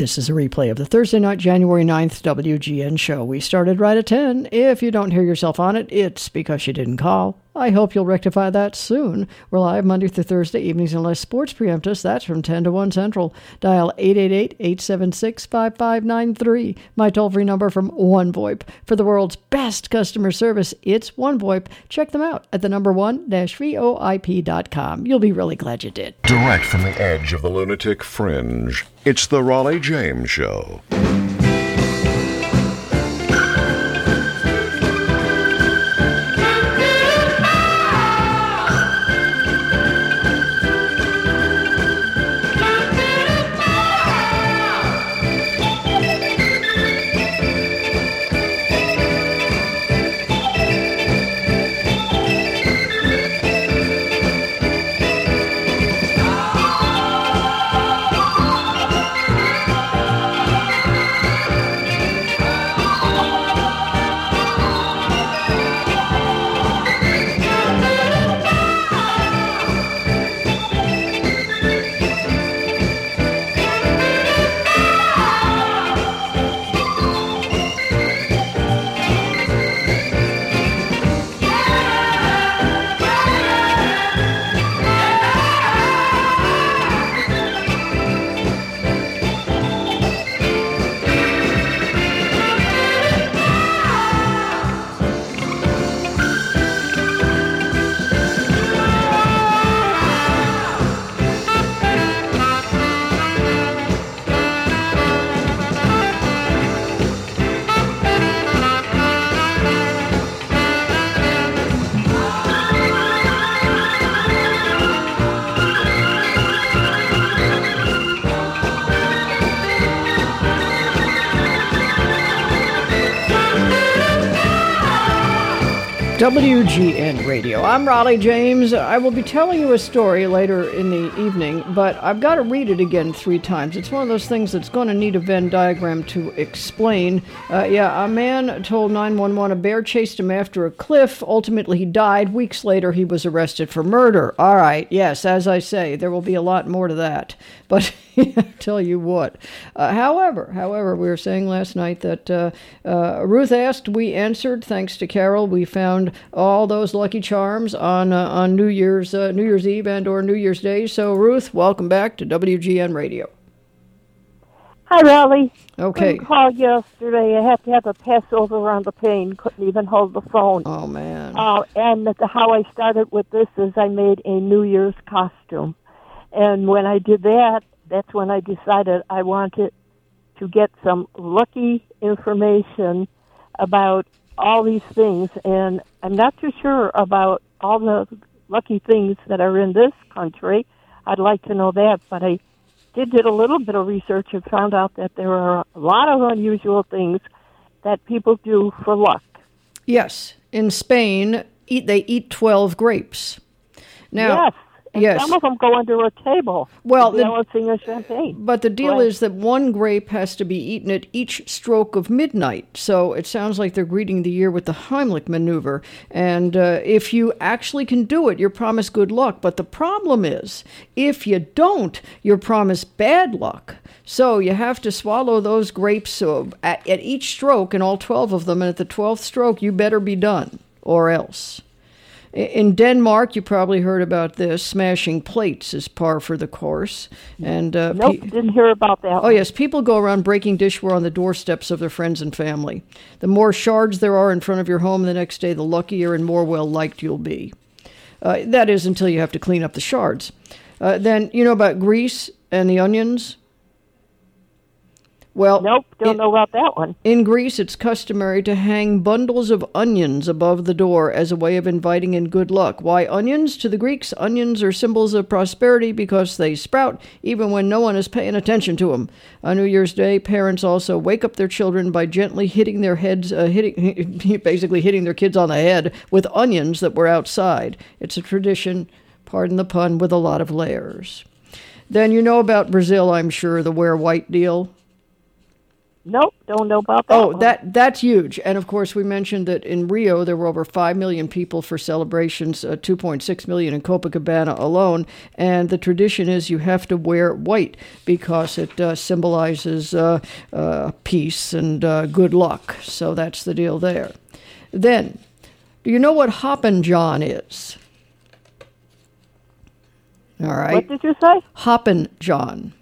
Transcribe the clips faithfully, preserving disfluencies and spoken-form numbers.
This is a replay of the Thursday night, January ninth W G N show. We started right at ten. If you don't hear yourself on it, it's because you didn't call. I hope you'll rectify that soon. We're live Monday through Thursday evenings unless sports preempt us. That's from ten to one Central. Dial eight eight eight, eight seven six, five five nine three. My toll-free number from OneVoIP. For the world's best customer service, it's OneVoIP. Check them out at the number one dash V O I P dot com. You'll be really glad you did. Direct from the edge of the lunatic fringe, it's the Raleigh James Show. W G N Radio. I'm Raleigh James. I will be telling you a story later in the evening, but I've got to read it again three times. It's one of those things that's going to need a Venn diagram to explain. Uh, yeah, a man told nine one one a bear chased him after a cliff. Ultimately, he died. Weeks later, he was arrested for murder. All right, yes, as I say, there will be a lot more to that. But I tell you what. Uh, however, however, we were saying last night that uh, uh, Ruth asked, we answered. Thanks to Carol, we found all those Lucky Charms on uh, on New Year's uh, New Year's Eve and or New Year's Day. So, Ruth, welcome back to W G N Radio. Hi, Raleigh. Okay. I called yesterday. I had to have a Passover on the plane. Couldn't even hold the phone. Oh, man. Uh, and the, how I started with this is I made a New Year's costume. And when I did that, that's when I decided I wanted to get some lucky information about all these things. And I'm not too sure about all the lucky things that are in this country. I'd like to know that, but I did did a little bit of research and found out that there are a lot of unusual things that people do for luck. Yes. In Spain, eat, they eat twelve grapes. Now, yes. And yes. some of them go under a table. Well, the, balancing a champagne. But the deal right. is that one grape has to be eaten at each stroke of midnight. So it sounds like they're greeting the year with the Heimlich maneuver. And uh, if you actually can do it, you're promised good luck. But the problem is, if you don't, you're promised bad luck. So you have to swallow those grapes uh, at, at each stroke, and all twelve of them. And at the twelfth stroke, you better be done, or else. In Denmark, you probably heard about this. Smashing plates is par for the course. And uh, nope, pe- didn't hear about that. Oh, yes. People go around breaking dishware on the doorsteps of their friends and family. The more shards there are in front of your home the next day, the luckier and more well-liked you'll be. Uh, that is until you have to clean up the shards. Uh, then, you know about Greece and the onions? Well, nope, don't in, know about that one. In Greece, it's customary to hang bundles of onions above the door as a way of inviting in good luck. Why onions? To the Greeks, onions are symbols of prosperity because they sprout even when no one is paying attention to them. On New Year's Day, parents also wake up their children by gently hitting their heads, uh, hitting, basically hitting their kids on the head with onions that were outside. It's a tradition, pardon the pun, with a lot of layers. Then you know about Brazil, I'm sure, the wear white deal. Nope, don't know about that. Oh, one. that that's huge. And of course, we mentioned that in Rio there were over five million people for celebrations, uh, two point six million in Copacabana alone. And the tradition is you have to wear white because it uh, symbolizes uh, uh, peace and uh, good luck. So that's the deal there. Then, do you know what Hoppin' John is? All right. What did you say? Hoppin' John.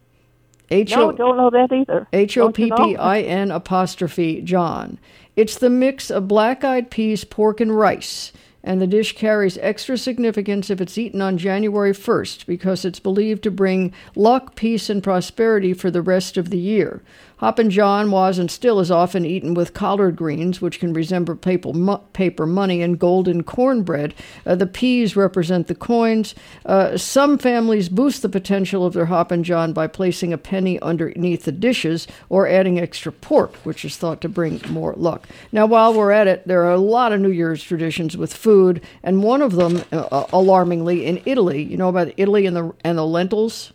H No, O don't know that either. H O P P I N apostrophe John. It's the mix of black-eyed peas, pork, and rice, and the dish carries extra significance if it's eaten on January first because it's believed to bring luck, peace, and prosperity for the rest of the year. Hoppin' John was and still is often eaten with collard greens, which can resemble paper, mo- paper money, and golden cornbread. Uh, the peas represent the coins. Uh, some families boost the potential of their Hoppin' John by placing a penny underneath the dishes or adding extra pork, which is thought to bring more luck. Now, while we're at it, there are a lot of New Year's traditions with food, and one of them, uh, alarmingly, in Italy. You know about Italy and the and the lentils?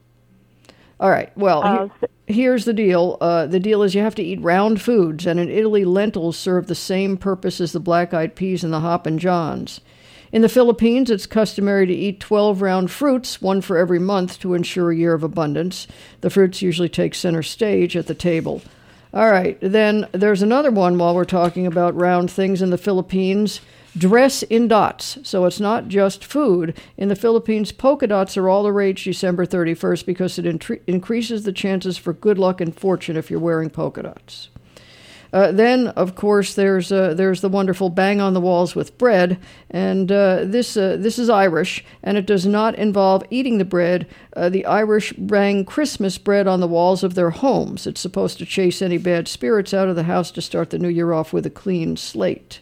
All right, well, Uh, he- here's the deal. Uh, the deal is you have to eat round foods, and in Italy, lentils serve the same purpose as the black-eyed peas and the Hoppin' Johns. In the Philippines, it's customary to eat twelve round fruits, one for every month, to ensure a year of abundance. The fruits usually take center stage at the table. All right, then there's another one while we're talking about round things in the Philippines. Dress in dots. So it's not just food. In the Philippines, polka dots are all the rage December thirty-first because it in- increases the chances for good luck and fortune if you're wearing polka dots. Uh, then, of course, there's uh, there's the wonderful bang on the walls with bread, and uh, this uh, this is Irish, and it does not involve eating the bread. Uh, the Irish bang Christmas bread on the walls of their homes. It's supposed to chase any bad spirits out of the house to start the new year off with a clean slate.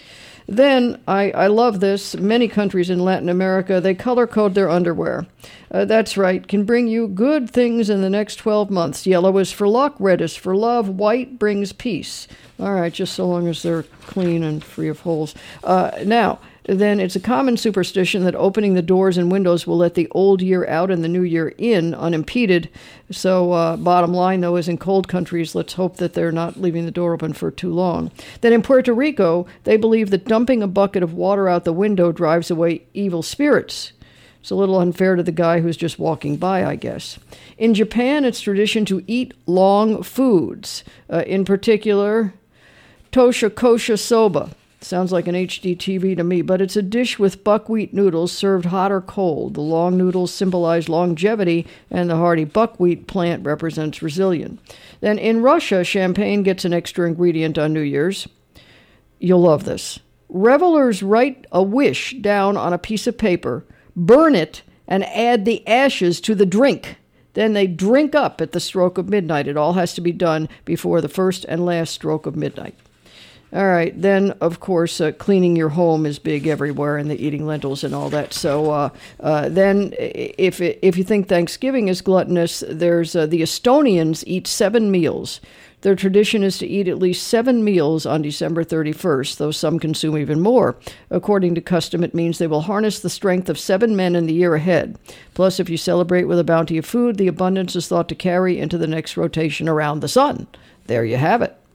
Then, I, I love this, many countries in Latin America, they color code their underwear. Uh, that's right, can bring you good things in the next twelve months. Yellow is for luck, red is for love, white brings peace. All right, just so long as they're clean and free of holes. Uh, now, then it's a common superstition that opening the doors and windows will let the old year out and the new year in unimpeded. So uh, bottom line, though, is in cold countries, let's hope that they're not leaving the door open for too long. Then in Puerto Rico, they believe that dumping a bucket of water out the window drives away evil spirits. It's a little unfair to the guy who's just walking by, I guess. In Japan, it's tradition to eat long foods. Uh, in particular, tosha kosha soba. Sounds like an H D T V to me, but it's a dish with buckwheat noodles served hot or cold. The long noodles symbolize longevity, and the hearty buckwheat plant represents resilience. Then in Russia, champagne gets an extra ingredient on New Year's. You'll love this. Revelers write a wish down on a piece of paper, burn it, and add the ashes to the drink. Then they drink up at the stroke of midnight. It all has to be done before the first and last stroke of midnight. All right, then, of course, uh, cleaning your home is big everywhere, and the eating lentils and all that. So uh, uh, then if if you think Thanksgiving is gluttonous, there's uh, the Estonians eat seven meals. Their tradition is to eat at least seven meals on December thirty-first, though some consume even more. According to custom, it means they will harness the strength of seven men in the year ahead. Plus, if you celebrate with a bounty of food, the abundance is thought to carry into the next rotation around the sun. There you have it.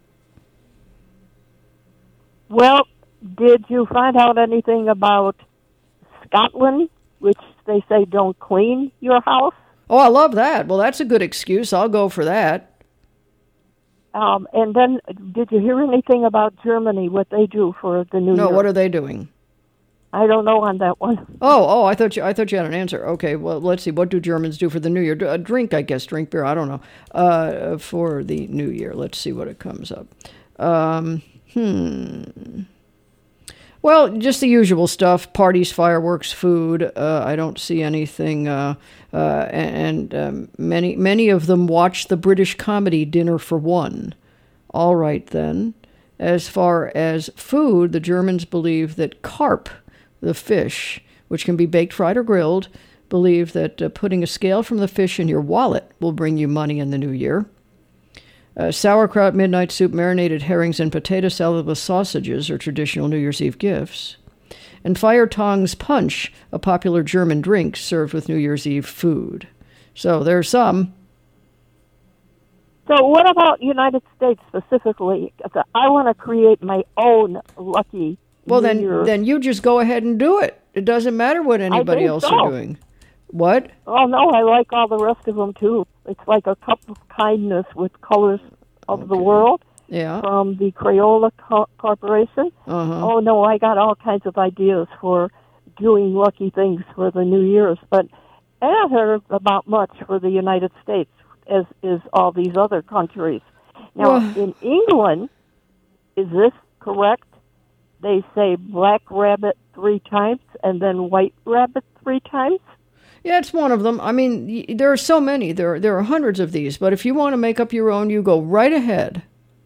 Well, did you find out anything about Scotland, which they say don't clean your house? Oh, I love that. Well, that's a good excuse. I'll go for that. Um, and then, did you hear anything about Germany, what they do for the New No, Year? what are they doing? I don't know on that one. Oh, oh, I thought you, I thought you had an answer. Okay, well, let's see. What do Germans do for the New Year? A drink, I guess. Drink beer. I don't know. Uh, for the New Year. Let's see what it comes up. Um, hmm. Well, just the usual stuff. Parties, fireworks, food. Uh, I don't see anything. Uh, uh, and um, many, many of them watch the British comedy Dinner for One. All right, then. As far as food, the Germans believe that carp, the fish, which can be baked, fried, or grilled, believe that uh, putting a scale from the fish in your wallet will bring you money in the new year. Uh, sauerkraut, midnight soup, marinated herrings, and potato salad with sausages are traditional New Year's Eve gifts. And fire tongs punch, a popular German drink served with New Year's Eve food. So there's some. So what about United States specifically? 'Cause I want to create my own lucky Well, New then, Year's. then you just go ahead and do it. It doesn't matter what anybody think else so. are doing. What? Oh, no, I like all the rest of them, too. It's like a cup of kindness with colors of the world Yeah. from the Crayola Co- Corporation. Uh-huh. Oh, no, I got all kinds of ideas for doing lucky things for the New Year's. But I haven't heard about much for the United States, as is all these other countries. Now, Well- in England, is this correct? They say black rabbit three times and then white rabbit three times? Yeah, it's one of them. I mean, y- there are so many. There, there are hundreds of these. But if you want to make up your own, you go right ahead.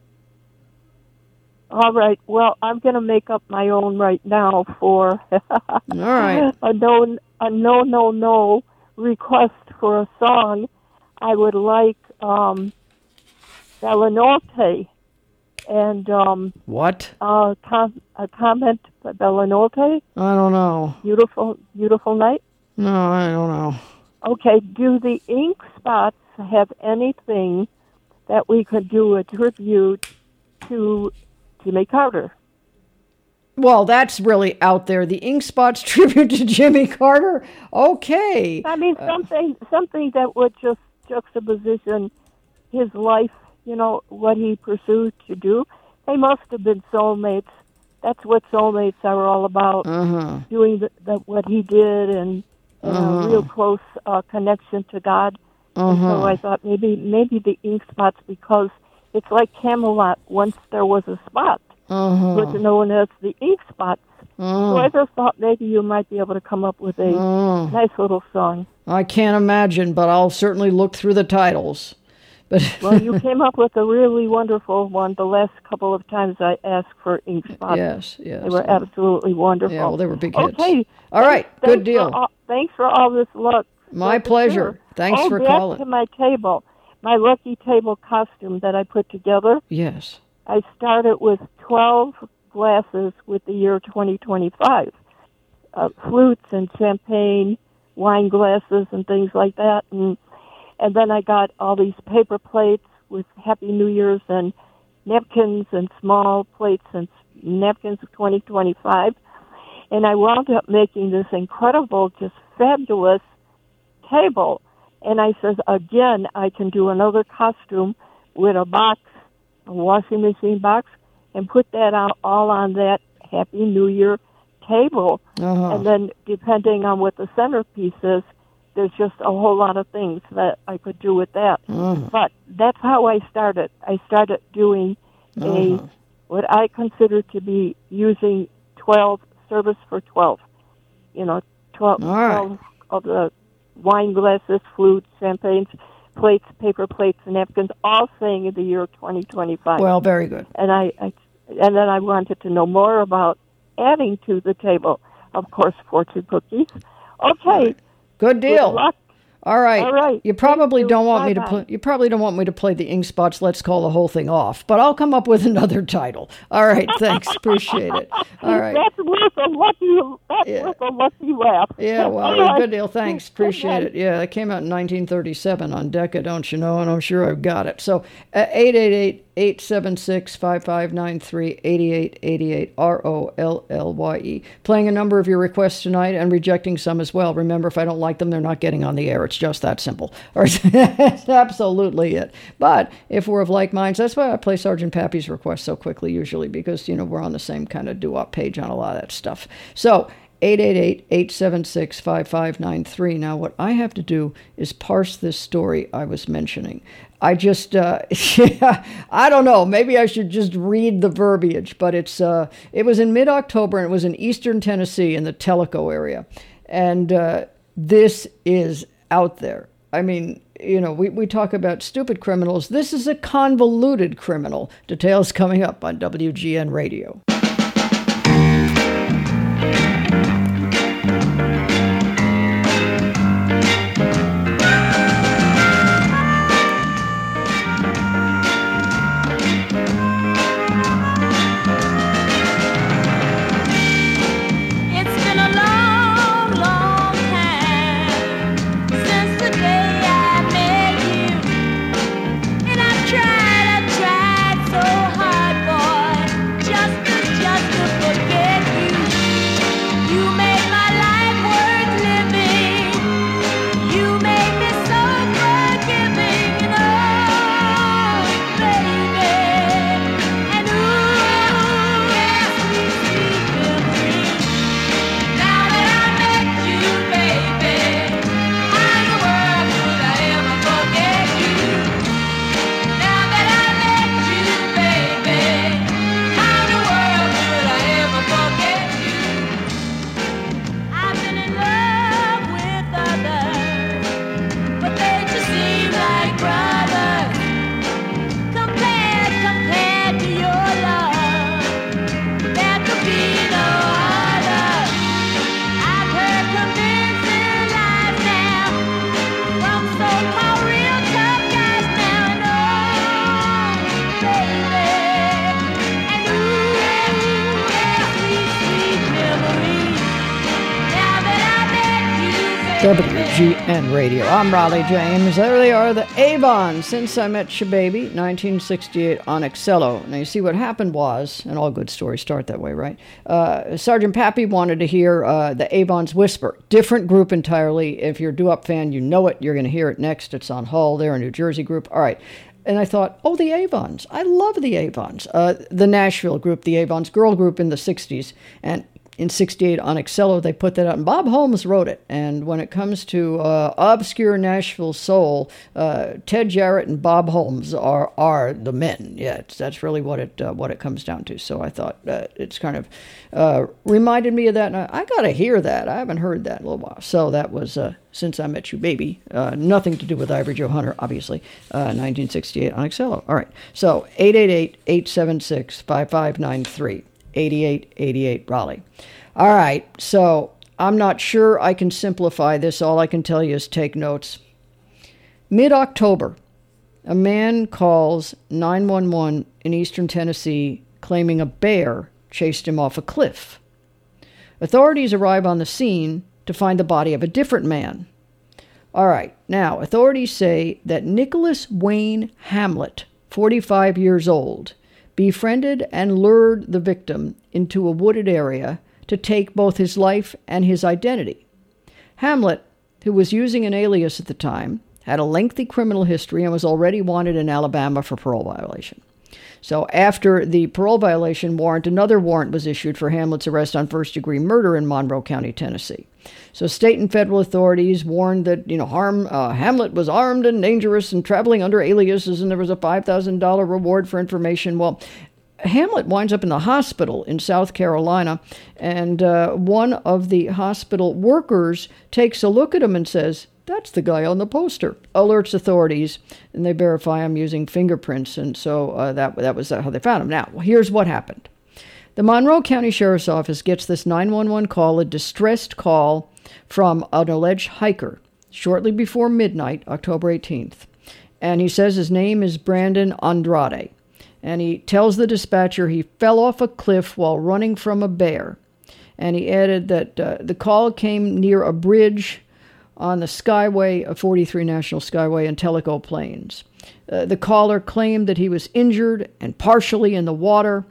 All right. Well, I'm going to make up my own right now for All right. a no, a no, no, no request for a song. I would like um, Bella Notte and um, What? uh, com- a comment by Bella Notte. I don't know. Beautiful, beautiful night. No, I don't know. Okay. Do the ink spots have anything that we could do a tribute to Jimmy Carter? Well, that's really out there. The Ink Spots tribute to Jimmy Carter. Okay. I mean, something something that would just juxtaposition his life, you know, what he pursued to do. They must have been soulmates. That's what soulmates are all about, Uh-huh. doing the, the, what he did and, and Uh-huh. a real close uh, connection to God. And so Uh-huh. I thought maybe maybe the ink spots, because it's like Camelot. Once there was a spot, Uh-huh. was known as the ink spots. So I Uh-huh. just thought maybe you might be able to come up with a Uh-huh. nice little song. I can't imagine, but I'll certainly look through the titles. But Well, you came up with a really wonderful one the last couple of times I asked for ink spots. yes, yes. They were absolutely wonderful. Yeah, well, they were big hits. Okay. All right, Thanks- good thanks deal. For all, thanks for all this luck. My Luck is pleasure. here. Thanks oh, for back calling. to my table, my lucky table costume that I put together. Yes. I started with twelve glasses with the year twenty twenty-five. Uh, flutes and champagne, wine glasses and things like that. And and then I got all these paper plates with Happy New Year's and napkins and small plates and napkins of twenty twenty-five. And I wound up making this incredible, just fabulous table. And I says, again, I can do another costume with a box, a washing machine box, and put that out all on that Happy New Year table. Uh-huh. And then depending on what the centerpiece is, there's just a whole lot of things that I could do with that. Uh-huh. But that's how I started. I started doing Uh-huh. a what I consider to be using twelve, service for twelve. You know, twelve, All right. twelve of the wine glasses, flutes, champagnes, plates, paper plates, and napkins, all saying in the year twenty twenty-five. Well, very good. and I, I and then I wanted to know more about adding to the table. Of course, fortune cookies. Okay. Good deal. Good luck. All right. All right. You probably Thank you. don't want me to Bye-bye. play. You probably don't want me to play the ink spots. Let's call the whole thing off. But I'll come up with another title. All right. Thanks. Appreciate it. All right. That's worth a lucky. That's Yeah. worth a lucky laugh. Yeah, well, All right. good deal. Thanks. Good Appreciate night. it. Yeah, it came out in nineteen thirty-seven on Decca, don't you know? And I'm sure I've got it. So, uh, eight eight eight, eight seven six, five five nine three, eight eight eight eight, R O L L Y E. Playing a number of your requests tonight and rejecting some as well. Remember, if I don't like them, they're not getting on the air. It's just that simple. Or that's absolutely it. But if we're of like minds, that's why I play Sergeant Pappy's requests so quickly usually, because, you know, we're on the same kind of doo-wop page on a lot of that stuff. So, eight eight eight, eight seven six, five five nine three. Now, what I have to do is parse this story I was mentioning. I just, uh, yeah, I don't know. Maybe I should just read the verbiage, but it's, uh, it was in mid-October, and it was in eastern Tennessee in the Tellico area. And uh, this is out there. I mean, you know, we, we talk about stupid criminals. This is a convoluted criminal. Details coming up on W G N Radio. It's been a long, long time since the day I met you, and I've tried W G N Radio. I'm Raleigh James. There they are, the Avons, Since I Met Ya Baby, nineteen sixty-eight on Excello. Now, you see, what happened was, and all good stories start that way, right? Uh, Sergeant Pappy wanted to hear uh, the Avons Whisper. Different group entirely. If you're a doo-wop fan, you know it. You're going to hear it next. It's on Hull. They're a New Jersey group. All right. And I thought, oh, the Avons. I love the Avons. Uh, the Nashville group, the Avons, girl group in the sixties. And in sixty-eight on Excello, they put that out, and Bob Holmes wrote it. And when it comes to uh, obscure Nashville soul, uh, Ted Jarrett and Bob Holmes are are the men. Yeah, it's, that's really what it uh, what it comes down to. So I thought uh, it's kind of uh, reminded me of that. And I, I got to hear that. I haven't heard that in a little while. So that was uh, Since I Met You Baby. Uh, nothing to do with Ivory Joe Hunter, obviously. Uh, nineteen sixty-eight on Excello. All right. So eight eight eight, eight seven six, five five nine three. eighty-eight eighty-eight Raleigh. All right, so I'm not sure I can simplify this. All I can tell you is take notes. Mid-October, a man calls nine one one in eastern Tennessee claiming a bear chased him off a cliff. Authorities arrive on the scene to find the body of a different man. All right, now, authorities say that Nicholas Wayne Hamlet, forty-five years old, befriended and lured the victim into a wooded area to take both his life and his identity. Hamlet, who was using an alias at the time, had a lengthy criminal history and was already wanted in Alabama for parole violation. So after the parole violation warrant, another warrant was issued for Hamlet's arrest on first-degree murder in Monroe County, Tennessee. So state and federal authorities warned that, you know, harm, uh, Hamlet was armed and dangerous and traveling under aliases, and there was a five thousand dollars reward for information. Well, Hamlet winds up in the hospital in South Carolina, and uh, one of the hospital workers takes a look at him and says, "That's the guy on the poster." Alerts authorities, and they verify him using fingerprints, and so uh, that that was how they found him. Now, here's what happened. The Monroe County Sheriff's Office gets this nine one one call, a distressed call from an alleged hiker, shortly before midnight, October eighteenth. And he says his name is Brandon Andrade. And he tells the dispatcher he fell off a cliff while running from a bear. And he added that uh, the call came near a bridge on the Skyway, a forty-three National Skyway in Tellico Plains. Uh, the caller claimed that he was injured and partially in the water.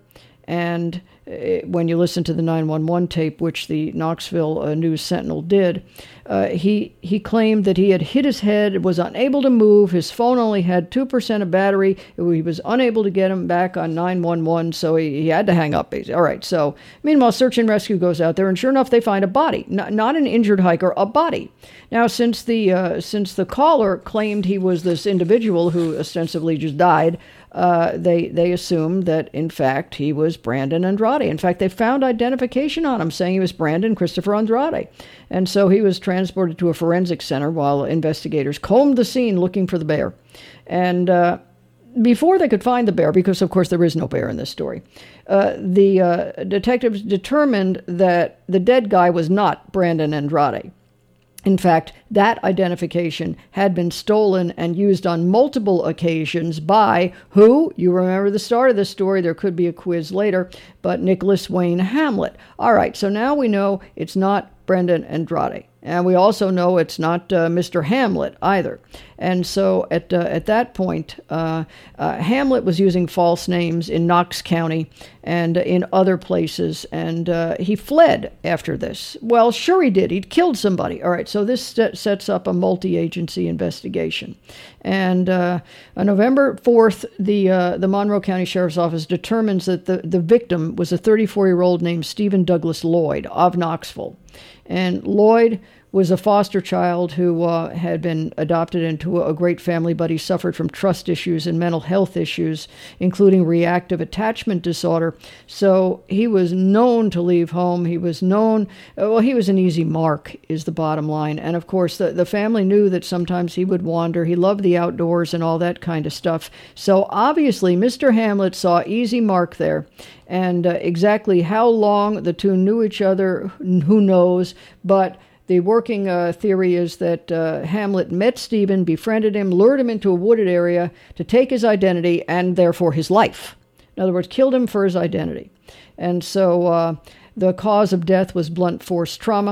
And uh, when you listen to the nine one one tape, which the Knoxville uh, News Sentinel did, uh, he he claimed that he had hit his head, was unable to move. His phone only had two percent of battery. He was unable to get him back on nine one one, so he, he had to hang up, basically. All right, so meanwhile, search and rescue goes out there, and sure enough, they find a body. Not, not an injured hiker, a body. Now, since the uh, since the caller claimed he was this individual who ostensibly just died, Uh, they they assumed that, in fact, he was Brandon Andrade. In fact, they found identification on him, saying he was Brandon Christopher Andrade. And so he was transported to a forensic center while investigators combed the scene looking for the bear. And uh, before they could find the bear, because, of course, there is no bear in this story, uh, the uh, detectives determined that the dead guy was not Brandon Andrade. In fact, that identification had been stolen and used on multiple occasions by who? You remember the start of the story. There could be a quiz later, but Nicholas Wayne Hamlet. All right, so now we know it's not Brendan Andrade. And we also know it's not uh, Mister Hamlet either. And so at uh, at that point, uh, uh, Hamlet was using false names in Knox County and in other places, and uh, he fled after this. Well, sure he did. He'd killed somebody. All right, so this st- sets up a multi-agency investigation. And uh, on November fourth, the uh, the Monroe County Sheriff's Office determines that the, the victim was a thirty-four-year-old named Stephen Douglas Lloyd of Knoxville. And Lloyd was a foster child who uh, had been adopted into a great family, but he suffered from trust issues and mental health issues, including reactive attachment disorder. So he was known to leave home. He was known, well, he was an easy mark, is the bottom line. And of course, the, the family knew that sometimes he would wander. He loved the outdoors and all that kind of stuff. So obviously, Mister Hamlet saw easy mark there. And uh, exactly how long the two knew each other, who knows, but the working uh, theory is that uh, Hamlet met Stephen, befriended him, lured him into a wooded area to take his identity and therefore his life. In other words, killed him for his identity. And so uh, the cause of death was blunt force trauma.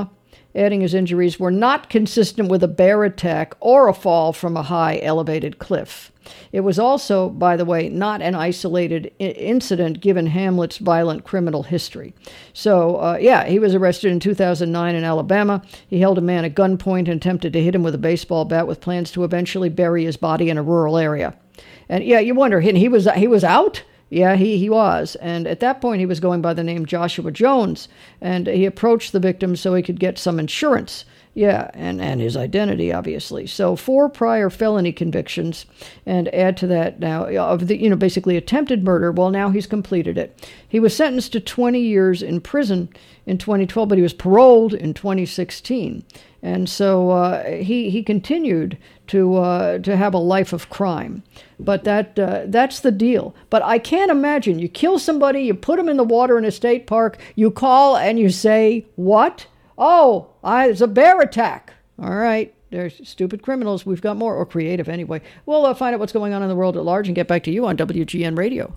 adding his injuries were not consistent with a bear attack or a fall from a high elevated cliff. It was also, by the way, not an isolated I- incident given Hamlet's violent criminal history. So, uh, yeah, he was arrested in two thousand nine in Alabama. He held a man at gunpoint and attempted to hit him with a baseball bat with plans to eventually bury his body in a rural area. And, yeah, you wonder, he, he was he was out? Yeah, he, he was. And at that point, he was going by the name Joshua Jones. And he approached the victim so he could get some insurance. Yeah, and, and his identity, obviously. So four prior felony convictions, and add to that now, of the, you know, basically attempted murder. Well, now he's completed it. He was sentenced to twenty years in prison in twenty twelve, but he was paroled in twenty sixteen. And so uh, he he continued to uh, to have a life of crime. But that uh, that's the deal. But I can't imagine, you kill somebody, you put them in the water in a state park, you call and you say, what? Oh, I, it's a bear attack. All right. They're stupid criminals. We've got more, or creative anyway. We'll uh, find out what's going on in the world at large and get back to you on W G N Radio.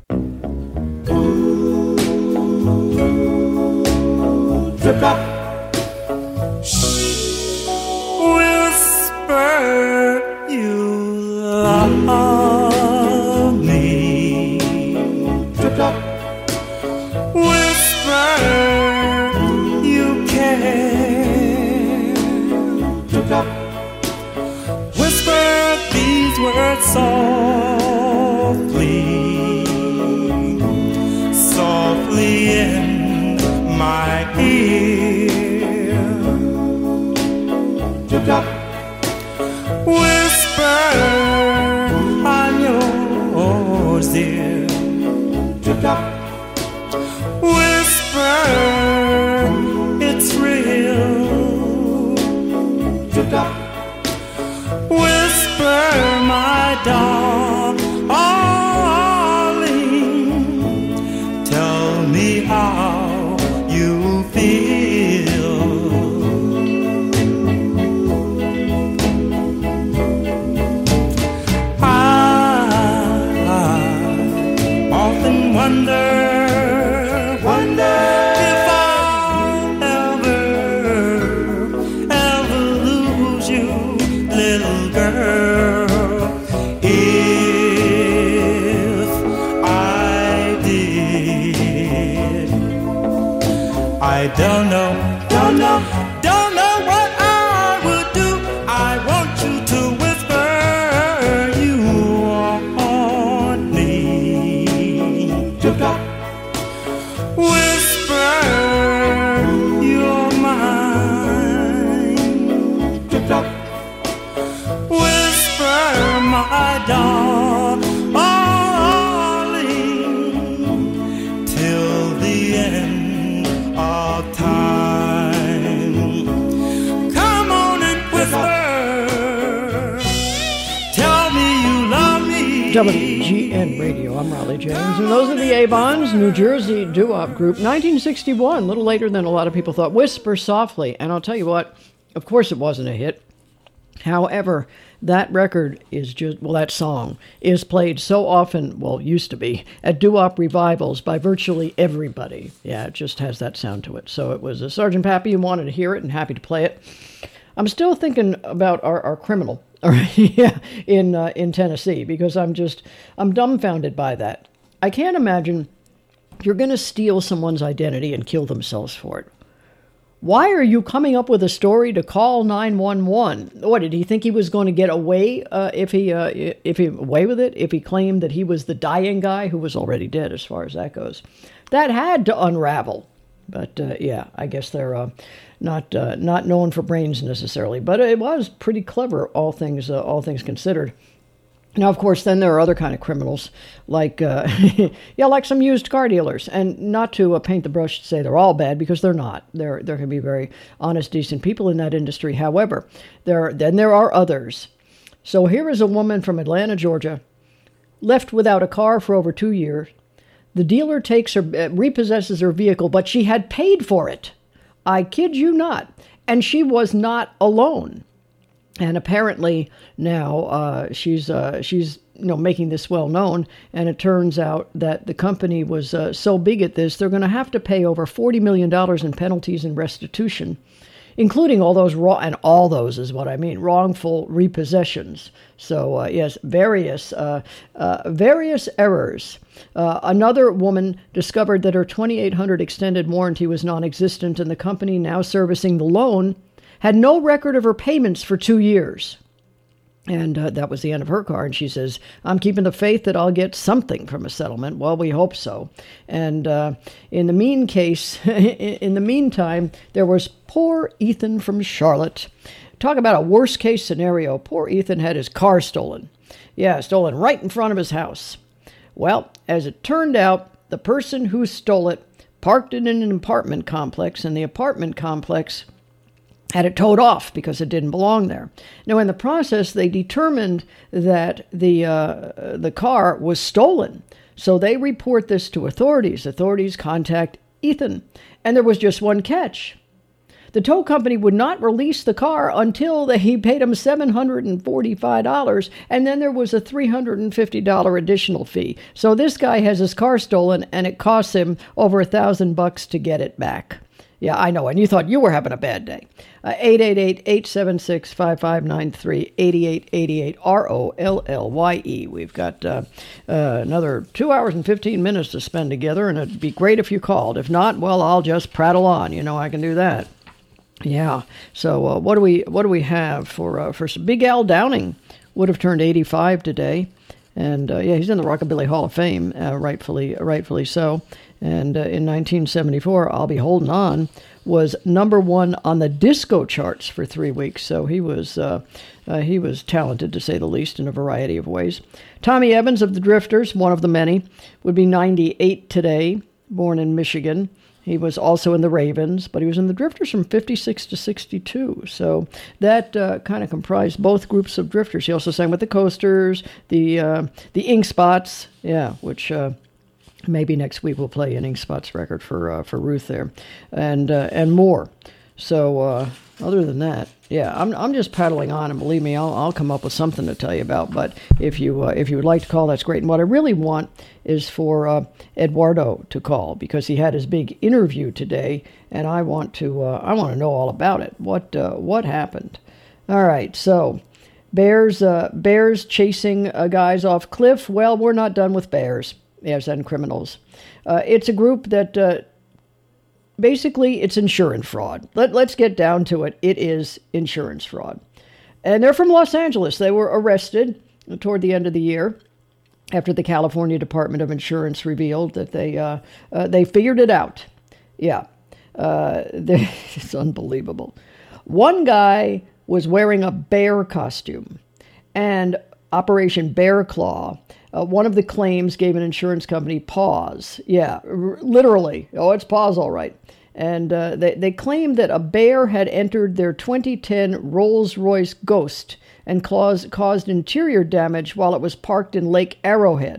Whisper you love me. Whisper you care. Whisper these words softly, softly in my ear. Whisper I'm yours, dear. Whisper it's real. Whisper, my darling, tell me how you feel. I, I often wonder, wonder. I don't know, don't know, don't know what I would do. I want you to whisper you want me. Whisper you're mine. Whisper my darling till the end of time. Come on and whisper. Tell me you love me. W G N Radio. I'm Raleigh James, and those are the Avons, New Jersey doo-wop group, nineteen sixty-one, a little later than a lot of people thought. Whisper Softly. And I'll tell you what, of course it wasn't a hit. However, that record is just, well, that song is played so often, well, used to be, at doo-wop revivals by virtually everybody. Yeah, it just has that sound to it. So it was a Sergeant Pappy who wanted to hear it and happy to play it. I'm still thinking about our, our criminal yeah, in uh, in Tennessee, because I'm just, I'm dumbfounded by that. I can't imagine you're going to steal someone's identity and kill themselves for it. Why are you coming up with a story to call nine one one? What, did he think he was going to get away uh, if he uh, if he away with it? If he claimed that he was the dying guy who was already dead, as far as that goes, that had to unravel. But uh, yeah, I guess they're uh, not uh, not known for brains necessarily, but it was pretty clever, all things uh, all things considered. Now, of course, then there are other kind of criminals, like, uh, yeah, like some used car dealers. And not to uh, paint the brush to say they're all bad, because they're not. There there can be very honest, decent people in that industry. However, there then there are others. So here is a woman from Atlanta, Georgia, left without a car for over two years. The dealer takes her, uh, repossesses her vehicle, but she had paid for it. I kid you not. And she was not alone. And apparently now uh, she's uh, she's you know making this well known, and it turns out that the company was uh, so big at this, they're going to have to pay over forty million dollars in penalties and restitution including all those raw, and all those is what I mean, wrongful repossessions. So uh, yes, various uh, uh, various errors. Uh, another woman discovered that her twenty-eight hundred extended warranty was non-existent, and the company now servicing the loan had no record of her payments for two years. And uh, that was the end of her car. And she says, I'm keeping the faith that I'll get something from a settlement. Well, we hope so. And uh, in the mean case, in the meantime, there was poor Ethan from Charlotte. Talk about a worst case scenario. Poor Ethan had his car stolen. Yeah, stolen right in front of his house. Well, as it turned out, the person who stole it parked it in an apartment complex, and the apartment complex had it towed off because it didn't belong there. Now, in the process, they determined that the uh, the car was stolen. So they report this to authorities. Authorities contact Ethan. And there was just one catch. The tow company would not release the car until they, he paid them seven hundred forty-five dollars, and then there was a three hundred fifty dollars additional fee. So this guy has his car stolen, and it costs him over a thousand bucks to get it back. Yeah, I know, and you thought you were having a bad day. Uh, eight eight eight, eight seven six, five five nine three, eight eight eight eight, R O L L Y E. We've got uh, uh, another two hours and fifteen minutes to spend together, and it'd be great if you called. If not, well, I'll just prattle on. You know I can do that. Yeah, so uh, what do we what do we have for, uh, for Big Al Downing would have turned eighty-five today. And uh, yeah, he's in the Rockabilly Hall of Fame, uh, rightfully rightfully so. And uh, in nineteen seventy-four, I'll Be Holding On was number one on the disco charts for three weeks. So he was uh, uh, he was talented, to say the least, in a variety of ways. Tommy Evans of the Drifters, one of the many, would be ninety-eight today, born in Michigan. He was also in the Ravens, but he was in the Drifters from fifty-six to sixty-two. So that uh, kind of comprised both groups of Drifters. He also sang with the Coasters, the uh, the Ink Spots, yeah, which uh, maybe next week we'll play an Ink Spots record for uh, for Ruth there, and uh, and more. So uh, other than that, yeah, I'm I'm just paddling on, and believe me, I'll I'll come up with something to tell you about. But if you uh, if you would like to call, that's great. And what I really want is for uh, Eduardo to call, because he had his big interview today, and I want to uh, I want to know all about it. What uh, what happened? All right, so bears uh, bears chasing uh, guys off cliff. Well, we're not done with bears, as in criminals. Uh, it's a group that. Uh, Basically, it's insurance fraud. Let, let's get down to it. It is insurance fraud. And they're from Los Angeles. They were arrested toward the end of the year after the California Department of Insurance revealed that they uh, uh, they figured it out. Yeah, uh, it's unbelievable. One guy was wearing a bear costume, and Operation Bear Claw, Uh, one of the claims gave an insurance company pause. Yeah, r- literally. Oh, it's pause, all right. And uh, they, they claimed that a bear had entered their twenty ten Rolls-Royce Ghost and caused, caused interior damage while it was parked in Lake Arrowhead.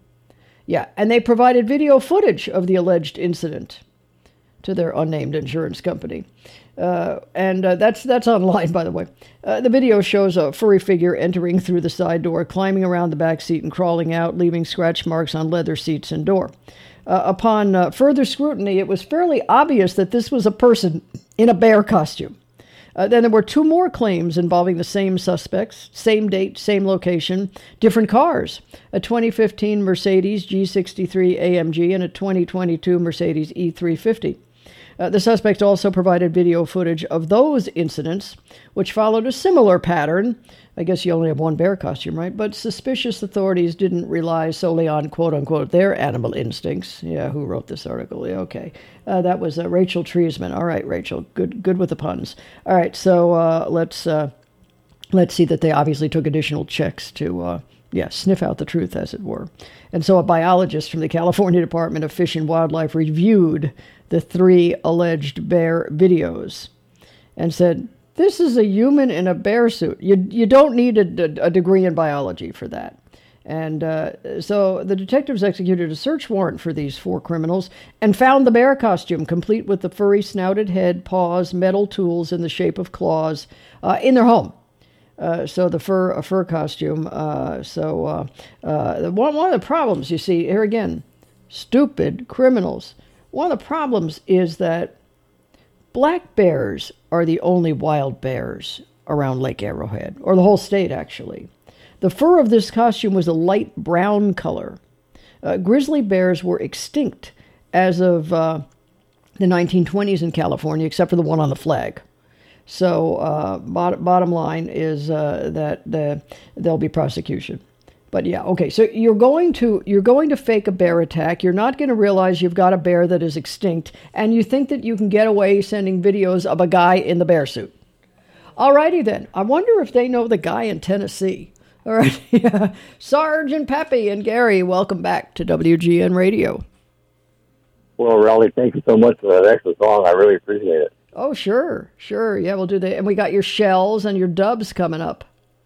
Yeah, and they provided video footage of the alleged incident to their unnamed insurance company. Uh, and uh, that's that's online, by the way. Uh, the video shows a furry figure entering through the side door, climbing around the back seat and crawling out, leaving scratch marks on leather seats and door. Uh, upon uh, further scrutiny, it was fairly obvious that this was a person in a bear costume. Uh, then there were two more claims involving the same suspects, same date, same location, different cars. A twenty fifteen Mercedes G sixty-three A M G and a twenty twenty-two Mercedes E three fifty. Uh, the suspect also provided video footage of those incidents, which followed a similar pattern. I guess you only have one bear costume, right? But suspicious authorities didn't rely solely on, quote-unquote, their animal instincts. Yeah, who wrote this article? Yeah, okay. Uh, that was uh, Rachel Treisman. All right, Rachel, good good with the puns. All right, so uh, let's uh, let's see that they obviously took additional checks to... Uh, Yeah, sniff out the truth, as it were. And so a biologist from the California Department of Fish and Wildlife reviewed the three alleged bear videos and said, this is a human in a bear suit. You you don't need a, a degree in biology for that. And uh, so the detectives executed a search warrant for these four criminals and found the bear costume, complete with the furry snouted head, paws, metal tools in the shape of claws, uh, in their home. Uh, so the fur, a fur costume. Uh, so uh, uh, one, one of the problems, you see, here again, stupid criminals. One of the problems is that, black bears are the only wild bears around Lake Arrowhead, or the whole state, actually. The fur of this costume was a light brown color. Uh, grizzly bears were extinct as of uh, the nineteen twenties in California, except for the one on the flag. So uh, bot- bottom line is uh, that the, there'll be prosecution. But yeah, okay. So you're going to you're going to fake a bear attack. You're not going to realize you've got a bear that is extinct, and you think that you can get away sending videos of a guy in the bear suit. Alrighty then. I wonder if they know the guy in Tennessee. All right, yeah. Sarge and Pappy and Gary, welcome back to W G N Radio. Well, Raleigh, thank you so much for that extra song. I really appreciate it. Oh, sure, sure. Yeah, we'll do that. And we got your shells and your dubs coming up.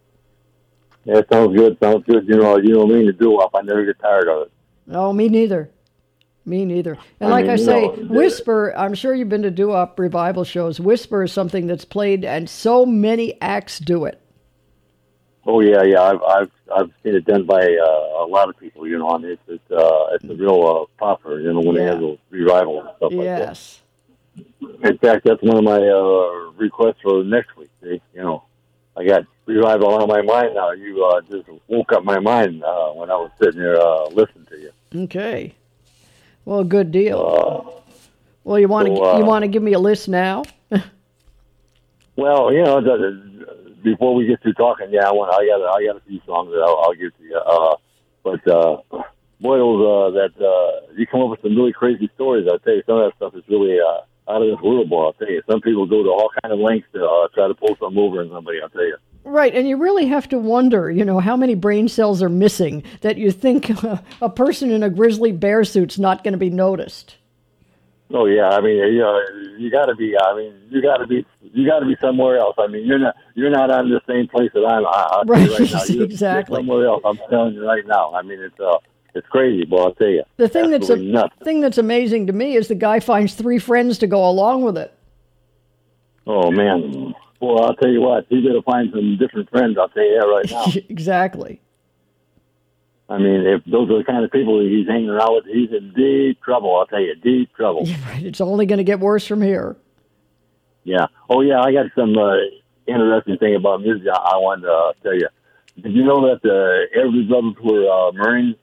Yeah, sounds good. Sounds good. You know, you know me to do up. I never get tired of it. Oh, me neither. Me neither. And I like mean, I you say, know, Whisper, I'm sure you've been to doo-wop revival shows. Whisper is something that's played, and so many acts do it. Oh yeah, yeah. I've I've I've seen it done by uh, a lot of people. You know, I mean, it's it's uh, it's a real uh, popper. You know, when Yeah. they have those revival and stuff Yes. like that. In fact, that's one of my uh, requests for next week. See? You know, I got revival on my mind now. You uh, just woke up my mind uh, when I was sitting there uh, listening to you. Okay. Well, good deal. Uh, well, you want to so, uh, you want to give me a list now? Well, you know, the, the, before we get to talking, yeah, I want I got I got a few songs that I'll, I'll give to you. Uh, but uh, boy, those, uh, that uh, you come up with some really crazy stories. I'll tell you, some of that stuff is really uh, out of this world. Boy, I'll tell you, some people go to all kind of lengths to uh, try to pull something over on somebody. I'll tell you. Right, and you really have to wonder, you know, how many brain cells are missing that you think a person in a grizzly bear suit's not going to be noticed. Oh yeah, I mean, you know, you got to be. I mean, you got to be. You got to be somewhere else. I mean, you're not. You're not on the same place that I'm. I, I'll tell you Right, right now. You're, exactly. You're somewhere else. I'm telling you right now. I mean, it's uh, it's crazy, boy. I'll tell you. The thing that's a, Absolutely nuts. thing that's amazing to me is the guy finds three friends to go along with it. Oh man, boy, I'll tell you what. He's got to find some different friends. I'll tell you that right now. Exactly. I mean, if those are the kind of people that he's hanging around with, he's in deep trouble. I'll tell you, deep trouble. Right, it's only going to get worse from here. Yeah. Oh, yeah, I got some uh, interesting thing about music I, I wanted to uh, tell you. Did you know that the Everly Brothers were uh, Marines?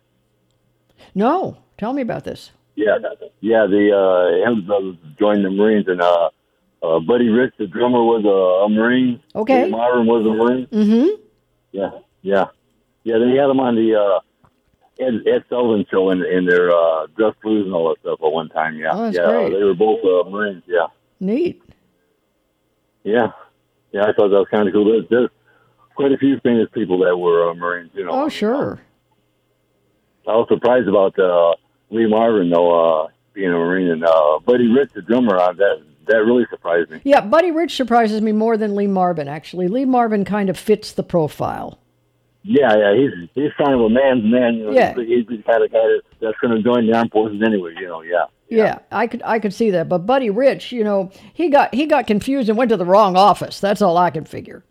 No, tell me about this. Yeah. Yeah, the uh, Everly Brothers joined the Marines, and uh, uh, Buddy Rich, the drummer, was a, a Marine. Okay. Lee Marvin was a Marine. Mm-hmm. Yeah, yeah. Yeah, they had them on the uh, Ed, Ed Sullivan show in, in their uh, Dress Blues and all that stuff at one time, yeah. Oh, that's yeah, great. they were both uh, Marines, yeah. Neat. Yeah, yeah, I thought that was kind of cool. There's, there's quite a few famous people that were uh, Marines, you know. Oh, sure. I was surprised about uh, Lee Marvin, though, uh, being a Marine, and uh, Buddy Rich, the drummer, uh, that that really surprised me. Yeah, Buddy Rich surprises me more than Lee Marvin, actually. Lee Marvin kind of fits the profile. Yeah, yeah, he's he's kind of a man's man. You know, Yeah. he's, he's the kind of guy that, that's going to join the armed forces anyway. You know, yeah. Yeah, I could I could see that. But Buddy Rich, you know, he got he got confused and went to the wrong office. That's all I can figure.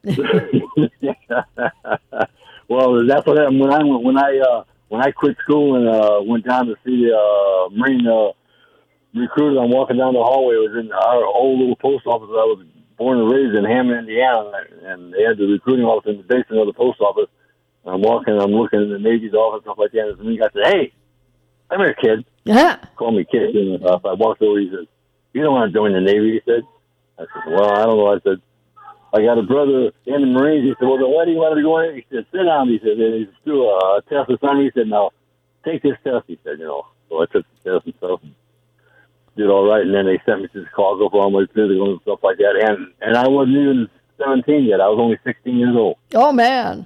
Well, that's what happened when I went when I uh, when I quit school and uh, went down to see the uh, Marine uh, recruiter. I'm walking down the hallway. It was in our old little post office. I was born and raised in Hammond, Indiana, and they had the recruiting office in the basement of the post office. I'm walking, I'm looking in the Navy's office, stuff like that, and the guy said, "Hey, come here, kid." Yeah. Call me kid. And uh, I walked over, he said, "You don't want to join the Navy," he said. I said, "Well, I don't know." I said, "I got a brother in the Marines." He said, "Well, then why do you want to go in?" He said, "Sit down." He said, "He's do a test or something." He said, "Now, take this test." He said, "You know." So I took the test and stuff and did all right, and then they sent me to Chicago for all my physical and stuff like that. And, and I wasn't even seventeen yet. I was only sixteen years old. Oh, man.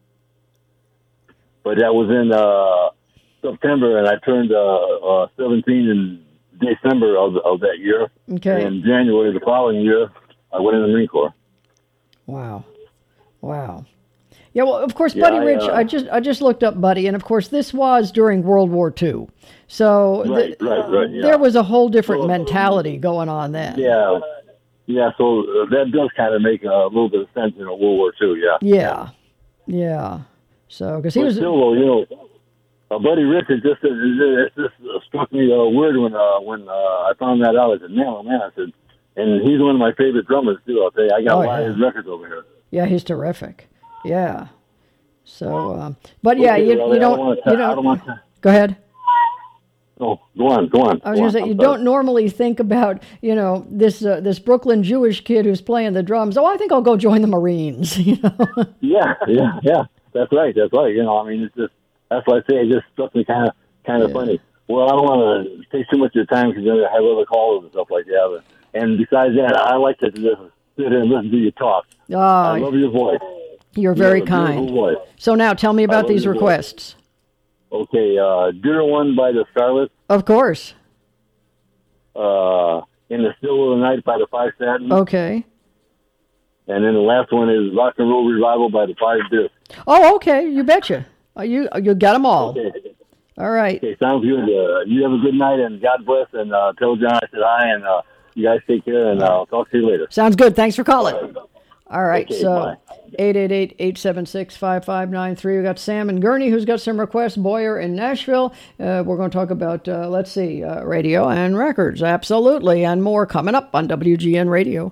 But that was in uh, September, and I turned uh, uh, seventeen in December of, of that year. Okay. In January the following year, I went in the Marine Corps. Wow. Wow. Yeah, well, of course, Yeah, Buddy I, Rich, uh, I just I just looked up Buddy, and of course, this was during World War Two. So Right, th- right, right, yeah. there was a whole different mentality going on then. Yeah, yeah. So uh, that does kind of make a little bit of sense in World War Two. Yeah. Yeah. Yeah. So, because he But was... still, though, you know, uh, Buddy Rich, it just it, it just uh, struck me uh, weird when uh, when uh, I found that out. I said, "Man, oh man," I said, and he's one of my favorite drummers too. I'll tell you, I got Oh, a lot yeah. of his records over here. Yeah, he's terrific. Yeah. So, um, but yeah, Okay, you, well, you I don't, wanna you I don't don't, want to. go ahead. Oh, go on, go on. I was go going on. to say, I'm you sorry. don't normally think about, you know, this uh, this Brooklyn Jewish kid who's playing the drums. Oh, I think I'll go join the Marines, you know. Yeah, yeah, yeah. That's right. That's right. You know, I mean, it's just that's why I say it just struck me kind of kind of Yeah. funny. Well, I don't want to take too much of your time because you know, I have other callers and stuff like that. But, and besides that, I like to just sit here and listen to you talk. I Ah, love your voice. you're You very have a beautiful kind. voice. So now tell me about love these your voice. requests. Okay, uh, Dear One by the Starlets, Of course. uh, In the Still of the Night by the Five Satins, Okay. and then the last one is Rock and Roll Revival by the Five Discs. Oh, okay. You betcha. Uh, you you got them all. Okay, All right. okay, sounds good. Uh, you have a good night, and God bless, and uh, tell John I said hi, and uh, you guys take care, and uh, I'll talk to you later. Sounds good. Thanks for calling. All right, Okay, so bye. eight eight eight, eight seven six, five five nine three. We got Sam and Gurney who's got some requests. Boyer in Nashville. Uh, we're going to talk about, uh, let's see, uh, radio and records. Absolutely. And more coming up on W G N Radio.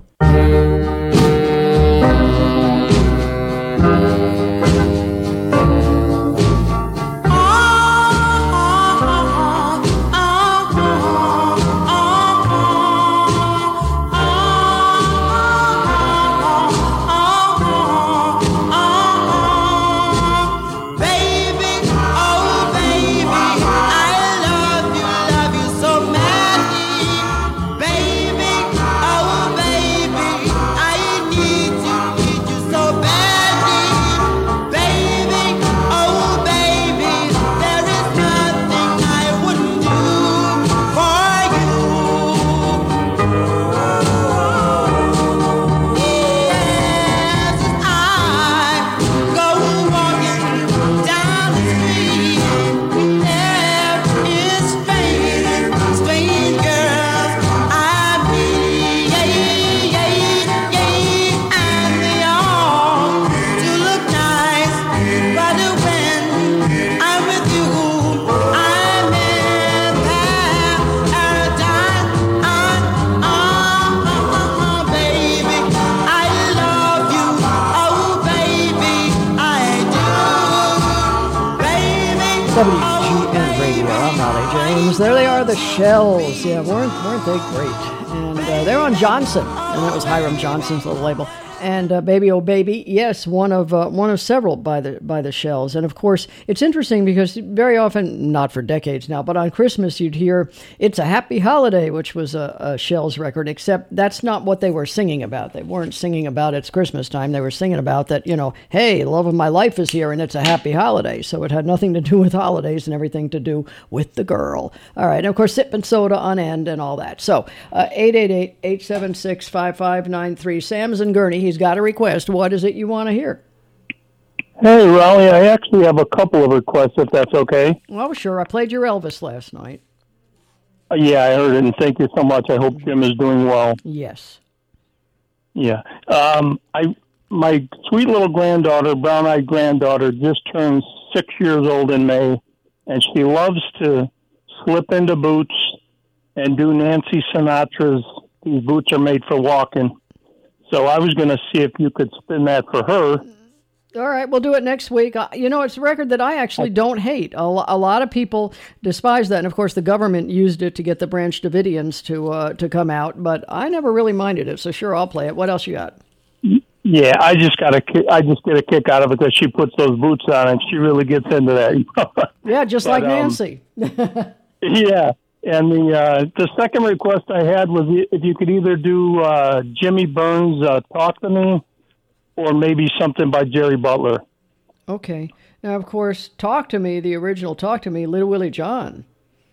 Baby, oh baby, I love you, love you so madly. Baby, oh baby, I need you, need you so badly. Baby, oh baby, there is nothing I wouldn't do for you. Yes, as I go walking down the street, there is strange, strange girls I meet, yeah, yeah, yeah, and they all do look nice, but when I'm with you, I'm in paradise. Uh, uh, uh, baby, I love you, oh baby, I do, baby. W G N Radio. I'm Raleigh James. There they are, the Shells. Yeah, weren't weren't they great? And uh, they're on Johnson, and that was Hiram Johnson's little label. And uh, Baby Oh Baby, yes, one of uh, one of several by the by the Shells. And of course, it's interesting because very often, not for decades now, but on Christmas you'd hear "It's a Happy Holiday," which was a, a Shells record. Except that's not what they were singing about. They weren't singing about it's Christmas time. They were singing about that, you know, hey, the love of my life is here, and it's a happy holiday. So it had nothing to do with holidays and everything to do with the girl. All right, and of course, sipping soda on end and all that. So uh, eight eight eight, eight seven six, five five nine three. Sam's in Gurney. He's got a request. What is it you want to hear? Hey, Raleigh, I actually have a couple of requests, if that's okay. Oh, sure. I played your Elvis last night. Uh, yeah, I heard it, and thank you so much. I hope Jim is doing well. Yes. Yeah. Um, I my sweet little granddaughter, brown-eyed granddaughter, just turned six years old in May, and she loves to slip into boots and do Nancy Sinatra's "These Boots Are Made for Walking." So I was going to see if you could spin that for her. All right, we'll do it next week. Uh, You know, it's a record that I actually don't hate. A, lo- a lot of people despise that, and of course, the government used it to get the Branch Davidians to uh, to come out. But I never really minded it, so sure, I'll play it. What else you got? Yeah, I just got a ki- I just get a kick out of it because she puts those boots on and she really gets into that. Yeah, just But, like um, Nancy. Yeah, and the uh, the second request I had was if you could either do uh, Jimmy Burns' uh, "Talk to Me" or maybe something by Jerry Butler. Okay. Now, of course, Talk to Me, the original Talk to Me, Little Willie John.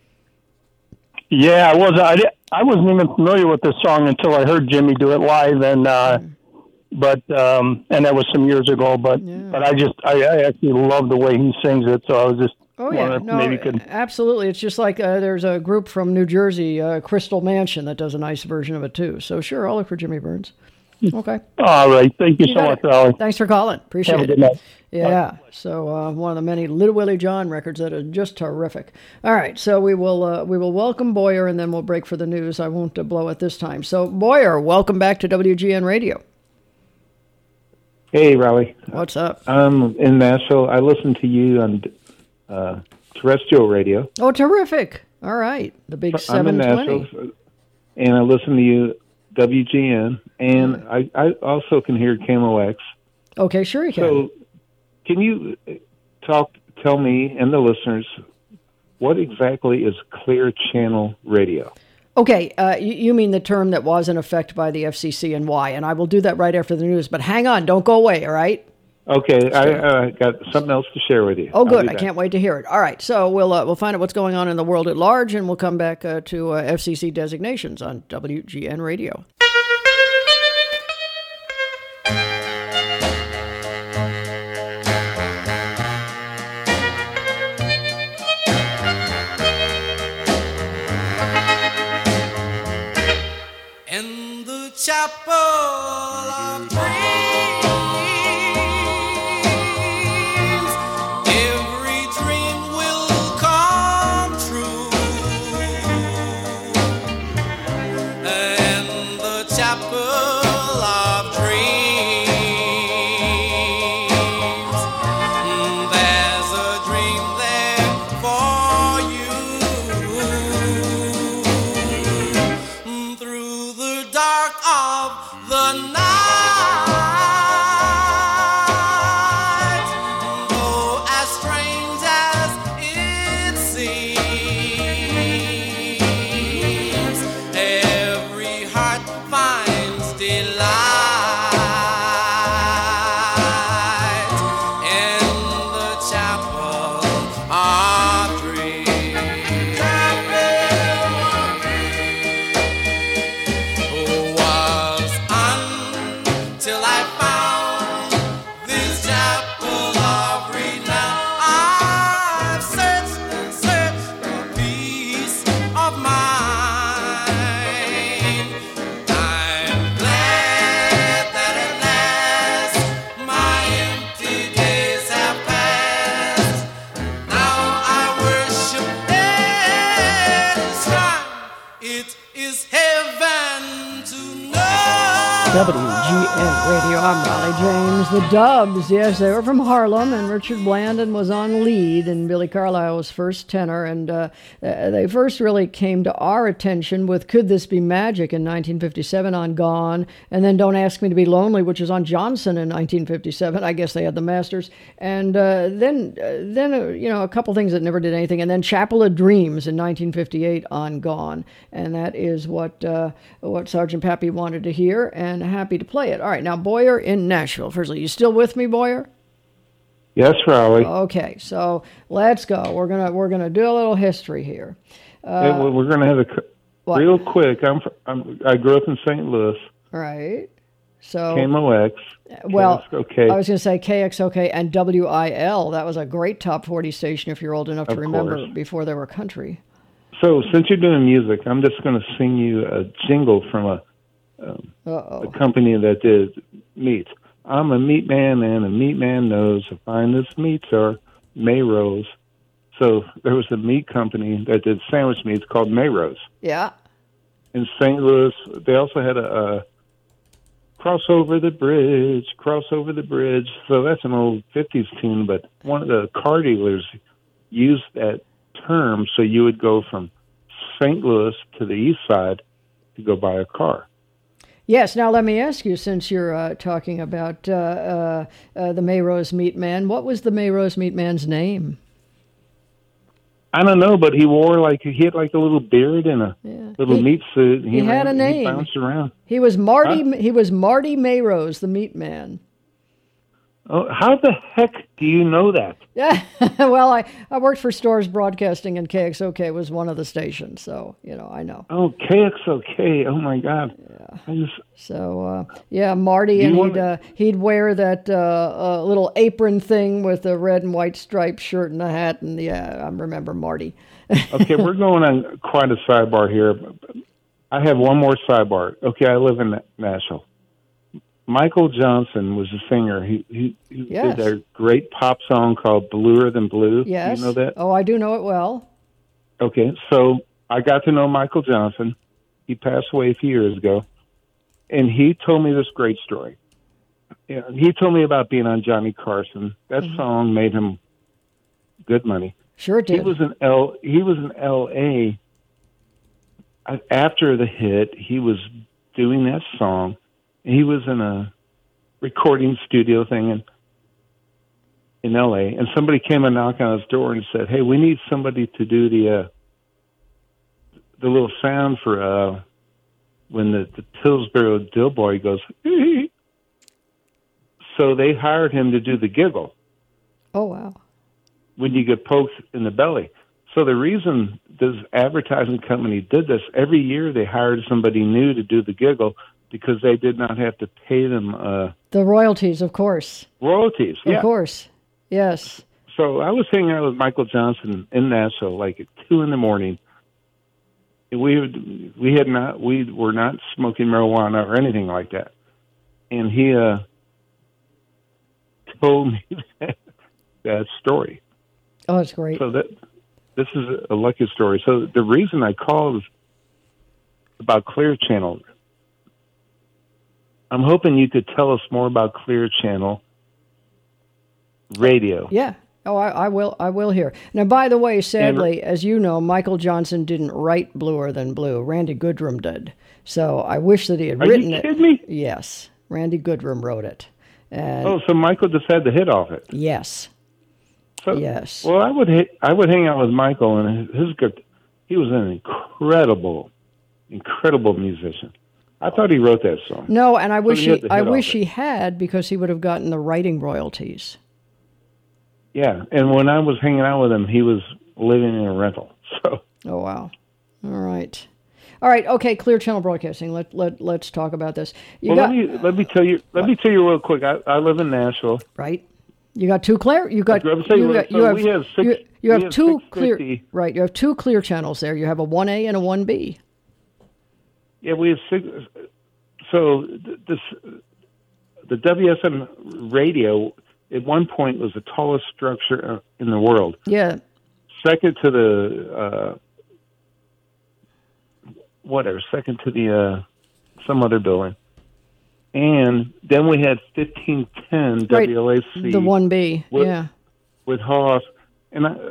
Yeah, I was I, di- I wasn't even familiar with this song until I heard Jimmy do it live, and uh, but um, and that was some years ago. But Yeah. but I just I, I actually love the way he sings it, so I was just Oh, yeah. wondering if No, maybe you could. absolutely. It's just like uh, there's a group from New Jersey, uh, Crystal Mansion, that does a nice version of it, too. So, sure, I'll look for Jimmy Burns. Okay. All right. Thank you, You so got much, it. Raleigh. Thanks for calling. Appreciate Have a it. good night. Yeah. So uh, one of the many Little Willie John records that are just terrific. All right. So we will uh, we will welcome Boyer, and then we'll break for the news. I won't uh, blow it this time. So Boyer, welcome back to W G N Radio. Hey, Raleigh. What's up? I'm in Nashville. I listen to you on uh, terrestrial radio. Oh, terrific. All right. The big I'm in seven twenty. Nashville, and I listen to you W G N, and I, I also can hear K M O X. Okay, sure you can. So, can you talk, tell me and the listeners, what exactly is Clear Channel Radio? Okay, uh, you, you mean the term that was in effect by the F C C and why, and I will do that right after the news, but hang on, don't go away, all right? Okay, I uh, got something else to share with you. Oh, I'll good. be I back. can't wait to hear it. All right, so we'll uh, we'll find out what's going on in the world at large, and we'll come back uh, to uh, F C C designations on W G N Radio. In the chapel of dreams, every dream will come true. In the chapel of dreams, there's a dream there for you. Through the dark of the night, though as strange as it seems, every heart finds delight in the chapel of dreams. Was until I found this chapel of renown. I've searched and searched for peace of mind. I'm glad that at last my empty days have passed. Now I worship its shrine. It is heaven to know. W G N Radio, I'm Raleigh James. The Dubs, yes, they were from Harlem, and Richard Blandon was on lead, and Billy Carlisle was first tenor, and uh, uh, they first really came to our attention with Could This Be Magic in nineteen fifty-seven on Gone, and then Don't Ask Me to Be Lonely, which was on Johnson in nineteen fifty-seven. I guess they had the masters. And uh, then, uh, then uh, you know, a couple things that never did anything, and then Chapel of Dreams in nineteen fifty-eight on Gone, and that is what, uh, what Sergeant Pappy wanted to hear, and happy to play it. All right, now Boyer in Nashville. Firstly, you still with me, Boyer? Yes, Raleigh. Okay, so let's go. We're gonna we're gonna do a little history here. Hey, well, we're going to have a c- What? real quick. I'm, fr- I'm I grew up in Saint Louis. All right. So K M O X. well, okay. I was going to say K X O K and W I L. That was a great top forty station if you're old enough to Of remember course. before they were country. So, since you're doing music, I'm just going to sing you a jingle from a, um, a Uh-oh. company that did meat. I'm a meat man, and a meat man knows the finest meats are Mayros. So, there was a meat company that did sandwich meats called Mayros. Yeah. In Saint Louis, they also had a, a Cross Over the Bridge, Cross Over the Bridge. So, that's an old fifties tune, but one of the car dealers used that term, so you would go from Saint Louis to the east side to go buy a car. Yes. Now let me ask you, since you're uh, talking about uh, uh, uh, the Mayrose Meat Man, what was the Mayrose Meat Man's name? I don't know, but he wore like he had like a little beard and a Yeah. little He- meat suit. And he had ran- a name. He bounced around. He was Marty. Huh? He was Marty Mayrose, the Meat Man. Oh, how the heck do you know that? Yeah. Well, I, I worked for Stores Broadcasting, and K X O K was one of the stations, so you know I know. Oh, K X O K. Oh my God. Yeah. I just So uh, yeah, Marty, You and want- he'd uh, he'd wear that uh, uh, little apron thing with the red and white striped shirt and the hat, and yeah, I remember Marty. okay. We're going on quite a sidebar here. I have one more sidebar. Okay, I live in Nashville. Michael Johnson was a singer. He he, he Yes. did a great pop song called "Bluer Than Blue." Yes. Do you know that? Oh, I do know it well. Okay, so I got to know Michael Johnson. He passed away a few years ago, and he told me this great story. Yeah, he told me about being on Johnny Carson. That Mm-hmm. song made him good money. Sure it He did. was in L. He was in L A. After the hit, he was doing that song. And he was in a recording studio thing in in L A. And somebody came and knocked on his door and said, "Hey, we need somebody to do the uh, the little sound for uh, when the, the Pillsbury Doughboy goes." So they hired him to do the giggle Oh, wow. when you get poked in the belly. So the reason this advertising company did this, every year they hired somebody new to do the giggle because they did not have to pay them uh, The royalties, of course. royalties. Of Yeah. course. Yes. So I was hanging out with Michael Johnson in Nashville like at two in the morning. And we had, we had not we were not smoking marijuana or anything like that. And he uh, told me that, that story. Oh, it's great. So that this is a lucky story. So the reason I called is about Clear Channel. I'm hoping you could tell us more about Clear Channel Radio. Yeah. Oh, I, I will. I will hear. Now, by the way, sadly, as you know, Michael Johnson didn't write "Bluer Than Blue." Randy Goodrum did. So I wish that he had Are written you it. kidding me? Yes, Randy Goodrum wrote it. And Oh, so Michael just had the hit off it. yes, So, yes. Well, I would ha- I would hang out with Michael, and his, his good. He was an incredible, incredible musician. I thought he wrote that song. No, and I wish he had he. the I hit off wish it. he had, because he would have gotten the writing royalties. Yeah, and when I was hanging out with him, he was living in a rental. So Oh, wow. All right. All right. Okay. Clear Channel Broadcasting. Let let let's talk about this. You well, got let me let me tell you let me tell you real quick. I, I live in Nashville. right. You got two clear. You got. I was saying, You, got, so you have. we have six- you, you we have have two six clear. fifty. Right. You have two clear channels there. You have a one A and a one B. Yeah, we have six. So th- this the W S M radio at one point was the tallest structure uh, in the world. Yeah. Second to the uh, whatever. Second to the uh, some other building. And then we had fifteen ten Right. W L A C. The one B. What- Yeah. with Hoss, and I,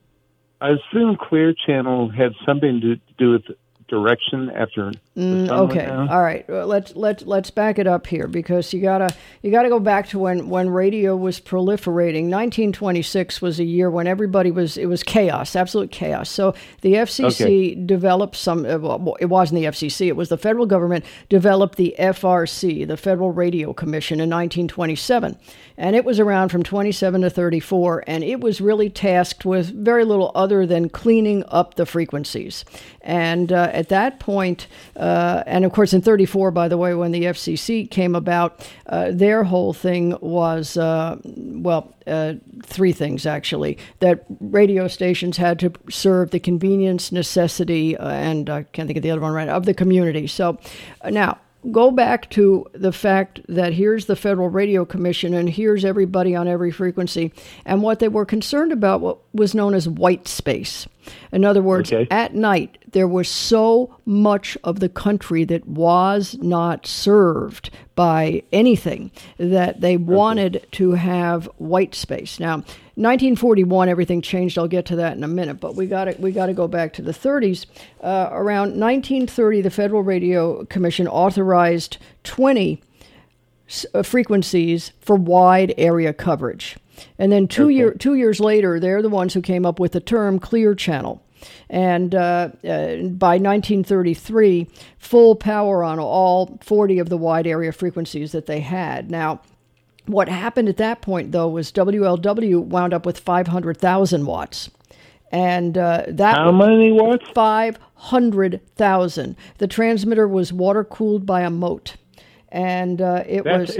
I assume Clear Channel had something to do with direction after the Mm, sun okay. went down. All right. Well, let's let's let's back it up here, because you gotta you gotta go back to when when radio was proliferating. nineteen twenty-six was a year when everybody was it was chaos, absolute chaos. So the F C C Okay. developed some. uh, Well, it wasn't the F C C. It was the federal government developed the F R C, the Federal Radio Commission, in nineteen twenty-seven, and it was around from twenty-seven to thirty-four, and it was really tasked with very little other than cleaning up the frequencies. And uh, at that point, uh, and of course in thirty-four, by the way, when the F C C came about, uh, their whole thing was, uh, well, uh, three things actually. That radio stations had to serve the convenience, necessity, uh, and I can't think of the other one right, of the community. So uh, now, go back to the fact that here's the Federal Radio Commission and here's everybody on every frequency. And what they were concerned about what was known as white space. In other words, Okay. at night, there was so much of the country that was not served by anything that they wanted to have white space. Now, nineteen forty-one, everything changed. I'll get to that in a minute, but we got to we got to go back to the thirties. Uh, around nineteen thirty, the Federal Radio Commission authorized twenty s- uh, frequencies for wide area coverage. And then two Okay. year two years later, they're the ones who came up with the term Clear Channel. And uh, uh, by nineteen thirty-three, full power on all forty of the wide area frequencies that they had. Now, what happened at that point, though, was W L W wound up with five hundred thousand watts. And uh, that How many watts? five hundred thousand. The transmitter was water cooled by a moat. And uh, it That's was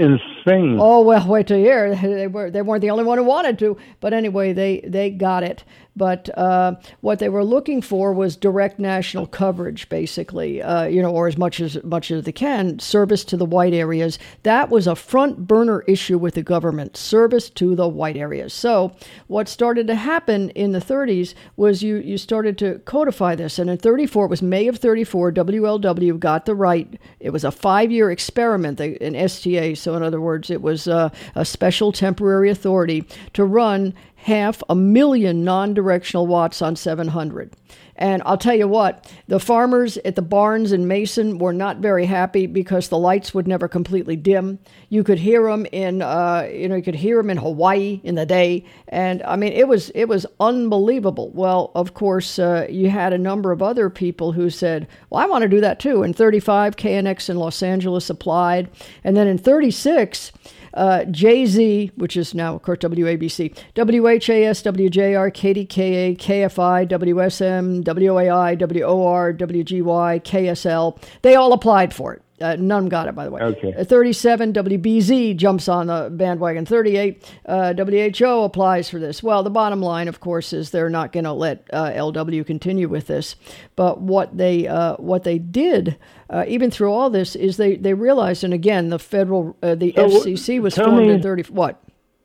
insane. Oh, well, wait till you hear. They, were, they weren't the only one who wanted to. But anyway, they, they got it. But uh, what they were looking for was direct national coverage, basically, uh, you know, or as much as much as they can, service to the white areas. That was a front burner issue with the government, service to the white areas. So what started to happen in the thirties was you, you started to codify this. And in thirty-four, it was May of thirty-four, W L W got the right. It was a five-year experiment, an S T A. So in other words, it was uh, a special temporary authority to run half a million non-directional watts on seven hundred. And I'll tell you what, the farmers at the barns in Mason were not very happy because the lights would never completely dim. You could hear them in, uh, you know, you could hear them in Hawaii in the day. And I mean, it was, it was unbelievable. Well, of course, uh, you had a number of other people who said, well, I want to do that too. In thirty-five, K N X in Los Angeles applied. And then in thirty-six, Uh, J Z, which is now, of course, W A B C, W H A S, W J R, K D K A, K F I, W S M, W O A I, W O R, W G Y, K S L. They all applied for it. Uh, none got it, by the way. Okay. Uh, thirty-seven, W B Z jumps on the bandwagon. thirty-eight, uh, W H O applies for this. Well, the bottom line, of course, is they're not going to let uh, L W continue with this. But what they uh, what they did, uh, even through all this, is they, they realized, and again, the federal, uh, the So, F C C was tell formed me- in thirty. What?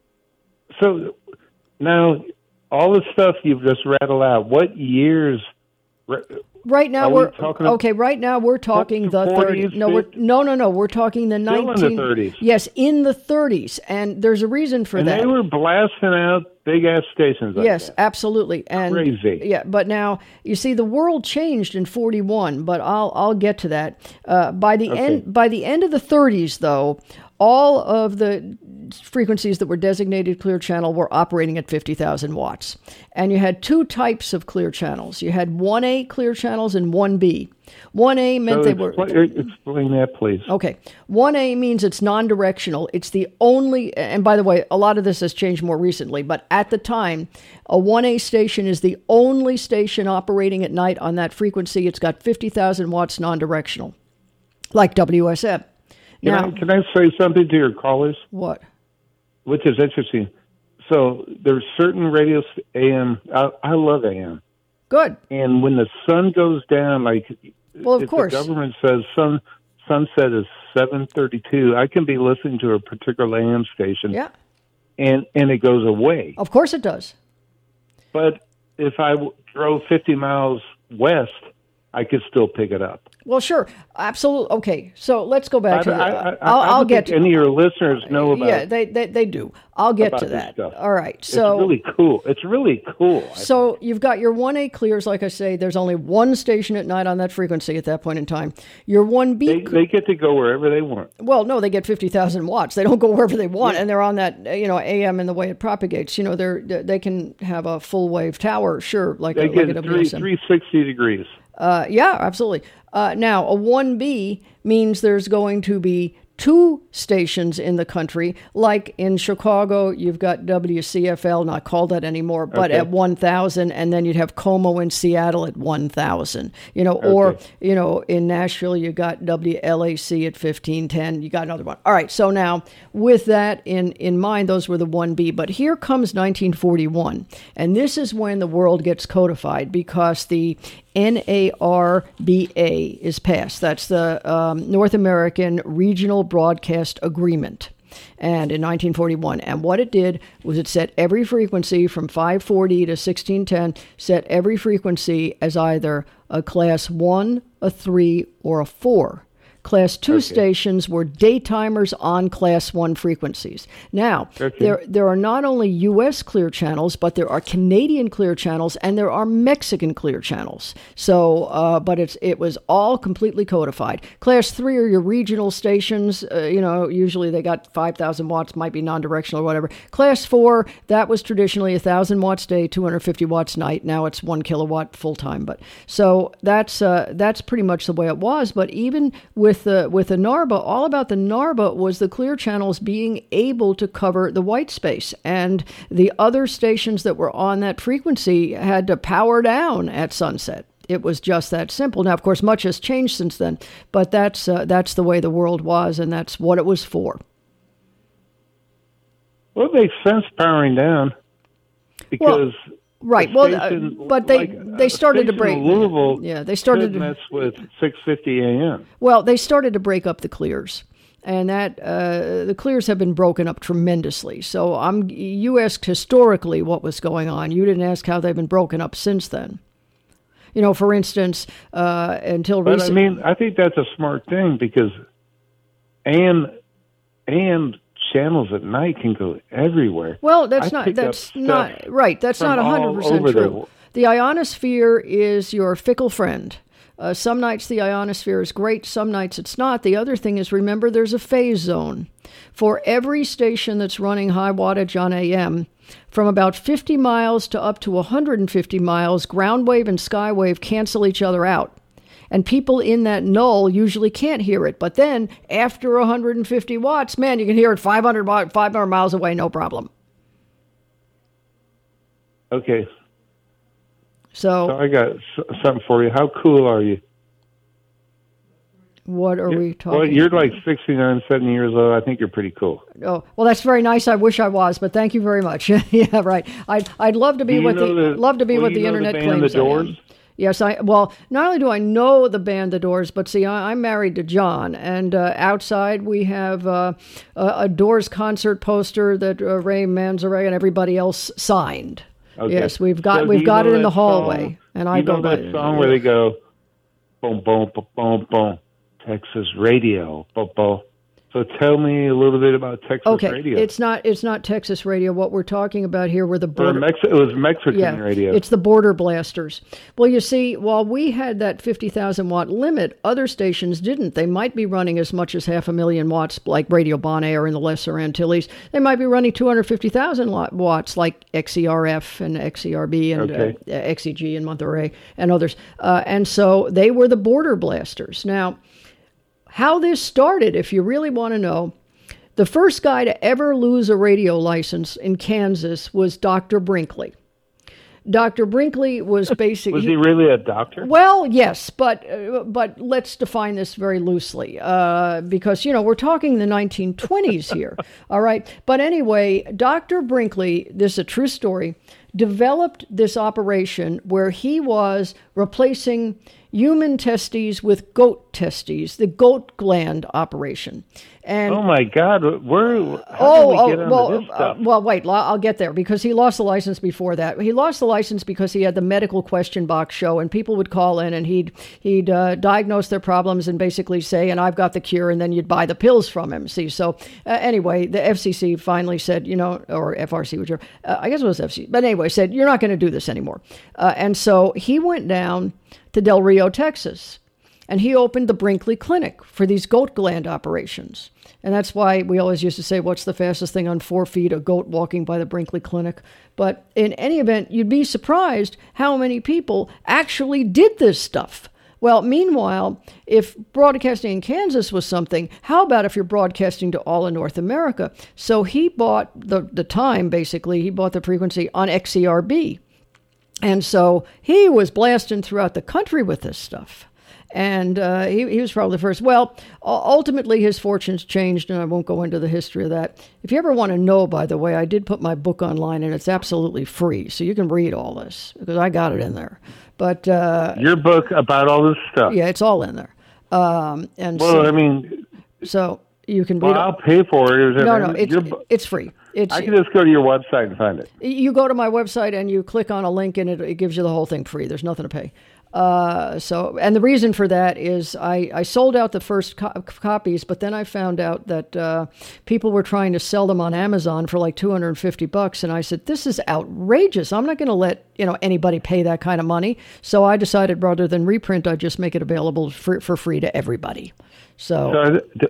So now, all the stuff you've just rattled out, what years? Right now Are we we're talking- okay. Right now we're talking the the thirties. forties, No, we're fifties? no, no, no. We're talking the Still in the nineteen. thirties. Yes, in the thirties, and there's a reason for And that. they were blasting out big ass stations. Like Yes, that. absolutely. And Crazy. Yeah, but now you see the world changed in forty-one, but I'll I'll get to that. Uh, by the Okay. end by the end of the thirties, though, all of the frequencies that were designated clear channel were operating at fifty thousand watts. And you had two types of clear channels. You had one A clear channels and one B. one A meant So they were expl- explain that, please. Okay. one A means it's non-directional. It's the only, and by the way, a lot of this has changed more recently, but at the time, a one A station is the only station operating at night on that frequency. It's got fifty thousand watts non-directional, like W S M. Can, Now, I, can I say something to your callers? what? Which is interesting. So there's certain radios, A M. I, I love A M. Good. And when the sun goes down, like Well, of if course. the government says sun sunset is seven thirty-two, I can be listening to a particular A M station, Yeah, and and it goes away. of course it does. But if I w- drove fifty miles west, I could still pick it up. Well, sure. Absolutely. Okay. So let's go back I, to that. I, I, I'll, I I'll don't get think to any of your listeners know about Yeah, they, they, they do. I'll get about to this that. stuff. All right. So it's really cool. It's really cool. I So you've got your one A clears, like I say, there's only one station at night on that frequency at that point in time. Your one B, They, they get to go wherever they want. well, no, they get fifty thousand watts. They don't go wherever they want, and they're on that, uh, you know, A M in the way it propagates. You know, they're, they can have a full wave tower, sure, like They a, like get a three, W S M. three sixty degrees. Uh, yeah, absolutely. Uh, now, a one B means there's going to be two stations in the country. Like in Chicago, you've got W C F L, not called that anymore, but Okay. at one thousand, and then you'd have Como in Seattle at one thousand. You know, or, Okay. you know, in Nashville, you got W L A C at fifteen ten. You got another one. All right, so now, with that in, in mind, those were the one B. But here comes nineteen forty-one, and this is when the world gets codified, because the N A R B A is passed. That's the um, North American Regional Broadcast Agreement. And in nineteen forty-one. And what it did was it set every frequency from five forty to sixteen ten, set every frequency as either a class one, a three, or a four. Class two stations were daytimers on class one frequencies. Now, Okay. there there are not only U S clear channels, but there are Canadian clear channels and there are Mexican clear channels. So, uh, but it's it was all completely codified. Class three are your regional stations. Uh, you know, usually they got five thousand watts, might be non-directional or whatever. Class four, that was traditionally one thousand watts day, two hundred fifty watts night. Now it's one kilowatt full time. But so that's uh, that's pretty much the way it was. But even with With the with the NARBA, all about the NARBA was the clear channels being able to cover the white space, and the other stations that were on that frequency had to power down at sunset. It was just that simple. Now, of course, much has changed since then, but that's uh, that's the way the world was, and that's what it was for. Well, it makes sense powering down because Well, right. a Well, uh, station- but they like, they a started to station break. in Louisville. Yeah, they started could to mess with six fifty a.m. Well, they started to break up the clears, and that uh, the clears have been broken up tremendously. So I'm you asked historically what was going on. You didn't ask how they've been broken up since then. You know, for instance, uh, until But recent. I mean, I think that's a smart thing because A M A M channels at night can go everywhere. Well, that's I not pick up that's stuff not right. That's from not one hundred all percent over the true. wo- The ionosphere is your fickle friend. Uh, some nights the ionosphere is great, some nights it's not. The other thing is, remember, there's a phase zone. For every station that's running high wattage on A M, from about fifty miles to up to one hundred fifty miles, ground wave and sky wave cancel each other out. And people in that null usually can't hear it. But then, after one hundred fifty watts, man, you can hear it five hundred, wa- five hundred miles away, no problem. Okay, So, so I got s- something for you. How cool are you? what are we talking Well, you're about? like sixty-nine, seventy years old. I think you're pretty cool. Oh, well, that's very nice. I wish I was, but thank you very much. Yeah, right. I'd, I'd love to be Do you what the, know the- love to be well, what you the know the internet band claims The I am. Doors? Yes, I well. Not only do I know the band The Doors, but see, I, I'm married to John, and uh, outside we have uh, a, a Doors concert poster that uh, Ray Manzarek and everybody else signed. Okay. Yes, we've got So do we've you got know it in that the hallway, song- and I you know go by that song where they go, boom, boom, boom, boom, boom, Texas radio, boom, boom. So tell me a little bit about Texas Okay, radio. it's not it's not Texas radio. What we're talking about here were the Or border. Mex- it was Mexican Yeah, radio. it's the border blasters. Well, you see, while we had that fifty thousand watt limit, other stations didn't. They might be running as much as half a million watts, like Radio Bon Air in the Lesser Antilles. They might be running two hundred fifty thousand watts, like X E R F and X E R B and Okay. uh, X E G in Monterey and others. Uh, and so they were the border blasters. Now, how this started, if you really want to know, the first guy to ever lose a radio license in Kansas was Doctor Brinkley. Doctor Brinkley was basically... was he really a doctor? Well, yes, but uh, but let's define this very loosely, uh, because, you know, we're talking the nineteen twenties here, all right? But anyway, Doctor Brinkley, this is a true story, developed this operation where he was replacing human testes with goat testes, the goat gland operation. And Oh my God! Where? How Oh, did we get oh onto well, this uh, stuff? well, wait, lo- I'll get there because he lost the license before that. He lost the license because he had the medical question box show, and people would call in, and he'd he'd uh, diagnose their problems and basically say, "And I've got the cure," and then you'd buy the pills from him. See, so uh, anyway, the F C C finally said, you know, or F R C, whichever, uh, I guess it was F C C, but anyway, said you're not going to do this anymore, uh, and so he went down to Del Rio, Texas. And he opened the Brinkley Clinic for these goat gland operations. And that's why we always used to say, what's the fastest thing on four feet? A goat walking by the Brinkley Clinic. But in any event, you'd be surprised how many people actually did this stuff. Well, meanwhile, if broadcasting in Kansas was something, how about if you're broadcasting to all of North America? So he bought the, the time, basically, he bought the frequency on X E R B. And so he was blasting throughout the country with this stuff. And uh, he, he was probably the first. Well, ultimately, his fortunes changed, and I won't go into the history of that. If you ever want to know, by the way, I did put my book online, and it's absolutely free, so you can read all this, because I got it in there. But, uh, Your book about all this stuff. yeah, it's all in there. Um, and Well, so, I mean, so you can read well, it. I'll pay for it. Is No, it- no, it's, your bu- it's free. It's, I can just go to your website and find it. you go to my website, and you click on a link, and it, it gives you the whole thing free. There's nothing to pay. Uh, so, and the reason for that is I, I sold out the first co- copies, but then I found out that uh, people were trying to sell them on Amazon for like two hundred fifty bucks. And I said, this is outrageous. I'm not going to let, you know, anybody pay that kind of money. So I decided rather than reprint, I'd just make it available for, for free to everybody. So, So, I-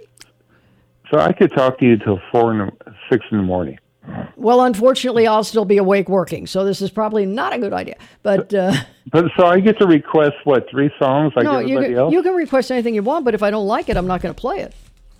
so I could talk to you till four in the, six in the morning. well, unfortunately, I'll still be awake working. So this is probably not a good idea, but, uh, But so I get to request what three songs like no, you everybody can, else. you can request anything you want, but if I don't like it, I'm not going to play it.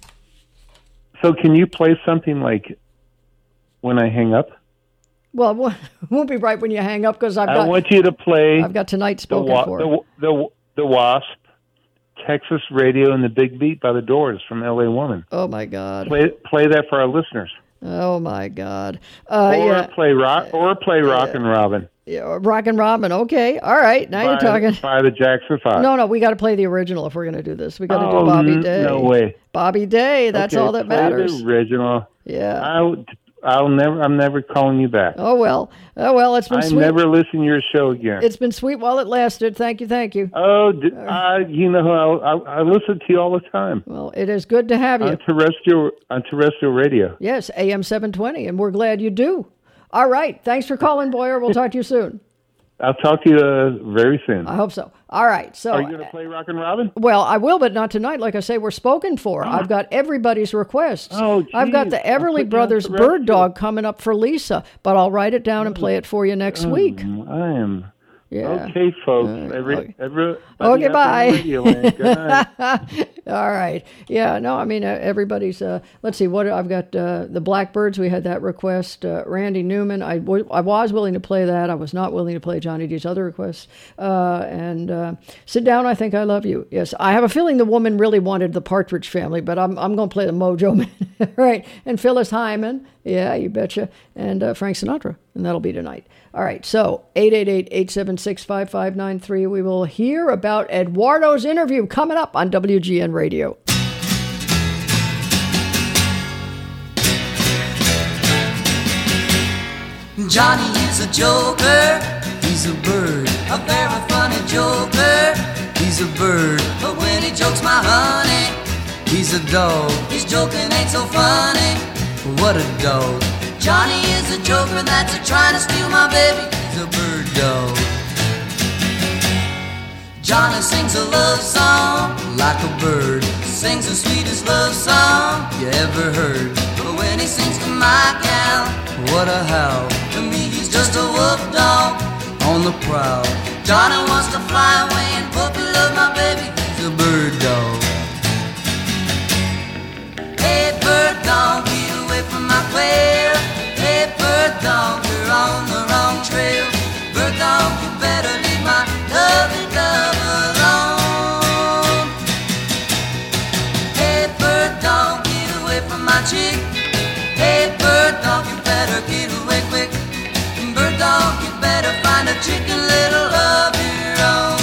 So can you play something like When I Hang Up? Well, it won't be right when you hang up because I've I got want you to play I've got tonight the, spoken wa- for. the the the Wasp, Texas Radio, and the Big Beat by the Doors from L A Woman. Oh my God! Play play that for our listeners. Oh my God! Uh, or yeah, play rock, or play Rock and Robin yeah, Rock and Robin. Okay, all right. Now you're by, talking. by the Jackson Five. No, no, we got to play the original if we're going to do this. We got to Oh, do Bobby n- Day. no way. Bobby Day. That's Okay, all that play matters. The original. Yeah. I'll, I'll never. I'm never calling you back. Oh well. Oh well. It's been I sweet. never listen to your show again. It's been sweet while it lasted. Thank you. Thank you. Oh, d- I, you know, I, I, I listen to you all the time Well, it is good to have you. on terrestrial on terrestrial radio. Yes, A M seven twenty, and we're glad you do. All right. Thanks for calling, Boyer. We'll talk to you soon. I'll talk to you uh, very soon. I hope so. All right. So, Are you going to play Rock and Robin? well, I will, but not tonight. Like I say, we're spoken for. I've got everybody's requests. Oh, I've got geez. the I'll Everly put down Brothers the rest Bird Dog coming up for Lisa, but I'll write it down and play it for you next week. Mm, I am. Yeah. Okay, folks. Uh, every, okay. every, Okay, bye. Radio land. Good night. All right. Yeah, no, I mean, uh, everybody's, uh, let's see, what I've got, uh, the Blackbirds, we had that request. Uh, Randy Newman, I, w- I was willing to play that. I was not willing to play Johnny D's other requests. Uh, and uh, Sit Down, I Think I Love You. Yes, I have a feeling the woman really wanted the Partridge Family, but I'm, I'm going to play the Mojo Man. Right. And Phyllis Hyman. Yeah, you betcha. And uh, Frank Sinatra. And that'll be tonight. All right, so eight eight eight, eight seven six, five five nine three. We will hear about Eduardo's interview coming up on W G N Radio. Johnny is a joker, he's a bird, a very funny joker, he's a bird. But when he jokes my honey, he's a dog. His joking ain't so funny, what a dog. Johnny is a joker that's a trying to steal my baby, he's a bird dog. Johnny sings a love song like a bird, sings the sweetest love song you ever heard. But when he sings to my gal, what a howl. To me he's just a wolf dog on the prowl. Johnny wants to fly away and puppy love my baby, he's a bird dog. Hey bird dog, get away from my quail. Hey bird dog, you're on the wrong trail. Bird dog, you better leave my lovely dove alone. Hey bird dog, get away from my chick. Hey bird dog, you better get away quick. Bird dog, you better find a chicken little of your own.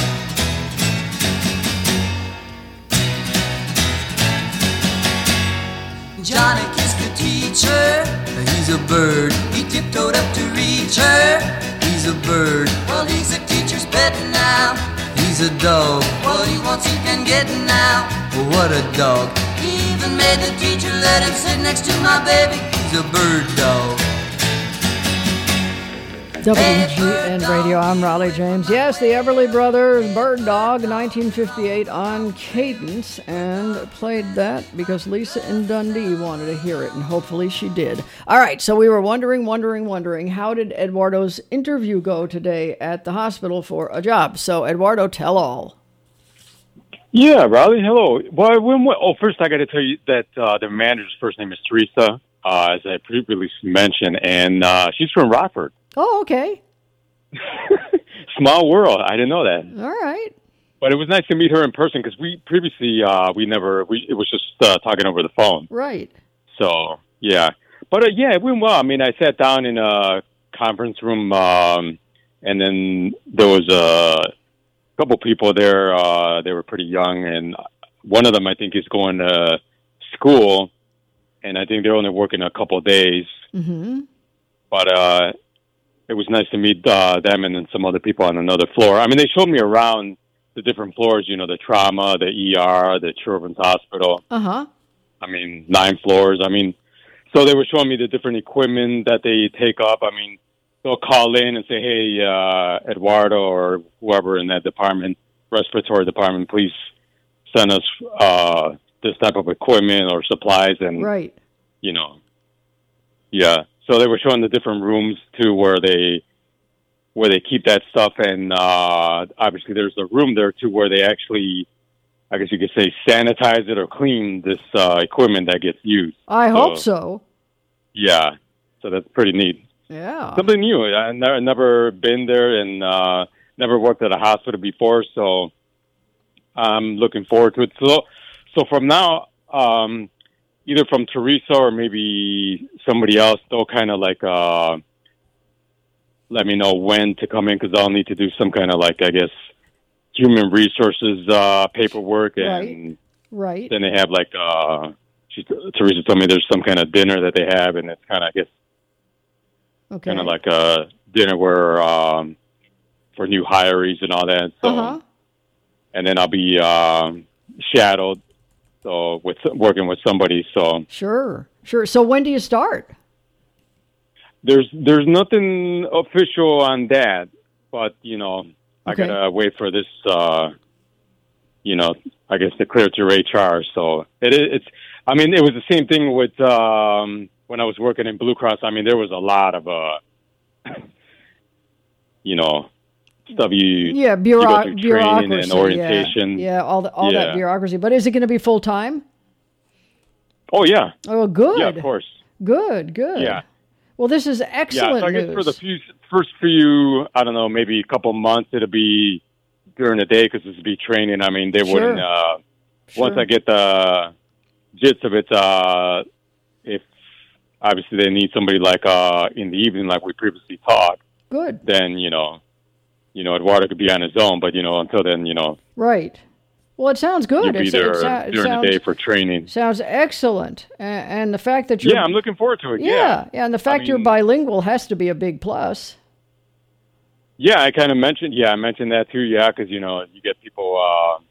Johnny kissed the teacher, he's a bird. He tiptoed up to reach her, he's a bird. Well, he's a teacher's pet now, he's a dog. What he wants he can get now, well, what a dog. He even made the teacher let him sit next to my baby, he's a bird dog. W G N Radio, I'm Raleigh James. Yes, the Everly Brothers, Bird Dog, nineteen fifty-eight on Cadence, and played that because Lisa in Dundee wanted to hear it, and hopefully she did. All right, so we were wondering, wondering, wondering, how did Eduardo's interview go today at the hospital for a job? So, Eduardo, tell all. Yeah, Raleigh, hello. Well, I went, oh, first I got to tell you that uh, the manager's first name is Teresa, uh, as I previously mentioned, and uh, she's from Rockford. Oh, okay. Small world. I didn't know that. All right. But it was nice to meet her in person because we previously, uh, we never, we it was just uh, talking over the phone. Right. So, yeah. But, uh, yeah, it went well. I mean, I sat down in a conference room, um, and then there was a couple people there. Uh, they were pretty young, and one of them, I think, is going to school, and I think they're only working a couple of days. Mm-hmm. But, uh, it was nice to meet uh, them and then some other people on another floor. I mean, they showed me around the different floors, you know, the trauma, the E R, the children's hospital. Uh-huh. I mean, nine floors. I mean, so they were showing me the different equipment that they take up. I mean, they'll call in and say, hey, uh, Eduardo or whoever in that department, respiratory department, please send us uh, this type of equipment or supplies. And, right. you know, yeah. So they were showing the different rooms too, where they where they keep that stuff, and uh, obviously there's a room there too where they actually, I guess you could say, sanitize it or clean this uh, equipment that gets used. I so, hope so. Yeah, so that's pretty neat. Yeah, something new. I never never been there and uh, never worked at a hospital before, so I'm looking forward to it. So, so from now. Um, either from Teresa or maybe somebody else, they'll kind of like uh, let me know when to come in because I'll need to do some kind of like, I guess, human resources uh, paperwork. And right. right. then they have like, uh, she, Teresa told me there's some kind of dinner that they have, and it's kind of, I guess, okay. kind of like a dinner where um, for new hirees and all that. So, uh-huh. and then I'll be um, shadowed, so with working with somebody. So sure, sure. So when do you start? There's there's nothing official on that, but you know, I Okay. gotta wait for this. Uh, you know, I guess to clear to H R. So it is. It's. I mean, it was the same thing with um, when I was working in Blue Cross. I mean, there was a lot of uh, you know, stuff you Yeah, you bureau- go through training bureaucracy. and orientation. Yeah, yeah all, the, all Yeah. that bureaucracy. But is it going to be full time? Oh yeah. Oh, good. Yeah, of course. Good, good. Yeah. Well, this is Yeah, excellent so I guess news. for the few, first few, I don't know, maybe a couple months, it'll be during the day because it'll be training. I mean, they Sure. wouldn't, uh, once Sure. I get the gist of it, uh, if obviously they need somebody like uh, in the evening, like we previously talked, Good. then, you know, you know, Eduardo could be on his own, but, you know, until then, you know, Right. Well, it sounds good. you'll be It's- there it, sou- it during sounds, the day for training. sounds excellent. And, and the fact that you're... Yeah, I'm looking forward to it. Yeah, Yeah. yeah, and the fact you're mean- bilingual has to be a big plus. Yeah, I kind of mentioned, yeah, I mentioned that too, yeah, because, you know, you get people,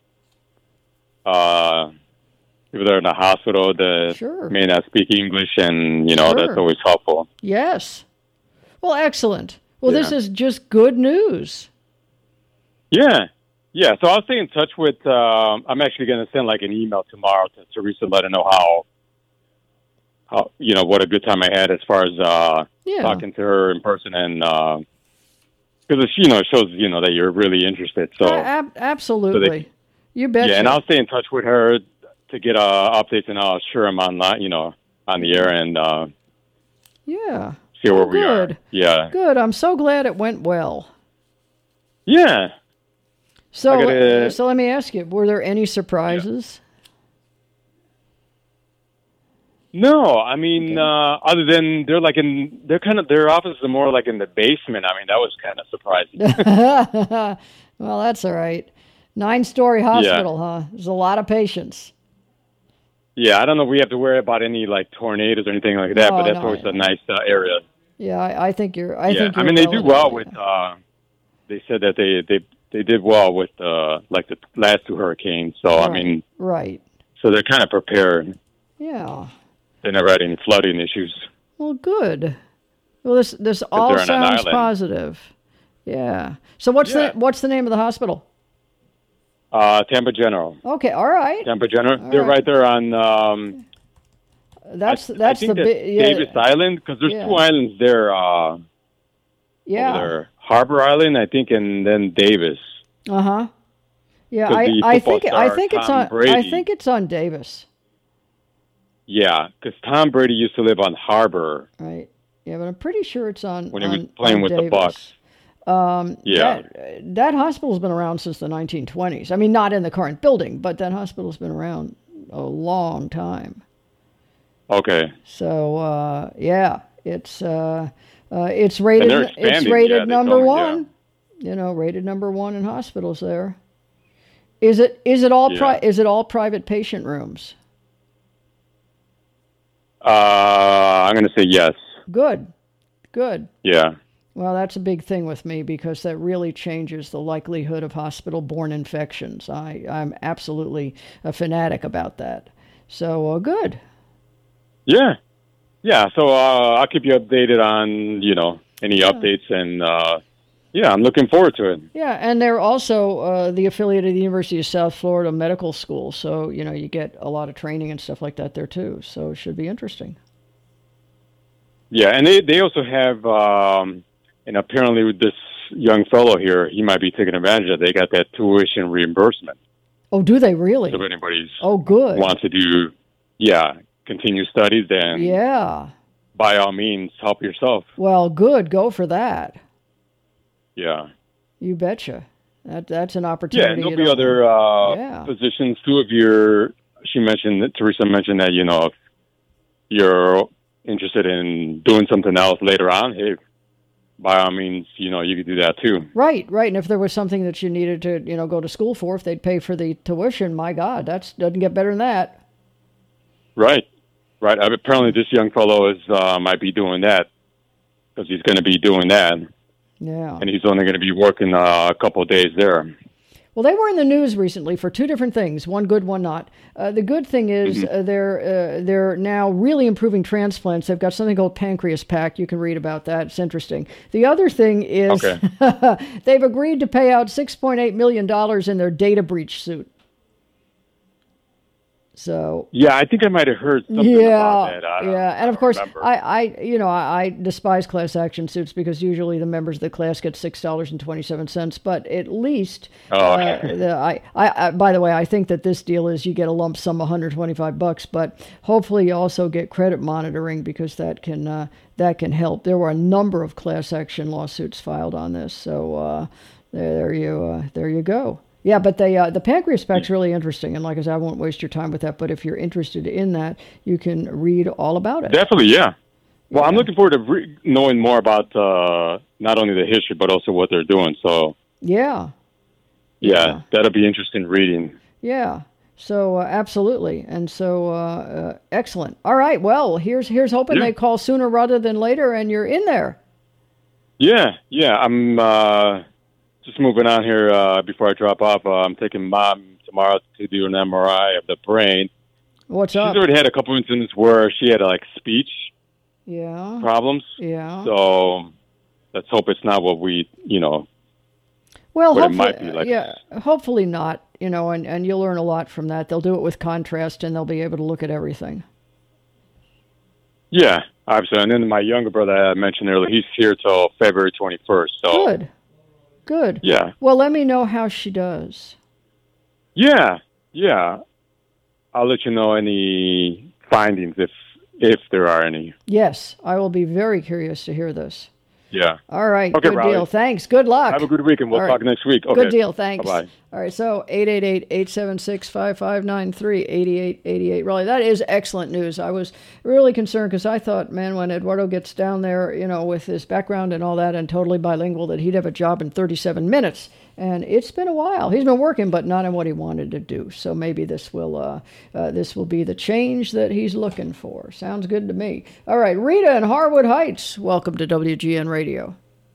uh, uh, people that are in the hospital that Sure. may not speak English, and, you know, Sure. that's always helpful. Yes. Well, excellent. Well, this Yeah. is just good news. Yeah, yeah, so I'll stay in touch with, um, I'm actually going to send, like, an email tomorrow to Teresa, let her know how, how, you know, what a good time I had as far as uh, Yeah. talking to her in person, and, uh, because, you know, it shows, you know, that you're really interested, so... A- ab- absolutely. you bet. Yeah, and I'll stay in touch with her to get uh, updates, and I'll share them online, you know, on the air, and uh, Yeah. see where Oh, we good. are. Yeah, Good. I'm so glad it went well. yeah. So, I gotta- uh, so let me ask you: were there any surprises? No, I mean, uh, other than they're like in, they're kind of their offices are more like in the basement. I mean, that was kind of surprising. Well, that's all right. Nine-story hospital, huh? There's a lot of patients. Yeah, I don't know if we have to worry about any like tornadoes or anything like that, No, but that's no, always yeah. a nice uh, area. Yeah, I, I think you're. I yeah, think I you're mean, they do well relatively- with. Uh, they said that they they they did well with uh, like the last two hurricanes. So I Right, mean, right. so they're kind of prepared. Yeah. They never had any flooding issues. Well, good. Well, this this all they're on an sounds island. positive. Yeah. So what's Yeah. the what's the name of the hospital? Uh, Tampa General. Okay. All right. Tampa General. All They're right. right there on. Um, That's I, that's I think the that's big yeah, Davis Island because there's Yeah. two islands there. Uh, yeah. over there. Harbor Island, I think, and then Davis. Uh huh. Yeah, 'Cause I, the I football think I star, think it's Tom on I Brady- think it's on Davis. Yeah, because Tom Brady used to live on Harbor Right. Yeah, but I'm pretty sure it's on when he on, was playing on with Davis. the Bucks. Um, Yeah. That, that hospital's been around since the nineteen twenties. I mean, not in the current building, but that hospital's been around a long time. Okay. So uh, yeah, it's uh, uh, it's rated they're it's expanding, rated yeah, they number told me, one. You know, rated number one in hospitals there. Is it is it all pri- Yeah. is it all private patient rooms? Uh, I'm going to say yes. Good, good. Yeah. Well, that's a big thing with me because that really changes the likelihood of hospital-borne infections. I, I'm absolutely a fanatic about that. So, uh, good. Yeah. Yeah. So uh, I'll keep you updated on, you know, any updates. And, uh, yeah, I'm looking forward to it. Yeah, and they're also uh, the affiliate of the University of South Florida Medical School. So, you know, you get a lot of training and stuff like that there, too. So it should be interesting. Yeah. And they, they also have, um, and apparently with this young fellow here, he might be taking advantage of it. They got that tuition reimbursement. Oh, do they really? So if anybody's Oh, good. wants to do, yeah, continue studies, then Yeah. by all means, help yourself. Well, good. Go for that. Yeah. You betcha. That That's an Yeah, opportunity. and there'll you be don't- other uh, Yeah. positions too. If you're, she mentioned that Teresa mentioned that you know if you're interested in doing something else later on, hey, by all means, you know, you could do that too. Right, right. And if there was something that you needed to, you know, go to school for, if they'd pay for the tuition, my God, that doesn't get better than that. Right, right. Uh, apparently, this young fellow is uh, might be doing that because he's going to be doing that. Yeah. And he's only going to be working uh, a couple of days there. Well, they were in the news recently for two different things, one good, one not. Uh, the good thing is Mm-hmm. uh, they're uh, they're now really improving transplants. They've got something called Pancreas Pack. You can read about that. It's interesting. The other thing is Okay. they've agreed to pay out six point eight million dollars in their data breach suit. So Yeah, I think I might have heard something yeah, about that. I don't, yeah, I and of don't course, remember. I, I, you know, I, I despise class action suits because usually the members of the class get six dollars and twenty seven cents. But at least, Oh, uh, the, I, I, I, by the way, I think that this deal is you get a lump sum, one hundred twenty five bucks, but hopefully you also get credit monitoring because that can uh, that can help. There were a number of class action lawsuits filed on this, so uh, there, there you uh, there you go. Yeah, but they, uh, the pancreas pack's really interesting, and like I said, I won't waste your time with that, but if you're interested in that, you can read all about it. Definitely, yeah. Well, I'm Yeah. looking forward to re- knowing more about uh, not only the history, but also what they're doing. So, Yeah, yeah, Yeah. that'll be interesting reading. yeah. So uh, absolutely, and so uh, uh, excellent. All right, well, here's here's hoping Yeah. they call sooner rather than later, and you're in there. Yeah, yeah. I'm uh, just moving on here uh, before I drop off. Uh, I'm taking Mom tomorrow to do an M R I of the brain. What's She's up? already had a couple incidents where she had like speech Yeah, problems. yeah. So let's hope it's not what we, you know, Well, what it hopefully, might be like. yeah, hopefully not. You know, and, and you'll learn a lot from that. They'll do it with contrast, and they'll be able to look at everything. Yeah, obviously. And then my younger brother I mentioned earlier, he's here till February twenty-first. So Good, good. yeah, Well, let me know how she does. yeah, yeah. I'll let you know any findings if if there are any. Yes, I will be very curious to hear this. Yeah. All right, Okay, good Raleigh. deal. Thanks. Good luck. Have a good weekend. We'll All talk right. next week. Okay. Good deal. Thanks. Bye-bye. All right, so eight eight eight, eight seven six, five five nine three, eight eight eight eight. Raleigh, that is excellent news. I was really concerned because I thought, man, when Eduardo gets down there, you know, with his background and all that and totally bilingual, that he'd have a job in thirty-seven minutes. And it's been a while. He's been working, but not in what he wanted to do. So maybe this will uh, uh, this will be the change that he's looking for. Sounds good to me. All right, Rita in Harwood Heights, welcome to W G N Radio.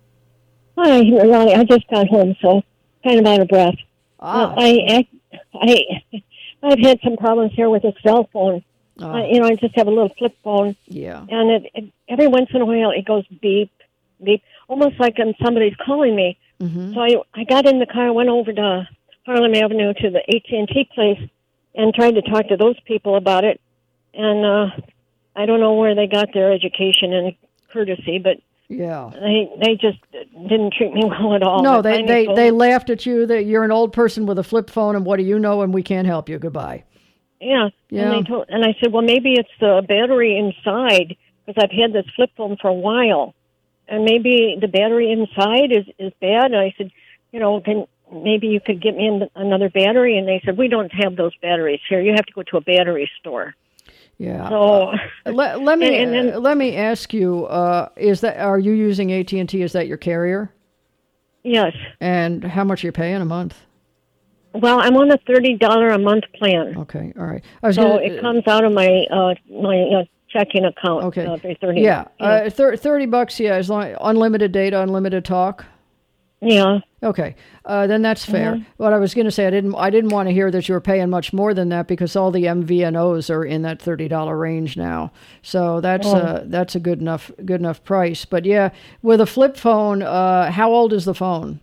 Hi, Ronnie. I just got home, so kind of out of breath. Ah. Uh, I, I, I've had some problems here with a cell phone. Ah. Uh, you know, I just have a little flip phone, Yeah. and it, it every once in a while it goes beep, beep, almost like um, somebody's calling me. Mm-hmm. So I, I got in the car, went over to Harlem Avenue to the A T and T place, and tried to talk to those people about it. And uh, I don't know where they got their education and courtesy, but Yeah. they they just didn't treat me well at all. No, I they, finally they, told they them- laughed at you that you're an old person with a flip phone and what do you know and we can't help you. Goodbye. Yeah. Yeah. And, they told, and I said, well, maybe it's the battery inside because I've had this flip phone for a while. And maybe the battery inside is, is bad. And I said, you know, can maybe you could get me in another battery. And they said, we don't have those batteries here. You have to go to a battery store. Yeah. So let, let me and- and then- uh, let me ask you: uh, Is that are you using A T and T? Is that your carrier? yes. And how much are you paying a month? Well, I'm on a thirty dollars a month plan. Okay, all right. I was So gonna, it comes out of my uh, my uh, checking account. Okay. Uh, every thirty. Yeah, uh, thir- thirty bucks. Yeah, as long unlimited data, unlimited talk. Yeah. Okay, uh, then that's fair. Mhm. What I was going to say, I didn't, I didn't want to hear that you were paying much more than that because all the M V N Os are in that thirty dollar range now. So that's Oh. uh, that's a good enough, good enough price. But yeah, with a flip phone, uh, how old is the phone?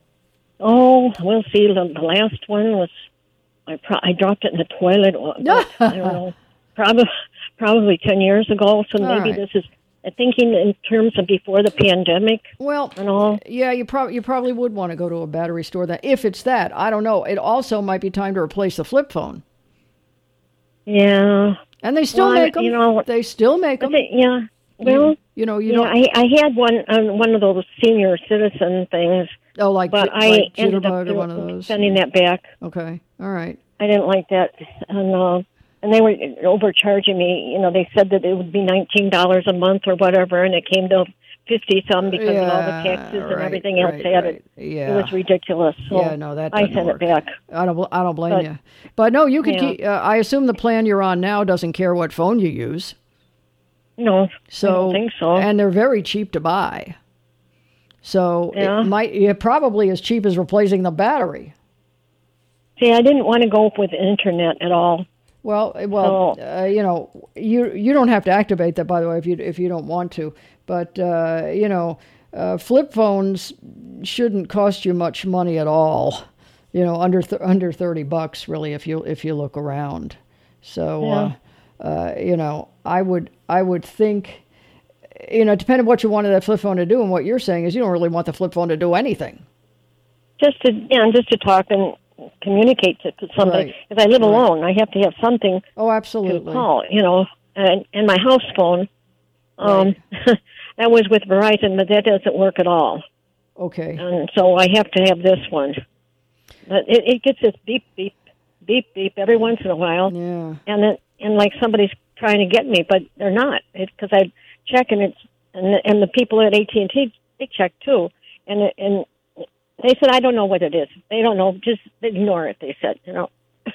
Oh, we'll see. The, the last one was I pro- I dropped it in the toilet. uh, but, I don't know, probably probably ten years ago. So All maybe right. this is I'm thinking in terms of before the pandemic. Well, and all. Yeah, you probably you probably would want to go to a battery store then if it's that. I don't know. It also might be time to replace the flip phone. Yeah. And they still Well, I- make them. you know, they still make them. They- yeah. Well, you know, you yeah, don't. I, I had one on one of those senior citizen things. Oh, like but J- I like ended Jitterbug up or one of those. sending that back. Okay, all right. I didn't like that, and uh, and they were overcharging me. You know, they said that it would be nineteen dollars a month or whatever, and it came to fifty some because yeah, of all the taxes and right, everything else right, added. right. Yeah. It was ridiculous. So yeah, no, that I doesn't sent work. it back. I don't, I don't blame But- you. But no, you could Yeah. keep. Uh, I assume the plan you're on now doesn't care what phone you use. No, So, I don't think so. And they're very cheap to buy. So Yeah. it might, it probably as cheap as replacing the battery. See, I didn't want to go with the internet at all. Well, well, uh, you know, you you don't have to activate that, by the way, if you if you don't want to. But uh, you know, uh, flip phones shouldn't cost you much money at all. You know, under th- under thirty bucks, really, if you if you look around. So, Yeah. uh, uh, you know, I would I would think, you know, depending on what you wanted that flip phone to do, and what you're saying is you don't really want the flip phone to do anything. Just to, you know, just to talk and communicate to, to somebody. Right. Because I live Right. alone, I have to have something Oh, to absolutely. call. You know, and and my house phone, um, that was with Verizon, but that doesn't work at all. Okay. And so I have to have this one. But it, it gets this beep beep beep beep every once in a while. Yeah. And it, and like somebody's trying to get me, but they're not. Because I check and it's and the, and the people at A T and T, they check too, and it, and they said I don't know what it is. They don't know. Just ignore it. They said, you know.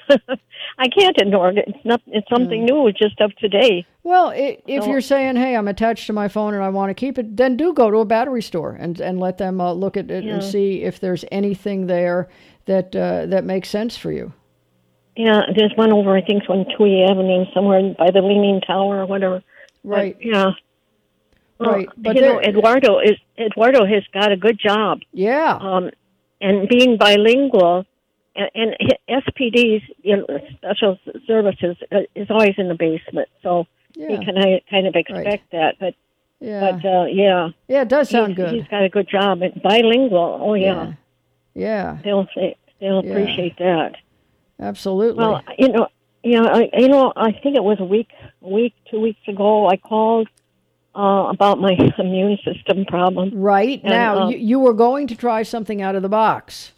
I can't ignore it. It's not. It's something new. It's just of today. Well, i if So- you're saying, "Hey, I'm attached to my phone and I want to keep it," then do go to a battery store and and let them uh, look at it and Yeah. see if there's anything there that uh, that makes sense for you. Yeah, there's one over. I think it's on Tweedy Avenue, somewhere by the Leaning Tower or whatever. Right. But, yeah. Well, Right, but you know, there- Eduardo is Eduardo has got a good job. Yeah. Um, and being bilingual, and, and S P Ds, you know, special services, uh, is always in the basement, so Yeah. you can I, kind of expect that. But Yeah. but uh, yeah, Yeah, it does sound he's, good. He's got a good job. And bilingual, oh yeah, Yeah. they'll say, they'll Yeah. appreciate that. Absolutely. Well, you know, you know, I, you know, I think it was a week, a week, two weeks ago. I called uh, about my immune system problem. Right. And, Now, uh, you, you were going to try something out of the box.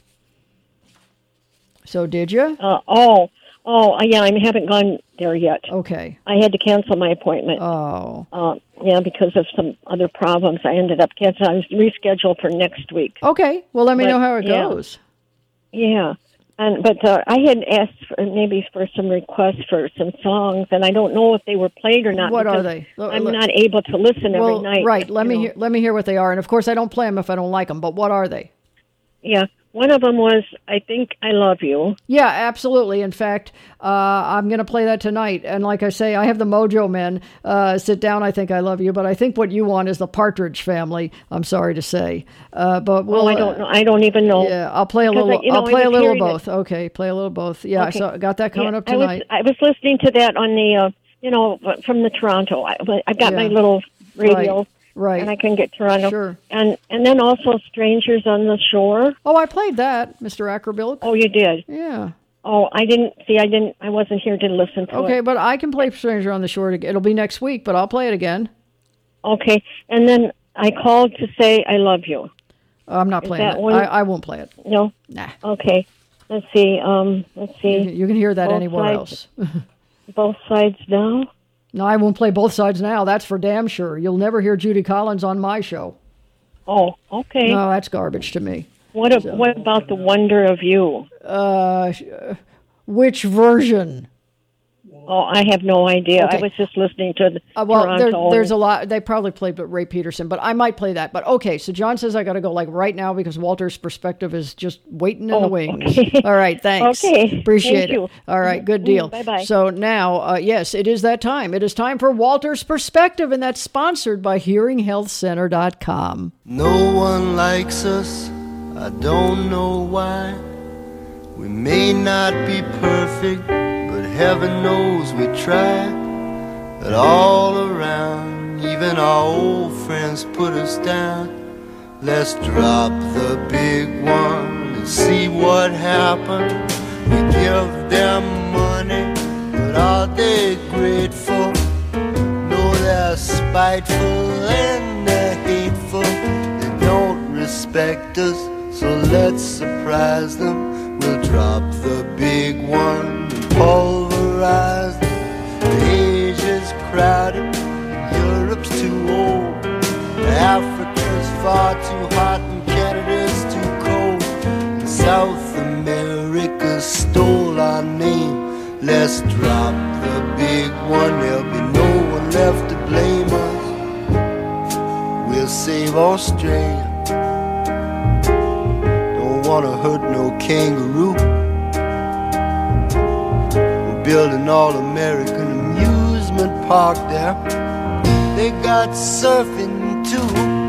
So did you? Uh, oh, oh, yeah, I haven't gone there yet. Okay. I had to cancel my appointment. Oh. Uh, yeah, because of some other problems. I ended up canceling. I was rescheduled for next week. Okay. Well, let me But, know how it yeah. goes. Yeah. And but uh, I had asked for, maybe for some requests for some songs, and I don't know if they were played or not. What are because they? Look- I'm look- not able to listen Well, every night. right. Let you me know. hear. Let me hear what they are. And of course, I don't play them if I don't like them. But what are they? Yeah. One of them was I Think I Love You. Yeah, absolutely. In fact, uh, I'm going to play that tonight. And like I say, I have the Mojo Men. Uh, sit down, I Think I Love You. But I think what you want is the Partridge Family. I'm sorry to say. Uh, but we'll, Oh, I don't know. I don't even know. Yeah, I'll play a Because little. I- you know, I'll play I a was little hearing it. both. Okay, play a little both. Yeah, Okay. so I got that coming Yeah, up tonight. I was, I was listening to that on the, uh, you know, from the Toronto. I, I've got my Yeah. little radio. Right. Right. And I can get Toronto. Sure. And and then also Strangers on the Shore. Oh, I played that, Mister Ackerbilk. Oh, you did? Yeah. Oh, I didn't see. I didn't. I wasn't here to listen to Okay, it. but I can play Stranger on the Shore. It'll be next week, but I'll play it again. Okay. And then I called to say I love you. I'm not Is playing that it. one? I, I won't play it. No. Nah. Okay. Let's see. Um. Let's see. You, you can hear that Both anywhere sides- else. Both sides now. No, I won't play both sides now. That's for damn sure. You'll never hear Judy Collins on my show. Oh. Okay. No, that's garbage to me. What? A, What about the Wonder of You? Uh, sh- uh, which version? Oh, I have no idea. Okay. I was just listening to the Uh, well, there, Toronto. there's a lot. They probably played but Ray Peterson, but I might play that. But okay, so John says I got to go like right now because Walter's perspective is just waiting in Oh, the wings. okay. All right, thanks. Okay, appreciate thank it. you. All right, good Mm, deal. bye-bye. So now, uh, yes, it is that time. It is time for Walter's perspective, and that's sponsored by hearing health center dot com. No one likes us, I don't know why. We may not be perfect, but heaven knows we try. But all around, even our old friends put us down. Let's drop the big one and see what happens. We give them money, but are they grateful? No, they're spiteful and they're hateful. They don't respect us, so let's surprise them. We'll drop the big one and pulverize them. stole our name. Let's drop the big one, there'll be no one left to blame us. We'll save Australia, don't wanna hurt no kangaroo. We're building all-American amusement park there. They got surfing too.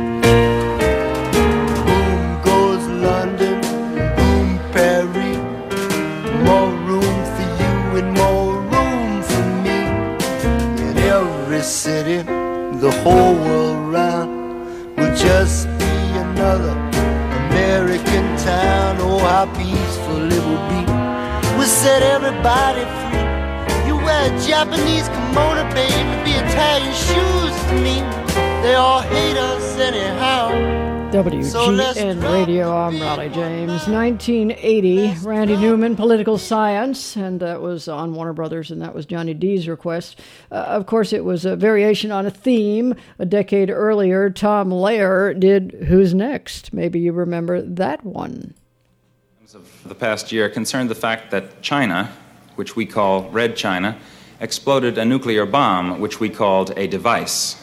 Boom goes London, boom Paris. More room for you and more room for me. In every city, the whole world round will just be another American town. Oh, how peaceful it will be. We'll set everybody free. You wear a Japanese kimono, baby, be Italian shoes to me. They all hate us anyhow. W G N Radio, I'm Raleigh James. nineteen eighty, Randy Newman, Political Science, and that was on Warner Brothers, and that was Johnny D's request. Uh, of course, it was a variation on a theme. A decade earlier, Tom Lehrer did Who's Next? Maybe you remember that one. Of the past year concerned the fact that China, which we call Red China, exploded a nuclear bomb, which we called a device.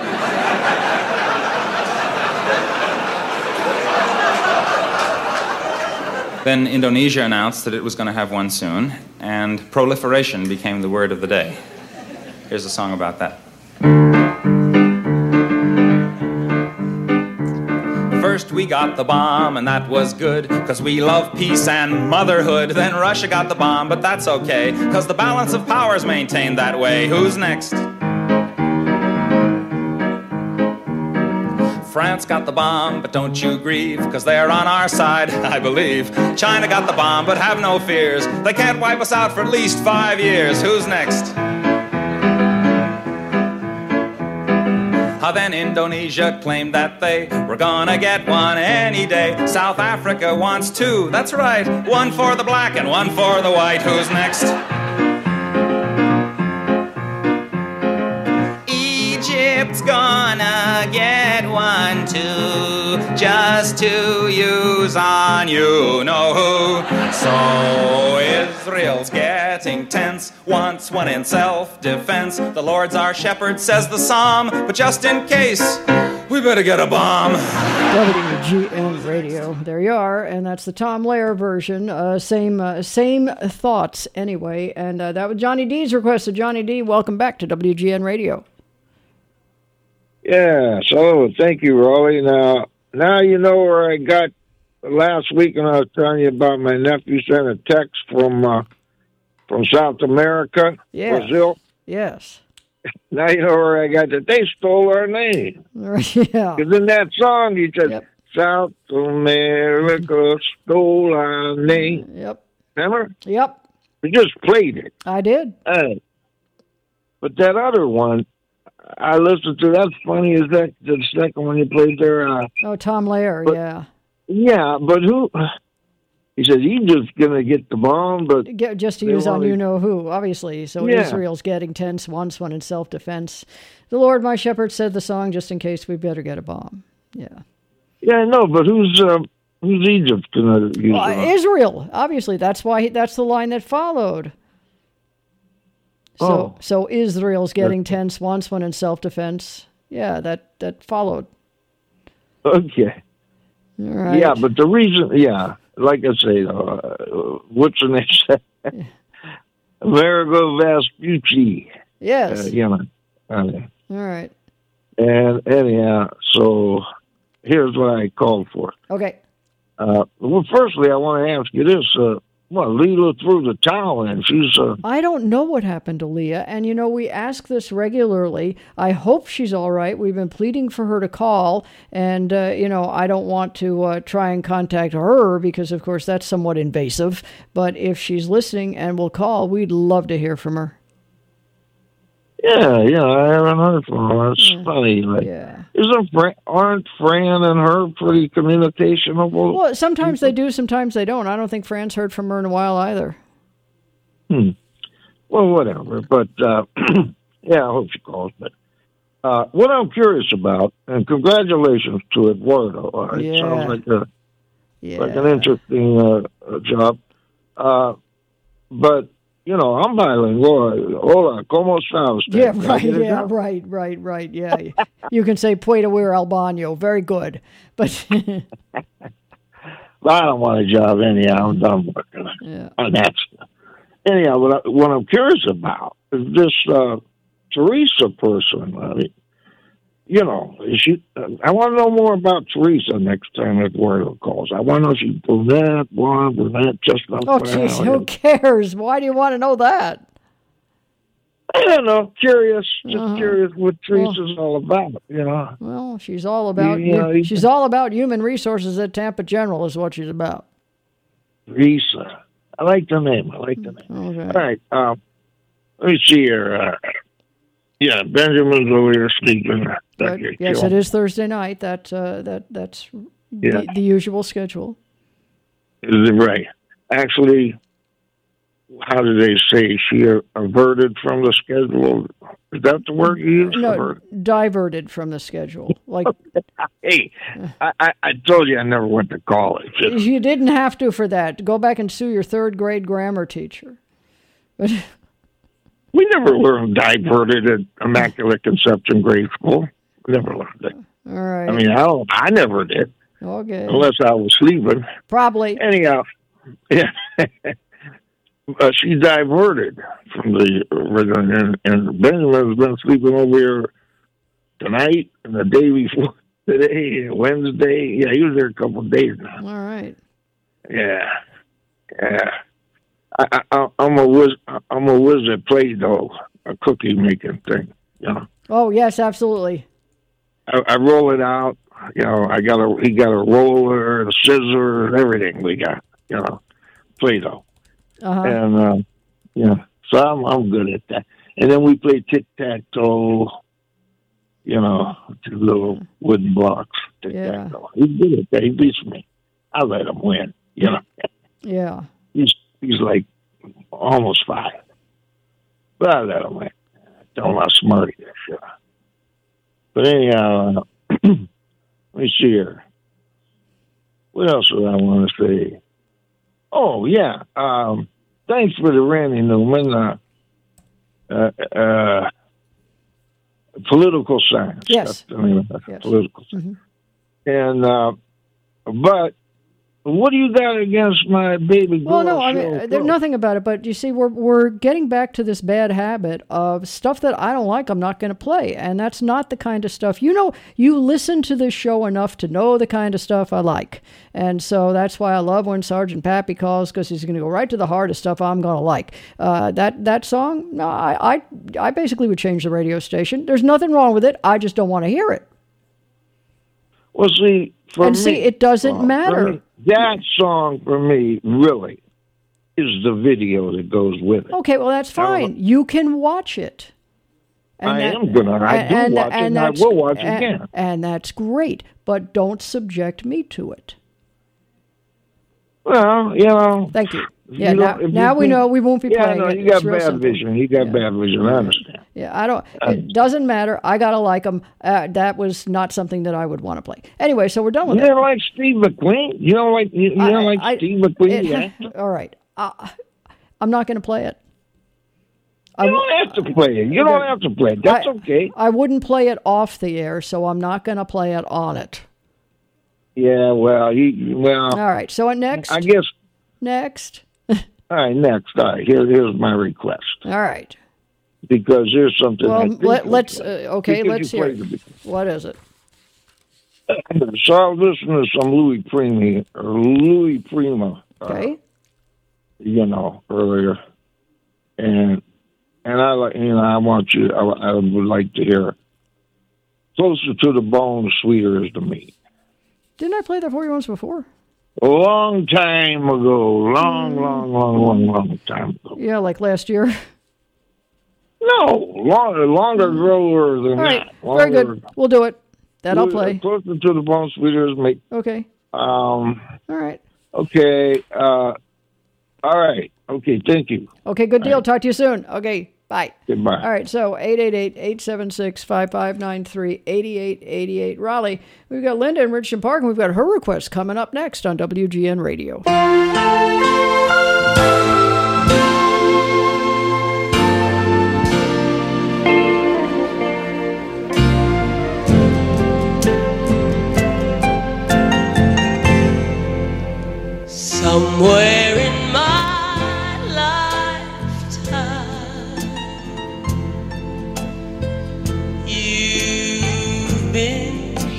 Then Indonesia announced that it was going to have one soon, and proliferation became the word of the day. Here's a song about that. First we got the bomb, and that was good, cause we love peace and motherhood. Then Russia got the bomb, but that's okay, cause the balance of power's maintained that way. Who's next? France got the bomb, but don't you grieve, cause they're on our side, I believe. China got the bomb, but have no fears. They can't wipe us out for at least five years. Who's next? Ah, then Indonesia claimed that they were gonna get one any day. South Africa wants two, that's right. One for the black and one for the white. Who's next? Egypt's gonna get one too, just to use on you know who. So Israel's getting tense, wants one in self-defense. The Lord's our shepherd, says the psalm, but just in case, we better get a bomb. W G N Radio, there you are, and that's the Tom Lehrer version. Uh, same uh, same thoughts anyway, and uh, that was Johnny D's request. So Johnny D, welcome back to W G N Radio. Yeah, so thank you, Raleigh. Now, now you know where I got last week when I was telling you about my nephew sent a text from uh, from South America, yeah. Brazil. Yes. Now you know where I got that. They stole our name. Yeah. Because in that song, he said, yep. South America stole our name. Yep. Remember? Yep. We just played it. I did. Uh, but that other one, I listened to. That's funny. Is that the second one you played there? Uh, oh, Tom Lehrer, but, yeah. Yeah, but who? He said he's just gonna get the bomb, but get, just to use on you know who, obviously. So yeah. Israel's getting tense, wants one in self-defense. The Lord, my shepherd, said the song, just in case we better get a bomb. Yeah. Yeah, I know, but who's uh, who's Egypt gonna use? Well, Israel, obviously. That's why he, that's the line that followed. So, oh. so Israel's getting tense, wants one in self-defense. Yeah, that, that followed. Okay. All right. Yeah, but the reason, yeah, like I say, uh, what's the name say? Amerigo Vespucci. Yes. Uh, you know. Uh, All right. And anyhow, so here's what I called for. Okay. Uh, well, firstly, I want to ask you this. Uh, Well, Leela threw the towel in. She's. Uh... I don't know what happened to Leah, and you know we ask this regularly. I hope she's all right. We've been pleading for her to call, and uh, you know I don't want to uh, try and contact her because, of course, that's somewhat invasive. But if she's listening and will call, we'd love to hear from her. Yeah, yeah, I haven't heard from her. It's yeah. funny. Like, yeah. Isn't Fran, aren't Fran and her pretty communicationable? Well, sometimes people? They do, sometimes they don't. I don't think Fran's heard from her in a while either. Hmm. Well, whatever. But, uh, yeah, I hope she calls. But uh, what I'm curious about, and congratulations to Eduardo. Uh, yeah. It sounds like, a, yeah. like an interesting uh, job. Uh, but you know, I'm bilingual. Hola, ¿cómo está usted? Yeah, Can I right, get a yeah, job? right, right, right, yeah. You can say Puerto Huir al baño. Very good. But I don't want a job anyhow. I'm done working yeah. on that stuff. Anyhow, what, I, what I'm curious about is this uh, Teresa person. I mean, you know, is she, uh, I want to know more about Teresa next time Eduardo calls. I want to know if she's brunette, blonde, brunette, just up Oh, jeez, who cares? Why do you want to know that? I don't know. Curious, just Uh-huh. curious what Teresa's all about. You know. Well, she's all about You know, you- she's all about human resources at Tampa General is what she's about. Teresa. I like the name. I like the name. Okay. All right. Um, let me see here. Uh, yeah, Benjamin's over here sleeping. But, yes, it is Thursday night. That uh, that that's Yeah. the, the usual schedule. Is it right? Actually, how do they say? She averted from the schedule. Is that the word you use? No, Averted? diverted from the schedule. Like Hey, I, I, I told you I never went to college. you didn't have to for that. Go back and sue your third grade grammar teacher. But We never learned diverted at Immaculate Conception grade school. We never learned it. all right. I mean, I don't, I never did, okay. unless I was sleeping. Probably. Anyhow, yeah. uh, she diverted from the original, and, and Benjamin's been sleeping over here tonight and the day before today, Wednesday. Yeah, he was there a couple of days now. All right. Yeah, yeah. I, I, I'm a whiz. I'm a whiz at Play-Doh, a cookie making thing. You know, Oh yes, absolutely. I, I roll it out. You know, I got a he got a roller, a scissors, everything we got. You know, Play-Doh, Uh-huh. and uh, yeah, so I'm I'm good at that. And then we play tic tac toe. You know, two little wooden blocks. Tic tac toe. He's good at that. He beats me. I let him win. You know, Yeah. he's he's like almost five, but I let him win. Tell him how smart he is. Yeah. But anyhow, uh, let me see here. What else would I want to say? Oh, yeah. Um, thanks for the Randy Newman. Uh, uh, uh, political science. Yes. That's the name of it. Yes. Political Mhm. And, uh, but what do you got against my baby girl? Well, no, I show mean, girl? there's nothing about it. But you see, we're we're getting back to this bad habit of stuff that I don't like. I'm not going to play, and that's not the kind of stuff. You know, you listen to this show enough to know the kind of stuff I like, and so that's why I love when Sergeant Pappy calls, because he's going to go right to the heart of stuff I'm going to like. Uh, that that song, no, I, I I basically would change the radio station. There's nothing wrong with it. I just don't want to hear it. Well, see, for And me, see, it doesn't uh, for matter. me, that song for me really is the video that goes with it. Okay, well that's fine. You can watch it. I am gonna. I do watch it, and I that's- will watch and- again. And that's great, but don't subject me to it. Well, you know. Thank you. Yeah, you now, don't- if now you we think- know we won't be Yeah, playing no, it. you got It's real bad simple. vision. You got bad vision. I understand. Yeah, I don't. It doesn't matter. I gotta like them. Uh, that was not something that I would want to play. Anyway, so we're done with You it. don't like Steve McQueen? You don't like you, you I- don't like I- Steve McQueen? it- the actor? all right. Uh, I'm not going to play it. You don't have to play it. You don't have to play it. That's I, okay. I wouldn't play it off the air, so I'm not going to play it on it. Yeah. Well, you. Well. All right. So next. I guess. Next. All right. Next. All right. Here, here's my request. All right. Because here's something. I Well, think let, you'll let's. play. Uh, okay, Because let's you hear. played It. it. What is it? So I was listening to some Louis Prima, or Louis Prima, uh, Okay. you know, earlier, and and I like, you know, I want you, I, I would like to hear "Closer to the Bone, Sweeter is the Meat." Didn't I play that for you once before? A long time ago, long, long, long, long, long time ago. Yeah, like last year. No, longer, longer grower than All right. that. Very Longer- good. We'll do it. That I'll Closer- play. Closer to the Bone, Sweeter is the Meat. Okay. Um. All right. Okay. Uh. All right. Okay. Thank you. Okay, good deal. Talk to you soon. Okay, bye. Goodbye. All right, so eight eight eight, eight seven six, five five nine three, eight eight eight eight. Raleigh. We've got Linda in Richmond Park, and we've got her request coming up next on W G N Radio.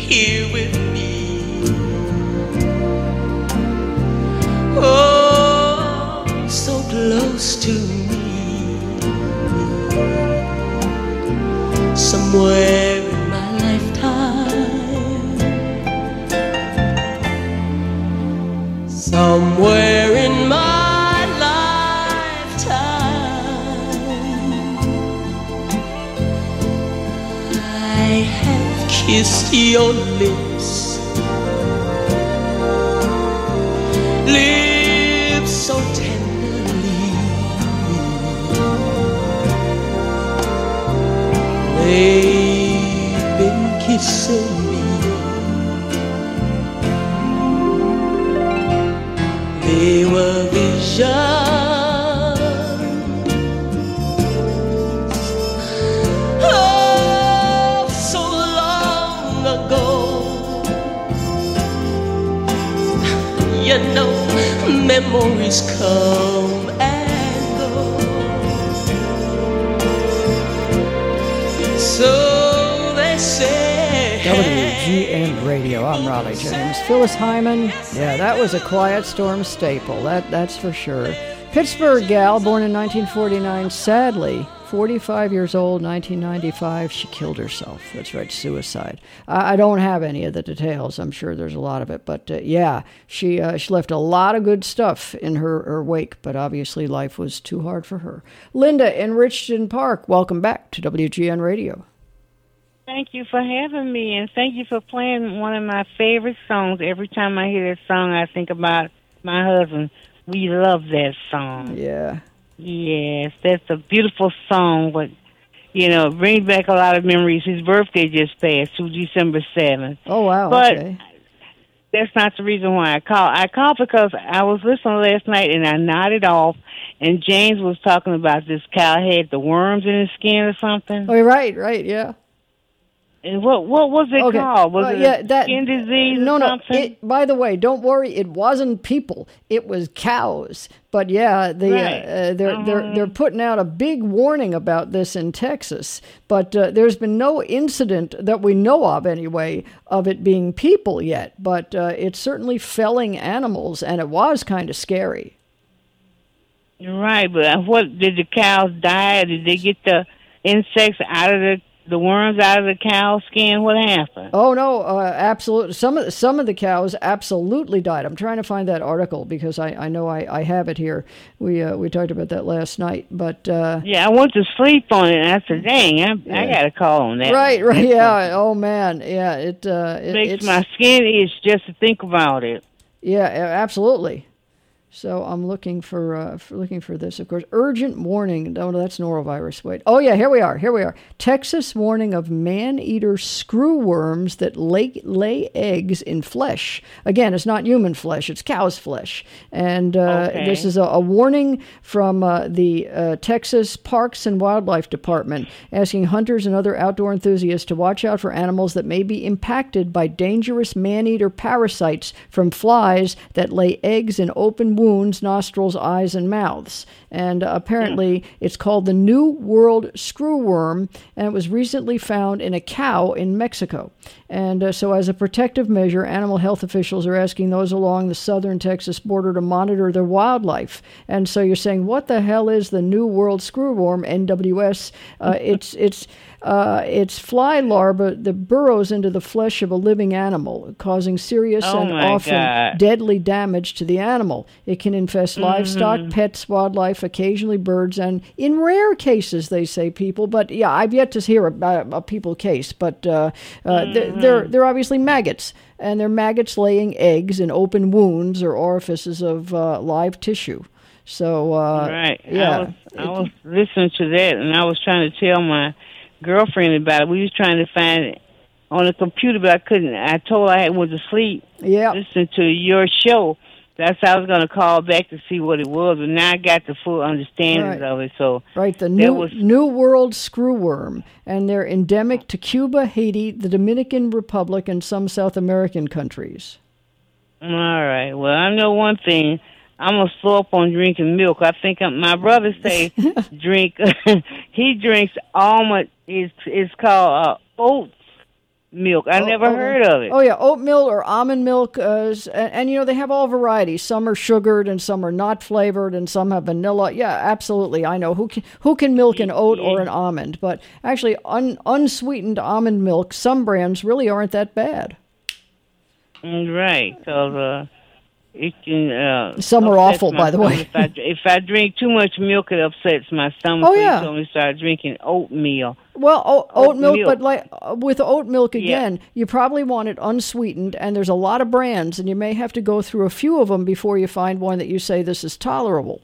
here with me. Oh, so close to me. Somewhere in my lifetime, somewhere in my lifetime, I have kissed your lips, lips so tenderly. They've been kissing me. They were visions, oh, so long ago. You know, memories come and go. So they say. W G N Radio. I'm Raleigh James. Phyllis Hyman. Yeah, that was a Quiet Storm staple. That that's for sure. Pittsburgh gal, born in nineteen forty-nine. Sadly, forty-five years old, nineteen ninety-five. She killed herself. That's right, suicide. I, I don't have any of the details. I'm sure there's a lot of it, but uh, yeah, she uh, she left a lot of good stuff in her, her wake. But obviously, life was too hard for her. Linda in Richton Park. Welcome back to W G N Radio. Thank you for having me, and thank you for playing one of my favorite songs. Every time I hear that song, I think about my husband. We love that song. Yeah. Yes, that's a beautiful song, but, you know, it brings back a lot of memories. His birthday just passed, to December seventh. Oh, wow, but okay. That's not the reason why I called. I called because I was listening last night, and I nodded off, and James was talking about this cow had the worms in his skin or something. Oh, right, right, yeah. And what what was it Okay. called? Was Uh, it yeah, a that, skin disease no, or no. something? It, by the way, don't worry. It wasn't people. It was cows. But yeah, the, Right. uh, uh, they're they're they're putting out a big warning about this in Texas. But uh, there's been no incident that we know of, anyway, of it being people yet. But uh, it's certainly felling animals, and it was kind of scary. Right, but what did the cows die? Did they get the insects out of the the worms out of the cow's skin? What happened? Oh no, uh, absolutely. Some of the, some of the cows absolutely died. I'm trying to find that article because I, I know I, I have it here. We uh, we talked about that last night, but uh, Yeah, I went to sleep on it, and I said, "Dang, I, I Yeah. got to call on that." right, one. right, yeah. Oh man, yeah. It uh, it Makes it's, my skin itch just to think about it. yeah, a- absolutely. So I'm looking for, uh, for looking for this, of course. Urgent warning. No, no, that's norovirus. Wait. Oh yeah, here we are. Here we are. Texas warning of man-eater screwworms that lay, lay eggs in flesh. Again, it's not human flesh; it's cow's flesh. And uh, Okay. this is a, a warning from uh, the uh, Texas Parks and Wildlife Department, asking hunters and other outdoor enthusiasts to watch out for animals that may be impacted by dangerous man-eater parasites from flies that lay eggs in open wounds, nostrils, eyes, and mouths. And uh, apparently it's called the New World Screwworm, and it was recently found in a cow in Mexico. And uh, so as a protective measure, animal health officials are asking those along the southern Texas border to monitor their wildlife. And so you're saying, what the hell is the New World Screwworm, N W S? Uh, it's it's uh, it's fly larvae that burrows into the flesh of a living animal, causing serious Oh, and my often God. deadly damage to the animal. It can infest livestock, Mhm. pets, wildlife, occasionally birds, and in rare cases, they say people. But yeah, I've yet to hear a, a people case. But uh, uh, they're, they're they're obviously maggots, and they're maggots laying eggs in open wounds or orifices of uh, live tissue. So uh, Right. yeah, I was, I was listening to that, and I was trying to tell my girlfriend about it. We was trying to find it on the computer, but I couldn't. I told her I had went to sleep. Yeah. Listening to your show. That's how I was going to call back to see what it was, but now I got the full understanding Right. of it. So Right, the that new was New World Screwworm, and they're endemic to Cuba, Haiti, the Dominican Republic, and some South American countries. all right. Well, I know one thing. I'm gonna slow up on drinking milk. I think I'm, my brother say drink. He drinks almond. It's it's called uh, oats milk. I Oh, never oh, heard of it. Oh yeah, oatmeal or almond milk, uh, s- and, and you know they have all varieties. Some are sugared, and some are not flavored, and some have vanilla. Yeah, absolutely. I know who can who can milk an oat or an almond, but actually un, unsweetened almond milk. Some brands really aren't that bad. Mm, Right, because uh, it can. Uh, Some are upsets awful, my by the way. stomach. If I, if I drink too much milk, it upsets my stomach. Oh, so yeah. You told me to start drinking oatmeal. Well, o- Oat oat milk, milk. but like uh, with oat milk Yeah. again, you probably want it unsweetened, and there's a lot of brands, and you may have to go through a few of them before you find one that you say this is tolerable.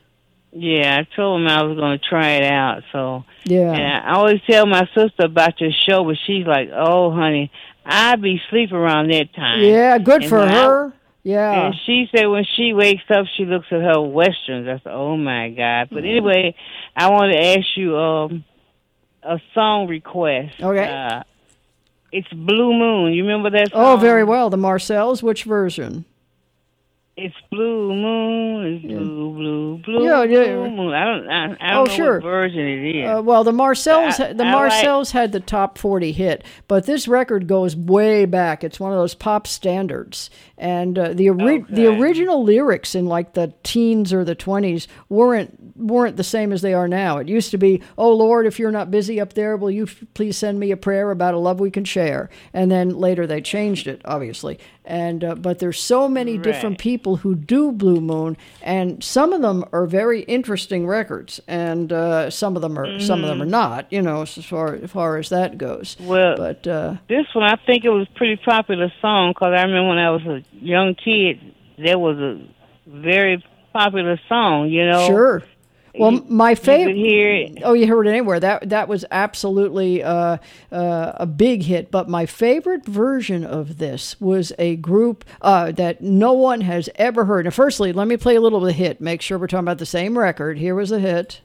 Yeah, I told him I was going to try it out. So Yeah. and I always tell my sister about your show, but she's like, "Oh, honey, I be sleep around that time." Yeah, good And for when I- her. Yeah. And she said when she wakes up, she looks at her westerns. I said, "Oh my God!" But anyway, I want to ask you um, a song request. Okay. Uh, it's Blue Moon. You remember that song? Oh, very well. The Marcells, which version? It's Blue Moon. It's blue, blue, blue, Yeah, yeah. blue moon. I don't, I, I Oh, don't know sure. what version it is. Uh, well, the Marcells, I- the I like- Marcells had the top forty hit, but this record goes way back. It's one of those pop standards, and uh, the ori- the original lyrics in like the teens or the twenties weren't weren't the same as they are now. It used to be, "Oh Lord, if you're not busy up there, will you f- please send me a prayer about a love we can share?" And then later they changed it, obviously. And uh, but there's so many different Right. people who do Blue Moon, and some of them are very interesting records, and uh, some of them are some of them Mhm. are not. You know, as far as far as that goes. Well, but uh, this one, I think it was a pretty popular song because I remember when I was a young kid, there was a very popular song, you know. sure. Well, You- my you could favorite. hear it. Oh, you heard it anywhere. That that was absolutely uh, uh, a big hit. But my favorite version of this was a group uh, that no one has ever heard. Now, firstly, let me play a little of the hit. Make sure we're talking about the same record. Here was the hit.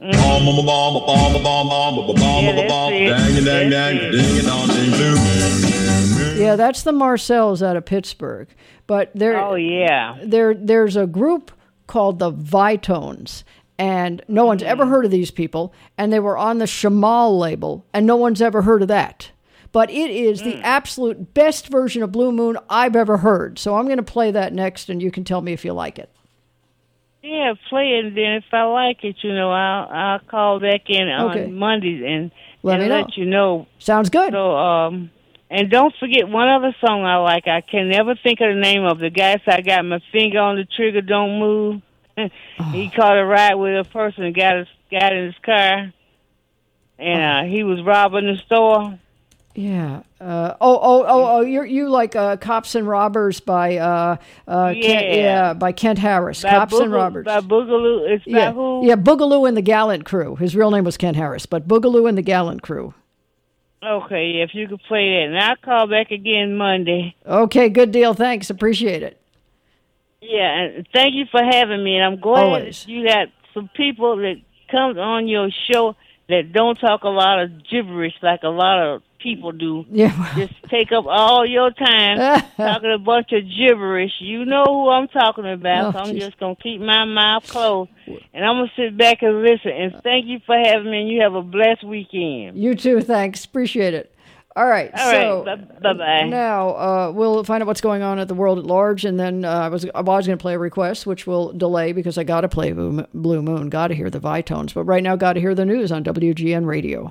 Yeah, that's the Marcells out of Pittsburgh. But there, Oh, yeah. there, there's a group called the Vitones, and no one's ever heard of these people. And they were on the Shamal label, and no one's ever heard of that. But it is the absolute best version of Blue Moon I've ever heard. So I'm going to play that next, and you can tell me if you like it. Yeah, play it, and then if I like it, you know, I'll I'll call back in Okay. on Mondays and, Let and me know. let you know. Sounds good. So, um, and don't forget one other song I like. I can never think of the name of the guy. So I got my finger on the trigger, don't move. He caught a ride with a person and got his got in his car, and uh, he was robbing the store. Yeah. Uh, oh, oh, oh, oh! You you like uh, Cops and Robbers by uh, uh, Kent, Yeah. yeah, by Kent Harris. By Cops and Boogal- Robbers. By Boogaloo. It's yeah, by who? yeah, Boogaloo and the Gallant Crew. His real name was Kent Harris, but Boogaloo and the Gallant Crew. Okay, yeah, if you could play that. And I'll call back again Monday. Okay, good deal. Thanks, appreciate it. Yeah, and thank you for having me. And I'm glad Always. that you got some people that come on your show that don't talk a lot of gibberish like a lot of people do. Yeah. Just take up all your time talking a bunch of gibberish. You know who I'm talking about, Oh, so I'm geez. just going to keep my mouth closed. And I'm going to sit back and listen. And thank you for having me, and you have a blessed weekend. You too. Thanks, appreciate it. All right. All so right, bye- bye-bye. Now uh, we'll find out what's going on at the world at large, and then uh, I was I was going to play a request, which will delay because I got to play Blue Blue Moon, got to hear the Vitones, but right now got to hear the news on W G N Radio.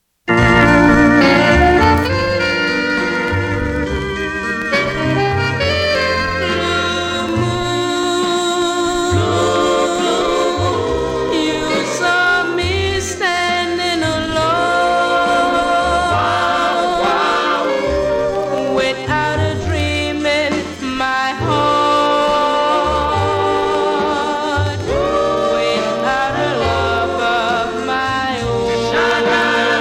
You saw me standing alone, without a dream in my heart, without a love of my own.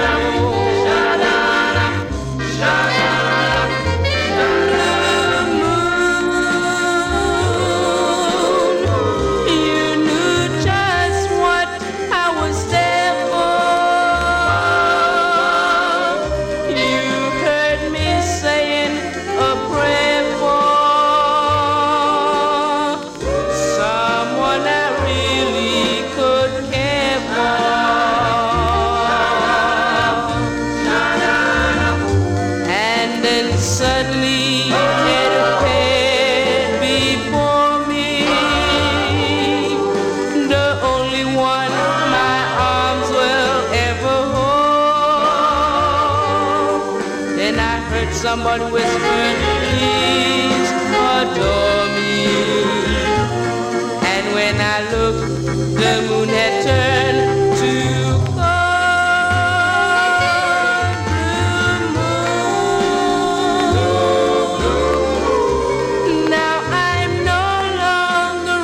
someone whispered, please adore me. And when I looked, the moon had turned to cold blue moon. Now I'm no longer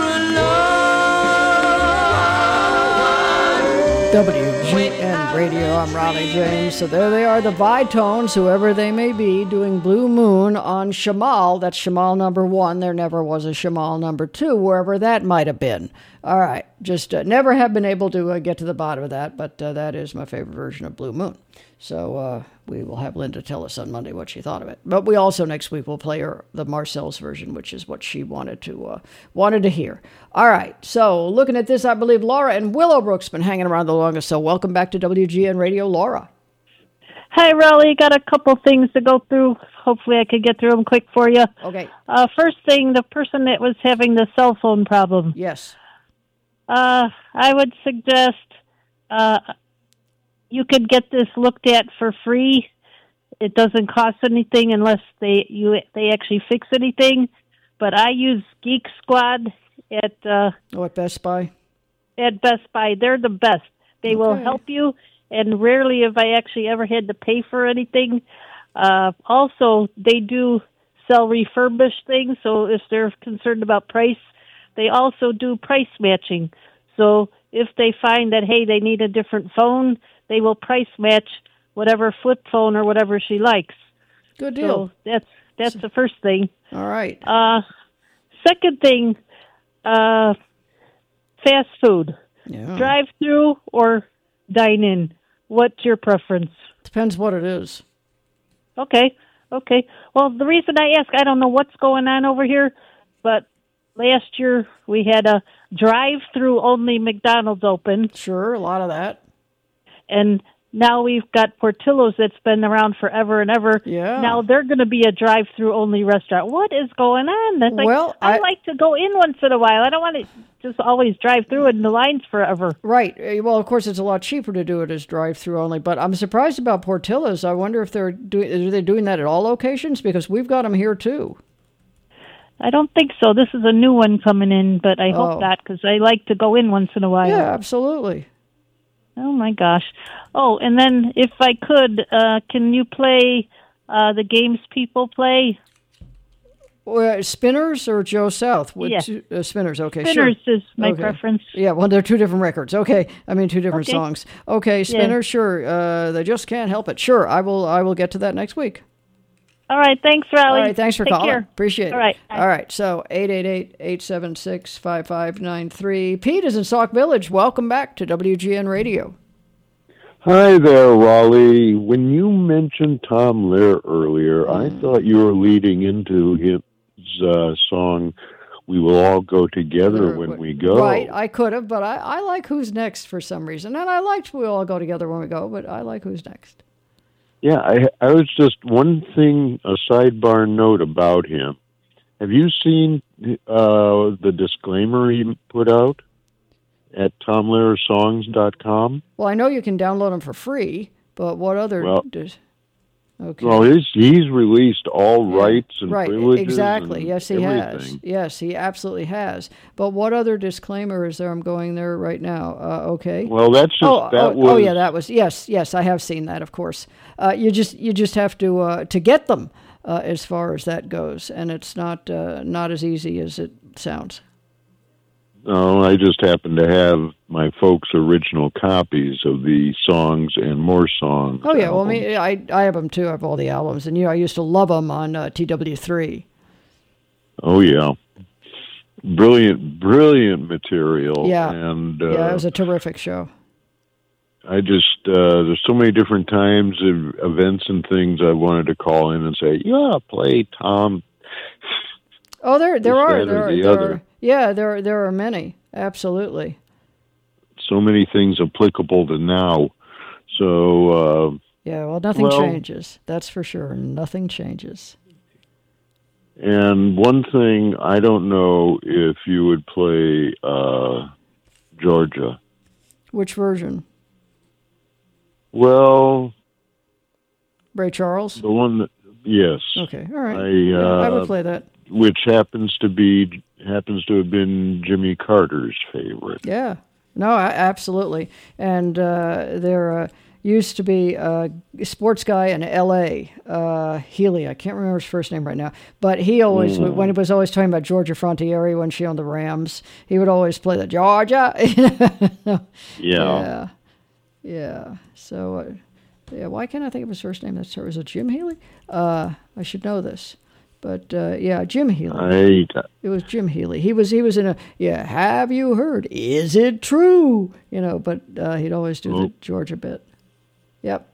alone. W G N Radio, I'm Raleigh James. So there they are, the Vitones, whoever they may be, doing Blue Moon on Shamal. That's Shamal number one. There never was a Shamal number two, wherever that might have been. All right, just uh, never have been able to uh, get to the bottom of that, but uh, that is my favorite version of Blue Moon. So uh, we will have Linda tell us on Monday what she thought of it. But we also next week will play her the Marcel's version, which is what she wanted to uh, wanted to hear. All right, so looking at this, I believe Laura and Willowbrook's been hanging around the longest. So welcome back to W G N Radio, Laura. Hi, Raleigh. Got a couple things to go through. Hopefully I could get through them quick for you. Okay. Uh, first thing, the person that was having the cell phone problem. Yes. Uh, I would suggest uh, you could get this looked at for free. It doesn't cost anything unless they you they actually fix anything. But I use Geek Squad at uh, oh, at Best Buy. At Best Buy, they're the best. They will Okay. help you, and rarely have I actually ever had to pay for anything. Uh, also, they do sell refurbished things, so if they're concerned about price, they also do price matching. So if they find that, hey, they need a different phone, they will price match whatever flip phone or whatever she likes. Good deal. So that's that's the first thing. All right. Uh, second thing, uh, fast food. Yeah. Drive-through or dine-in? What's your preference? Depends what it is. Okay, okay. Well, the reason I ask, I don't know what's going on over here, but last year we had a drive-through only McDonald's open. Sure, a lot of that. And now we've got Portillo's that's been around forever and ever. Yeah. Now they're going to be a drive-through only restaurant. What is going on? That's like, Well, I, I- like to go in once in a while. I don't want to just always drive through in the lines forever. Right. Uh, Well, of course, it's a lot cheaper to do it as drive-through only. But I'm surprised about Portillo's. I wonder if they're doing. Are they doing that at all locations? Because we've got them here too. I don't think so. This is a new one coming in, but I Oh. hope not because I like to go in once in a while. Yeah, absolutely. Oh, my gosh. Oh, and then if I could, uh, can you play uh, the games people play? Well, Spinners or Joe South? Which, Yeah. uh, Spinners, okay, Spinners sure. is my Okay. preference. Yeah, well, they're two different records. Okay, I mean two different Okay. songs. Okay, Spinners, sure. Uh, they just can't help it. Sure, I will. I will get to that next week. All right. Thanks, Riley. All right, thanks for Take calling. care. Appreciate it. All right. All right, so eight eight eight, eight seven six, five five nine three. Pete is in Sauk Village. Welcome back to W G N Radio. Hi there, Raleigh. When you mentioned Tom Lehrer earlier, I thought you were leading into his uh, song, We Will All Go Together When We Go. Right, I could have, but I, I like Who's Next for some reason. And I liked We All Go Together When We Go, but I like Who's Next. Yeah, I, I was just one thing, a sidebar note about him. Have you seen uh, the disclaimer he put out at tom lehrer songs dot com? Well, I know you can download them for free, but what other... Well, does, okay. Well, he's, he's released all rights and Right, privileges. exactly. and Yes, he has. everything. Yes, he absolutely has. But what other disclaimer is there? I'm going there right now. Uh, okay. Well, that's just oh, that oh, was. oh, yeah, that was yes, yes. I have seen that, of course. Uh, you just you just have to uh, to get them uh, as far as that goes, and it's not uh, not as easy as it sounds. No, I just happen to have my folks' original copies of the songs and more songs. Oh yeah, well, I mean, I I have them too. I have all the albums, and you know, I used to love them on uh, T W three. Oh yeah, brilliant, brilliant material. Yeah, and uh, yeah, it was a terrific show. I just uh, there's so many different times of events and things I wanted to call in and say, yeah, play Tom. Oh, there there This, are that, or there are, the there other. are yeah there are, there are many, absolutely. So many things applicable to now. So uh, Yeah, well, nothing Well- changes. That's for sure. Nothing changes. and one thing I don't know if you would play uh, Georgia. Which version? Well, Ray Charles? the one that Yes. Okay, all right. I, Yeah, uh, I would play that. Which happens to be happens to have been Jimmy Carter's favorite. Yeah. No, a- absolutely. And uh, there uh, used to be a sports guy in L A, uh, Healy. I can't remember his first name right now. But he always, Mm. when he was always talking about Georgia Frontiere when she owned the Rams, he would always play the Georgia. Yeah. Yeah. Yeah. So, uh, yeah, why can't I think of his first name? That's was it Jim Healy? Uh, I should know this. But uh, yeah, Jim Healy. I, It was Jim Healy. He was he was in a yeah. Have you heard? Is it true? You know, but uh, he'd always do the Georgia bit. Yep.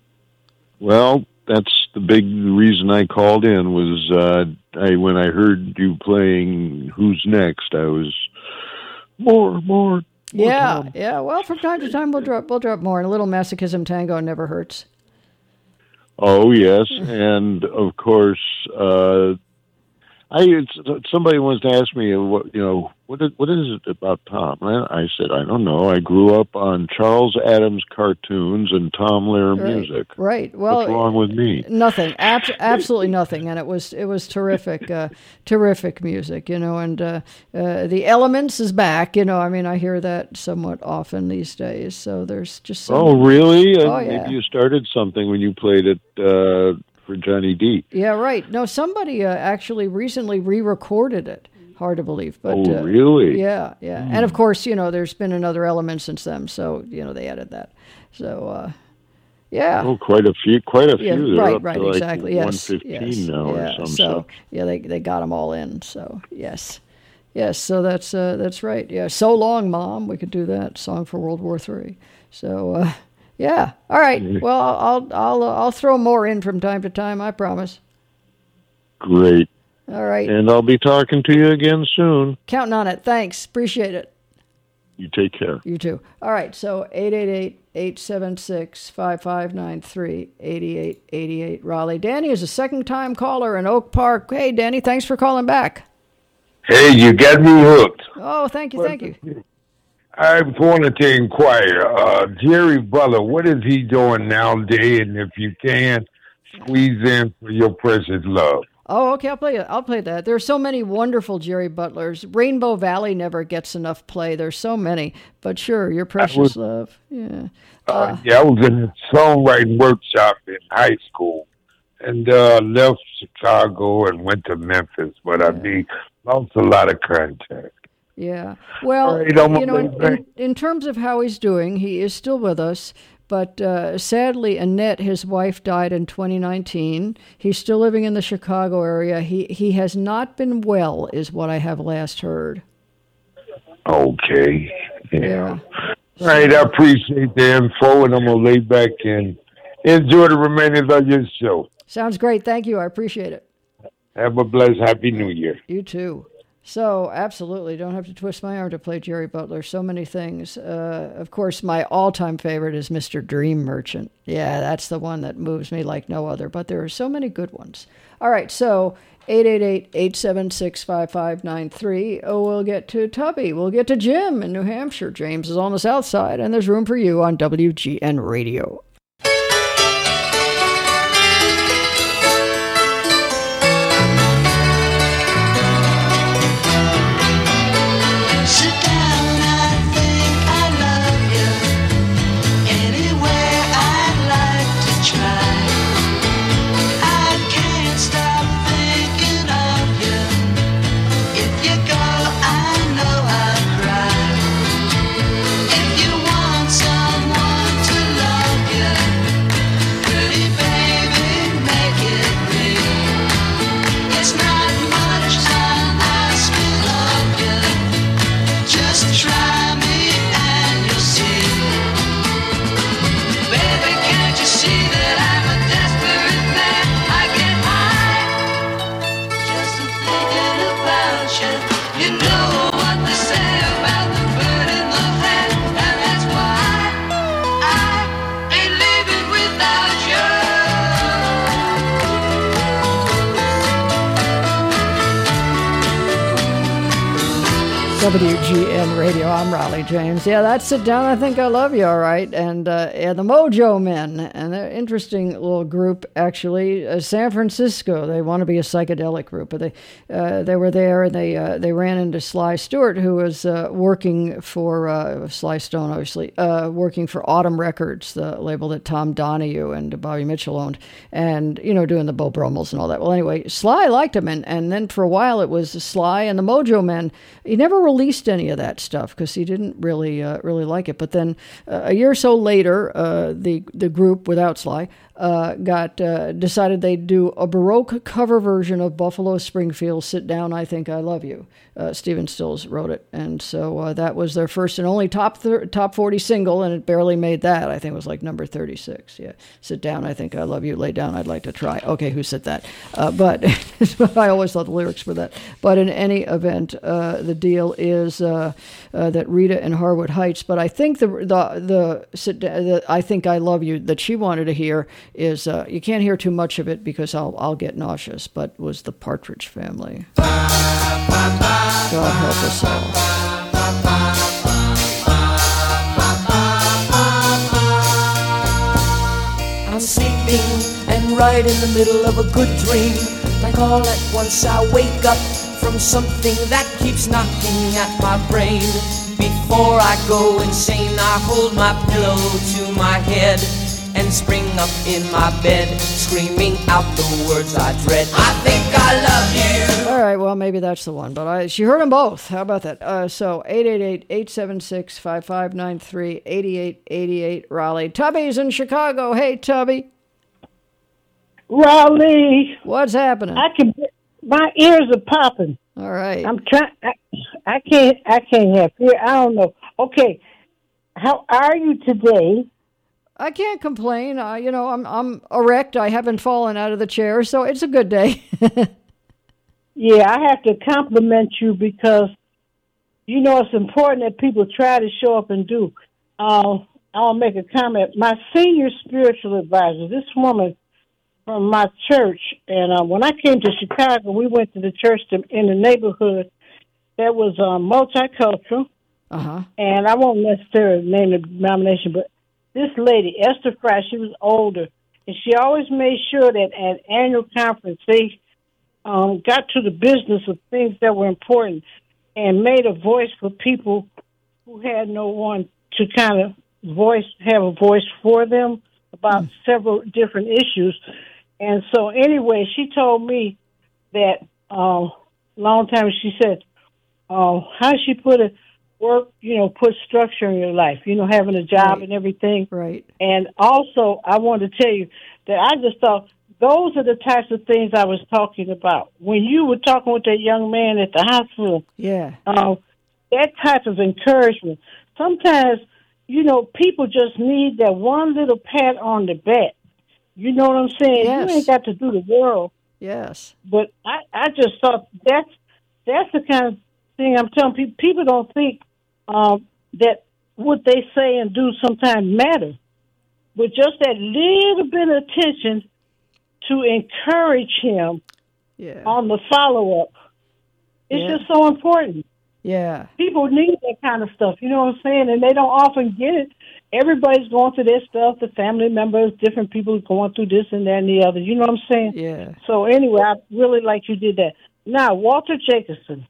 Well, that's the big reason I called in was uh, I when I heard you playing Who's Next, I was more, more. Yeah, yeah. Well, from time to time we'll drop we'll drop more. And a little masochism tango never hurts. Oh yes, and of course, uh, I it's, somebody wants to ask me what you know what is, what is it about Tom? And I, I said I don't know. I grew up on Charles Addams cartoons and Tom Lehrer Right. music. Right. Well, what's wrong with me? Nothing. Abs- absolutely nothing. And it was it was terrific, uh, terrific music. You know, and uh, uh, the Elements is back. You know, I mean, I hear that somewhat often these days. So there's just so Oh really? Oh, Uh, yeah. Maybe you started something when you played it uh, for Johnny D. Yeah, right. No, somebody uh, actually recently re-recorded it. Hard to believe, but Oh, uh, really? Yeah, yeah. And of course, you know, there's been another Element since then, so you know they added that. So, uh, yeah. Oh, quite a few, quite a Yeah, few. They're right, up right, to like exactly. Yes, one fifteen yes, now yeah. or some So such. yeah, they they got them all in. So yes, yes. So that's uh, that's right. Yeah. So long, Mom. We could do that song for World War Three. So uh, yeah. All right. Well, I'll I'll I'll, uh, I'll throw more in from time to time. I promise. Great. All right. And I'll be talking to you again soon. Counting on it. Thanks. Appreciate it. You take care. You too. All right. So eight eight eight, eight seven six, five five nine three, eight eight eight eight Raleigh. Danny is a second time caller in Oak Park. Hey, Danny, thanks for calling back. Hey, you got me hooked. Oh, thank you. Thank you. I wanted to inquire, uh, Jerry Butler, what is he doing nowadays? And if you can, squeeze in for your precious love. Oh, okay. I'll play it. I'll play that. There are so many wonderful Jerry Butlers. Rainbow Valley never gets enough play. There's so many. But sure, your precious was- love. Yeah. Uh, yeah, I was in a songwriting workshop in high school and uh, left Chicago and went to Memphis, but I mean, lost a lot of contact. Yeah. Well, All right, I'm you know, in, gonna- in, in terms of how he's doing, he is still with us. But uh, sadly, Annette, his wife, died in twenty nineteen. He's still living in the Chicago area. He he has not been well, is what I have last heard. Okay. Yeah. Yeah. All right, I appreciate the info, and I'm going to lay back and enjoy the remainder of your show. Sounds great. Thank you. I appreciate it. Have a blessed Happy New Year. You too. So, absolutely, don't have to twist my arm to play Jerry Butler. So many things. Uh, of course, my all-time favorite is Mister Dream Merchant. Yeah, that's the one that moves me like no other. But there are so many good ones. All right, so eight eight eight, eight seven six, five five nine three. Oh, we'll get to Tubby. We'll get to Jim in New Hampshire. James is on the south side, and there's room for you on W G N Radio. Sit down, I think I love you. Anywhere I'd like to try. I can't stop thinking of you. If you go, I know I'll cry. If you want someone to love you, W G N Radio. I'm Raleigh James. Yeah, that's Sit Down, I Think I Love You, all right. And uh, yeah, the Mojo Men, and they're an interesting little group, actually. Uh, San Francisco, they want to be a psychedelic group, but they uh, they were there, and they uh, they ran into Sly Stewart, who was uh, working for, uh, Sly Stone, obviously, uh, working for Autumn Records, the label that Tom Donahue and Bobby Mitchell owned, and, you know, doing the Bo Brummels and all that. Well, anyway, Sly liked him, and, and then for a while it was Sly and the Mojo Men. He never released any of that stuff because he didn't really uh, really like it. But then uh, a year or so later, uh, the the group without Sly uh, got uh, decided they'd do a Baroque cover version of Buffalo Springfield's "Sit Down, I Think I Love You." Uh, Stephen Stills wrote it, and so uh, that was their first and only top thir- top forty single, and it barely made that. I think it was like number thirty-six. Yeah, "Sit Down, I Think I Love You." "Lay Down, I'd Like to Try." Okay, who said that? Uh, but I always thought the lyrics were that. But in any event, uh, the deal is uh, uh, that Rita in Harwood Heights. But I think the the the, sit down, the "I Think I Love You" that she wanted to hear is uh, you can't hear too much of it because I'll I'll get nauseous. But was the Partridge Family. God help us all. I'm sleeping and right in the middle of a good dream. Like all at once I wake up from something that keeps knocking at my brain. Before I go insane, I hold my pillow to my head and spring up in my bed, screaming out the words I dread. I think I love you. All right, well, maybe that's the one, but I she heard them both. How about that? Uh, so eight eight eight, eight seven six, five five nine three, eight eight eight eight, Raleigh. Tubby's in Chicago. Hey, Tubby. Raleigh. What's happening? I can. My ears are popping. All right. I'm trying. I, I can't. I can't have fear. I don't know. Okay. How are you today? I can't complain. Uh, you know, I'm I'm erect. I haven't fallen out of the chair, so it's a good day. Yeah, I have to compliment you because, you know, it's important that people try to show up and do. Uh, I'll make a comment. My senior spiritual advisor, this woman from my church, and uh, when I came to Chicago, we went to the church to, in the neighborhood that was uh, multicultural. Uh-huh. And I won't necessarily name the denomination, but this lady, Esther Fry, she was older, and she always made sure that at annual conference they um, got to the business of things that were important and made a voice for people who had no one to kind of voice, have a voice for them about mm. several different issues. And so anyway, she told me that uh, long time, she said, uh, how she put it, work, you know, put structure in your life, you know, having a job right. and everything. Right. And also, I wanted to tell you that I just thought those are the types of things I was talking about. When you were talking with that young man at the hospital, yeah, uh, that type of encouragement. Sometimes, you know, people just need that one little pat on the back. You know what I'm saying? Yes. You ain't got to do the world. Yes. But I, I just thought that's, that's the kind of thing I'm telling people. People don't think um, that what they say and do sometimes matter. But just that little bit of attention to encourage him yeah. on the follow-up. It's yeah. just so important. Yeah. People need that kind of stuff, you know what I'm saying? And they don't often get it. Everybody's going through their stuff, the family members, different people going through this and that and the other. You know what I'm saying? Yeah. So anyway, I really like you did that. Now, Walter Jacobson.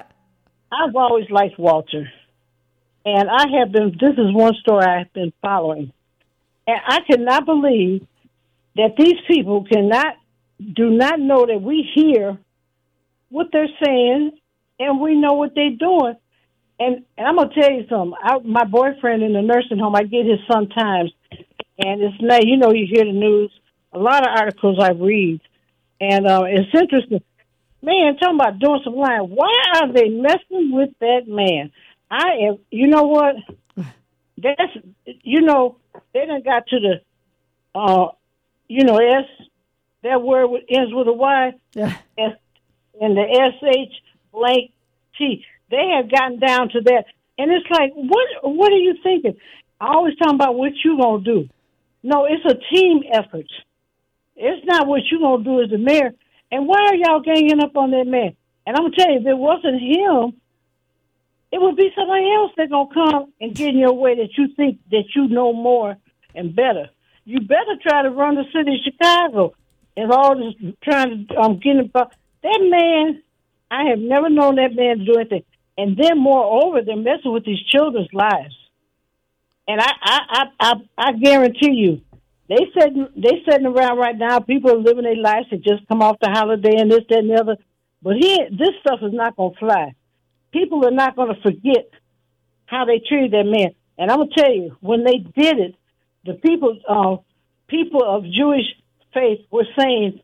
I've always liked Walter. And I have been, this is one story I've been following. And I cannot believe that these people cannot, do not know that we hear what they're saying and we know what they're doing. And, and I'm going to tell you something. I, my boyfriend in the nursing home, I get his sometimes. And it's not, you know, you hear the news, a lot of articles I read. And uh, it's interesting. Man, talking about doing some lying. Why are they messing with that man? I am, you know what? That's, you know, they done got to the, uh, you know, S, that word ends with a Y, yeah. S, and the S H blank T. They have gotten down to that. And it's like, what What are you thinking? I always talking about what you going to do. No, it's a team effort. It's not what you going to do as the mayor. And why are y'all ganging up on that man? And I'm going to tell you, if it wasn't him, it would be somebody else that's going to come and get in your way that you think that you know more and better. You better try to run the city of Chicago and all this trying to um, get involved. That man, I have never known that man to do anything. And then, moreover, they're messing with these children's lives. And I, I, I, I, I guarantee you, they sitting, they sitting around right now. People are living their lives and just come off the holiday and this, that, and the other. But here, this stuff is not going to fly. People are not going to forget how they treated that man. And I'm going to tell you, when they did it, the people, uh, people of Jewish faith were saying,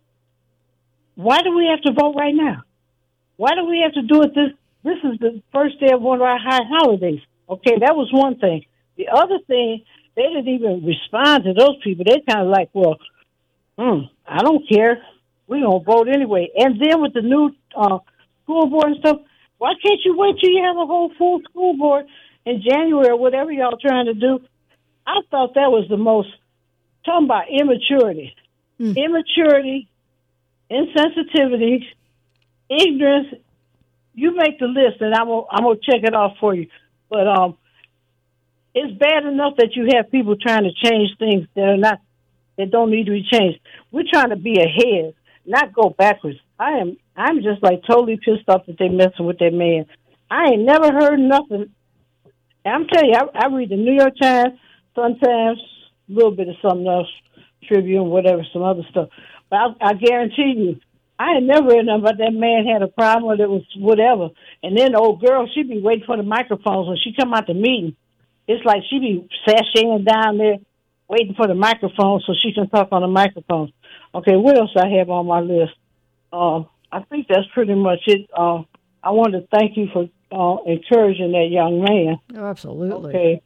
"Why do we have to vote right now? Why do we have to do it this? This is the first day of one of our high holidays." Okay, that was one thing. The other thing, they didn't even respond to those people. They kind of like, well, hmm, I don't care. We're going to vote anyway. And then with the new uh, school board and stuff, why can't you wait till you have a whole full school board in January or whatever y'all trying to do? I thought that was the most, talking about immaturity. Mm. Immaturity, insensitivity, ignorance. You make the list, and I'm gonna, I'm gonna check it off for you. But um, it's bad enough that you have people trying to change things that are not, that don't need to be changed. We're trying to be ahead, not go backwards. I am, I'm just like totally pissed off that they messing with that man. I ain't never heard nothing. And I'm telling you, I, I read the New York Times sometimes, a little bit of something else, Tribune, whatever, some other stuff. But I, I guarantee you, I ain't never heard nothing about that man had a problem with it was whatever. And then the old girl, she be waiting for the microphones when she come out the meeting. It's like she be sashaying down there waiting for the microphone so she can talk on the microphone. Okay, what else I have on my list? Um, I think that's pretty much it. Uh, I want to thank you for uh, encouraging that young man. Oh, absolutely. Okay.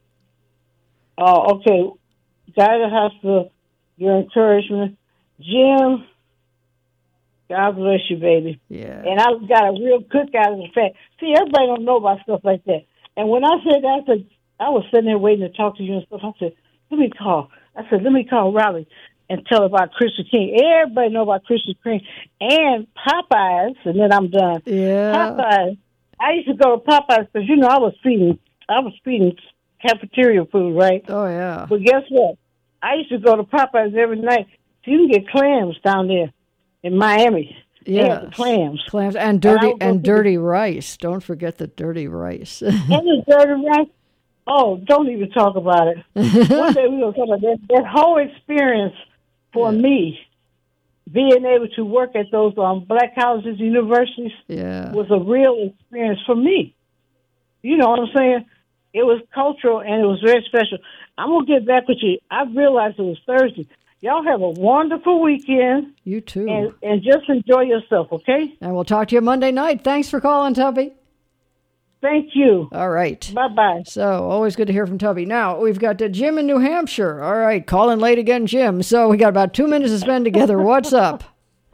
Uh, okay, Guy to the Hospital, your encouragement. Jim, God bless you, baby. Yeah. And I got a real cook out of the fact. See, everybody don't know about stuff like that. And when I said that, I said, I was sitting there waiting to talk to you and stuff. I said, let me call. I said, let me call Raleigh and tell her about Christian King. Everybody know about Christian King and Popeyes, and then I'm done. Yeah. Popeyes. I used to go to Popeyes because, you know, I was feeding, I was feeding cafeteria food, right? Oh, yeah. But guess what? I used to go to Popeyes every night. So you can get clams down there in Miami. Yeah, clams, clams, and dirty and, and dirty the, rice. Don't forget the dirty rice. And the dirty rice. Oh, don't even talk about it. One day we were talking about that. That whole experience for yeah. me, being able to work at those um, black colleges, universities, yeah. was a real experience for me. You know what I'm saying? It was cultural and it was very special. I'm gonna get back with you. I realized it was Thursday. Y'all have a wonderful weekend. You too. And, and just enjoy yourself, okay? And we'll talk to you Monday night. Thanks for calling, Tubby. Thank you. All right. Bye-bye. So, always good to hear from Tubby. Now, we've got uh, Jim in New Hampshire. All right, calling late again, Jim. So, we got about two minutes to spend together. What's up?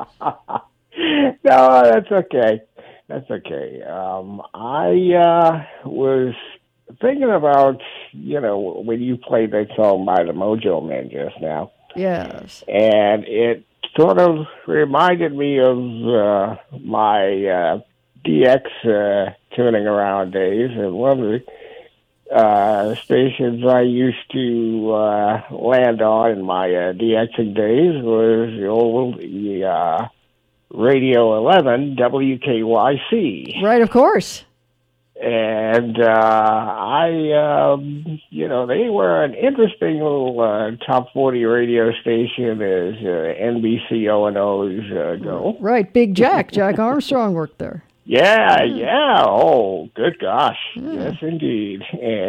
No, that's okay. That's okay. Um, I uh, was thinking about, you know, when you played that song by the Mojo Men just now. Yes. And it sort of reminded me of uh, my uh, D X uh, tuning around days. And one of the uh, stations I used to uh, land on in my uh, DXing days was the old uh, Radio eleven W K Y C. Right, of course. And uh, I, um, you know, they were an interesting little uh, top forty radio station as uh, N B C O and O's uh, go. Right, Big Jack. Jack Armstrong worked there. Yeah, yeah. Oh, good gosh. Yeah. Yes, indeed.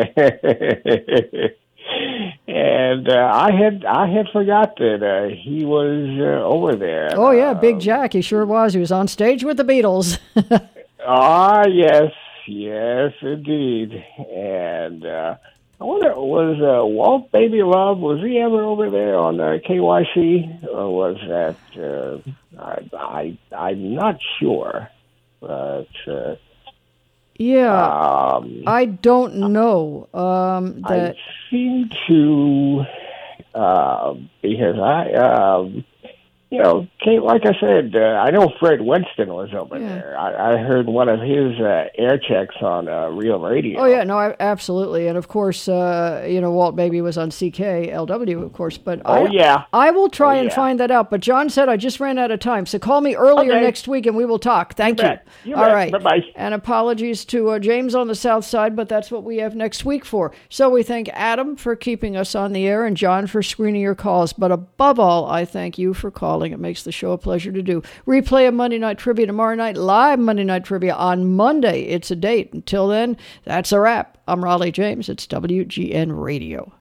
And uh, I had I had forgot that uh, he was uh, over there. Oh, yeah, Big Jack. He sure was. He was on stage with the Beatles. Ah, yes. Yes, indeed. And uh, I wonder, was uh, Walt Baby Love, was he ever over there on uh, K Y C? Or was that, uh, I, I, I'm not sure. But, uh, yeah, um, I don't know. Um, that... I seem to, uh, because I, um, you know, Kate, like I said, uh, I know Fred Winston was over there. I, I heard one of his uh, air checks on uh, Real Radio. Oh, yeah, no, I, absolutely. And, of course, uh, you know, Walt Baby was on C K L W, of course. But Oh, I, yeah. I will try Oh, and yeah. find that out. But John said I just ran out of time. So call me earlier Okay. next week and we will talk. Thank You you. bet. You All bet. right. Bye-bye. And apologies to uh, James on the south side, but that's what we have next week for. So we thank Adam for keeping us on the air and John for screening your calls. But above all, I thank you for calling. It makes the show a pleasure to do. Replay of Monday Night Trivia tomorrow night, live Monday Night Trivia on Monday. It's a date. Until then, that's a wrap. I'm Raleigh James. It's W G N Radio.